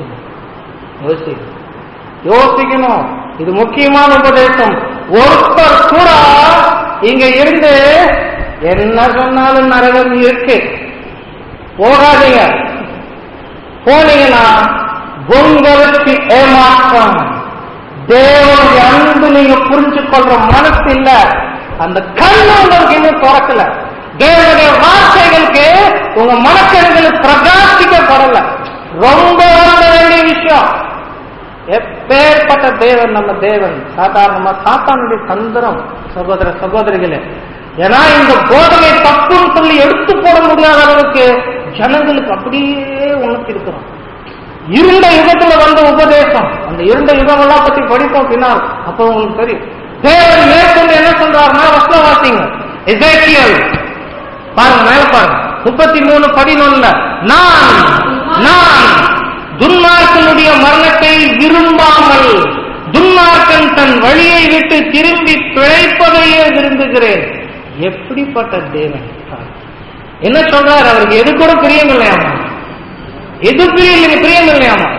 யோசிக்கணும். இது முக்கியமான உபதேசம். ஒருத்தர் கூட இங்க இருந்து என்ன சொன்னாலும் நரகம் இருக்கு போகாதீங்க. போனீங்கன்னா உங்களுக்கு ஏமாற்றம், தேவனுடைய அன்பு நீங்க புரிஞ்சு கொள்ற மனசு இல்ல, அந்த கண்ணு உங்களுக்கு இன்னும் திறக்கல. தேவனுடைய வார்த்தைகளுக்கு உங்க மனக்கண்களுக்கு பிரகாசிக்கப்படல. ரொம்ப வேண்டிய விஷயம். எப்பேற்பட்ட தேவன் நம்ம தேவன்! சாதாரணமா சாத்தானுடைய தந்திரம் சகோதர சகோதரிகளே. ஏன்னா இந்த போதனை தப்புன்னு சொல்லி எடுத்து போட முடியாத அளவுக்கு ஜனங்களுக்கு அப்படியே உணர்த்தி இருக்கிறோம். இருண்ட யுகத்துல வந்த உபதேசம், அந்த இருண்ட யுகமெல்லாம் பத்தி படிப்போம் பின்னால், அப்ப உங்களுக்கு தெரியும். தேவன் மேற்கொண்டு என்ன சொல்றாருன்னா, வசனவாசிங்க எசேக்கியேல் பாருங்க, மேல பாருங்க 33:11, நான் துன்மார்க்கனுடைய மரணத்தை விரும்பாமல் துன்மார்க்கன் தன் வழியை விட்டு திரும்பி பிழைப்பதையே விரும்புகிறேன். எப்படிப்பட்ட தேவன்! என்ன சொல்றாரு? அவருக்கு எது கூட பிரியம் இல்லையாமா? எது பிரியம் இல்லையாமா?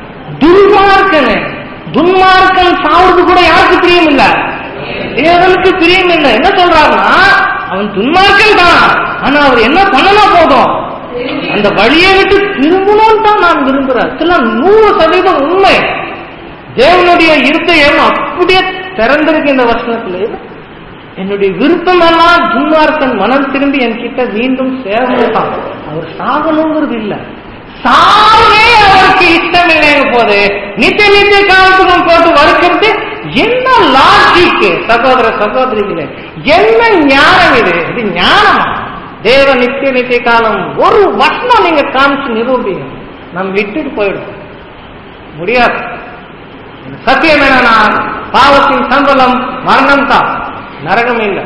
துன்மார்க்கன் சாவுறது கூட யாருக்கு பிரியம் இல்ல? தேவனுக்கு பிரியம் இல்லை. என்ன சொல்றாருன்னா, அவன் துன்மார்க்கன் தான், ஆனா அவர் என்ன பண்ணனா போதும், அந்த வழியை விட்டு திரும்பணும் தான் நான் விரும்புறேன். 100% உண்மை. தேவனுடைய இருதயம் அப்படியே திறந்திருக்கு இந்த வசனத்துல. என்னுடைய விருப்பம் எல்லாம் துன்மார்க்கன் மனம் திரும்பி என்கிட்ட மீண்டும் சேரணும். அவர் சாகணுங்கிறது இல்ல, சாவே அவருக்கு இஷ்டம் இல்லைங்க போது நித்திய காலத்துக்கும் போட்டு வறுக்கிறது என்ன லாஜிக்? சகோதர சகோதரிகளே, என்ன ஞானம் இது? இது ஞானமா? தேவ நித்திய காலம் ஒரு வசனம் நீங்க காமிச்சு நிரூபிங்க, நம்ம விட்டுட்டு போயிடும் முடியாது. சத்தியம் என்னன்னா, பாவத்தின் சம்பளம் மரணம் தான், நரகம் இல்லை.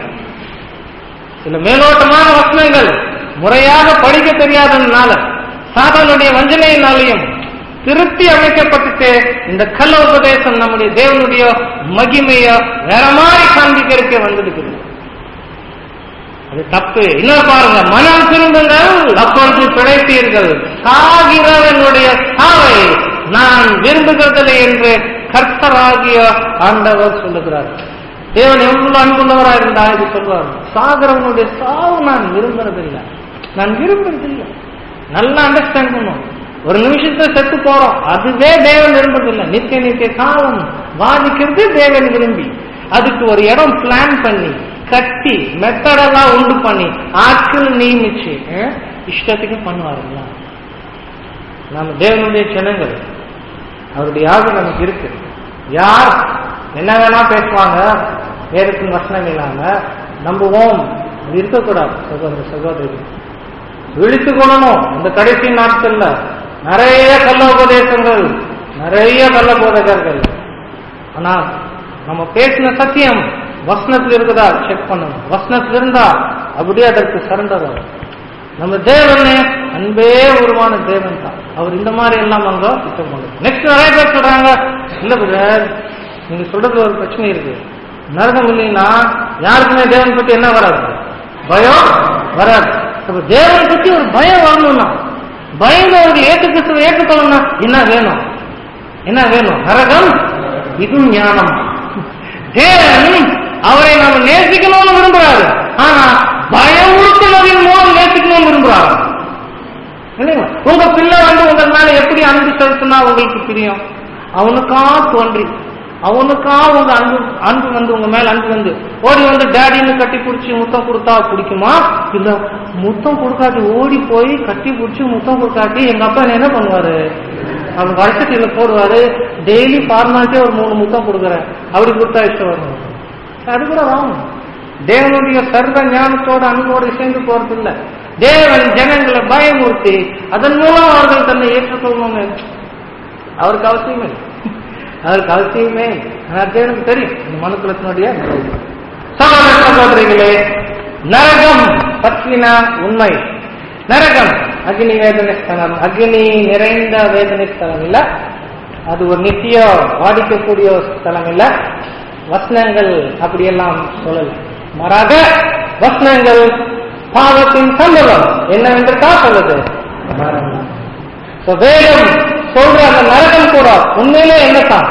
சில மேலோட்டமான வசனங்கள் முறையாக படிக்க தெரியாததுனால, சாதானுடைய வஞ்சனையினாலையும் திருத்தி அமைக்கப்பட்டு இந்த கள்ள உபதேசம் நம்முடைய தேவனுடைய மகிமைய வேற மாதிரி காண்பிக்கிறதுக்கு வந்திருக்குது. அது தப்பு. இன்னொரு பாருங்க, மனம் திரும்புங்கள் அப்பொழுது பிழைப்பீர்கள், சாகிறவனுடைய சாவை நான் விரும்புகிறதில்லை என்று கர்த்தராகிய ஆண்டவர் சொல்லுகிறார். தேவன் எவ்வளவு அன்புள்ளவராக இருந்தா இது சொல்வார். சாகிறவனுடைய சாவு நான் விரும்புறதில்லை, நான் விரும்புறதில்லை. நல்லா அண்டர்ஸ்டாண்ட் பண்ணும். ஒரு நிமிஷத்தை செத்து போறோம், அதுவே தேவன் விரும்புறதில்லை. நித்திய காலம் வாதிக்கிறது தேவன் விரும்பி, அதுக்கு ஒரு இடம் பிளான் பண்ணி கட்டி மெத்தடெல்லாம் உண்டு பண்ணி ஆட்கள் நியமிச்சு இஷ்டத்துக்கு பண்ணுவாருங்களா? நம்ம தேவனுடைய ஜனங்கள், அவருடைய ஆகு நமக்கு இருக்கு. யார் என்ன வேணா பேசுவாங்க, வேறுக்கு வசனம் இல்லாம நம்புவோம், இருக்கக்கூடாது. சகோதர சகோதரி, விழித்து கொள்ளணும். இந்த கடைசி நாட்கள்ல நிறைய கள்ள உபதேசங்கள், நிறைய கள்ள போதகர்கள். ஆனா நம்ம பேசின சத்தியம் வசனத்தில் இருக்குதா செக் பண்ணணும். வசனத்தில் இருந்தா அப்படியே அதற்கு சரண்டர் ஆகும். நம்ம தேவனே அன்பே உருவான தேவன் தான். அவர் இந்த மாதிரி எல்லாம் அங்க திட்டம் பண்ணுது. நெக்ஸ்ட் நிறைய பேர் சொல்றாங்க, இல்ல பிரதர் நீங்க சொல்றது ஒரு பிரச்சனை இருக்கு, நரகம் இல்லைன்னா யாருக்குமே தேவன் பத்தி என்ன வராது, பயம் வராது. தேவனை பத்தி ஒரு பயம் வரணும்னா, பயந்த ஒரு ஏற்றுக்கொள்ளணும்னா என்ன வேணும்? என்ன வேணும்? நரகம். இது ஞானம். தேவன் அவரை நாம நேசிக்கணும்னு விரும்புறாரு, ஆனா பயம் உறுத்தினரின் மூலம் நேசிக்கணும்னு விரும்புறாரு. இல்லைங்களா? உங்க பிள்ளை உங்க மேல எப்படி அன்பு செலுத்தினா உங்களுக்கு பிரியம்? அவனுக்கா தோன்றி, அவனுக்கா உங்க அன்பு உங்க மேல அன்பு வந்து ஓடி வந்து டேடின்னு கட்டி பிடிச்சி முத்தம் கொடுத்தா பிடிக்குமா? இல்ல முத்தம் கொடுக்காட்டி ஓடி போய் கட்டி பிடிச்சி முத்தம் கொடுக்காட்டி எங்க அப்பா என்ன பண்ணுவாரு, அவன் வருஷத்துல போடுவாரு, டெய்லி ஃபார்மாலிட்டியா ஒரு 3 முத்தம் கொடுக்குறேன், அப்படி கொடுத்தா இஷ்டம் வரும். அது கூட வாங்க. தேவனுடைய சர்வ ஞானத்தோட அன்போடு சேர்ந்து போறது இல்ல. தேவன் ஜனங்களை பயமுறுத்தி அதன் மூலம் அவர்கள் தன்னை ஏற்றுக்கொள்ளணும் அவருக்கு அவசியமே, அதற்கு அவசியமே. தேவனுக்கு தெரியும் இந்த மனுக்குலத்தினுடைய சகோதர சகோதரிகளே, நரகம் பற்றின உண்மை. நரகம் அக்னி வேதனை ஸ்தலம், அக்னி நிறைந்த வேதனை ஸ்தலம் இல்ல, அது ஒரு நித்திய வாடிக்கக்கூடிய ஸ்தலம் இல்ல. வசனங்கள் அப்படியெல்லாம் சொல்லல. மாறாக வசனங்கள் பாவத்தின் சம்பளம் என்னவென்று தான் சொல்லுது, மரணம். வேதம் சொல்ற அந்த நரகம் கூட உண்மையிலே என்னத்தான்?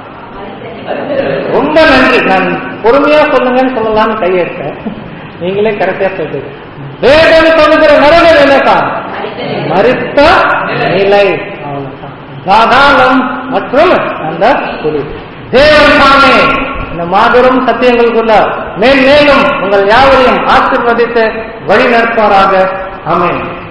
ரொம்ப நன்றி, நான் பொறுமையா சொல்லுங்கன்னு சொல்லலாம்னு கையெடுத்தேன், நீங்களே கரெக்டா சொல்லுங்க. வேதம் சொல்லுகிற நரகம் என்னத்தான்? மரித்த நிலை, அவ்வளவுதான். பாதாளம் மற்றும் அந்த குழி. தேவன் தாமே இந்த மாபெரும் சத்தியங்களுக்குள்ள மேலும் உங்கள் யாவரையும் ஆசீர்வதித்து வழி நடப்பாராக. ஆமென்.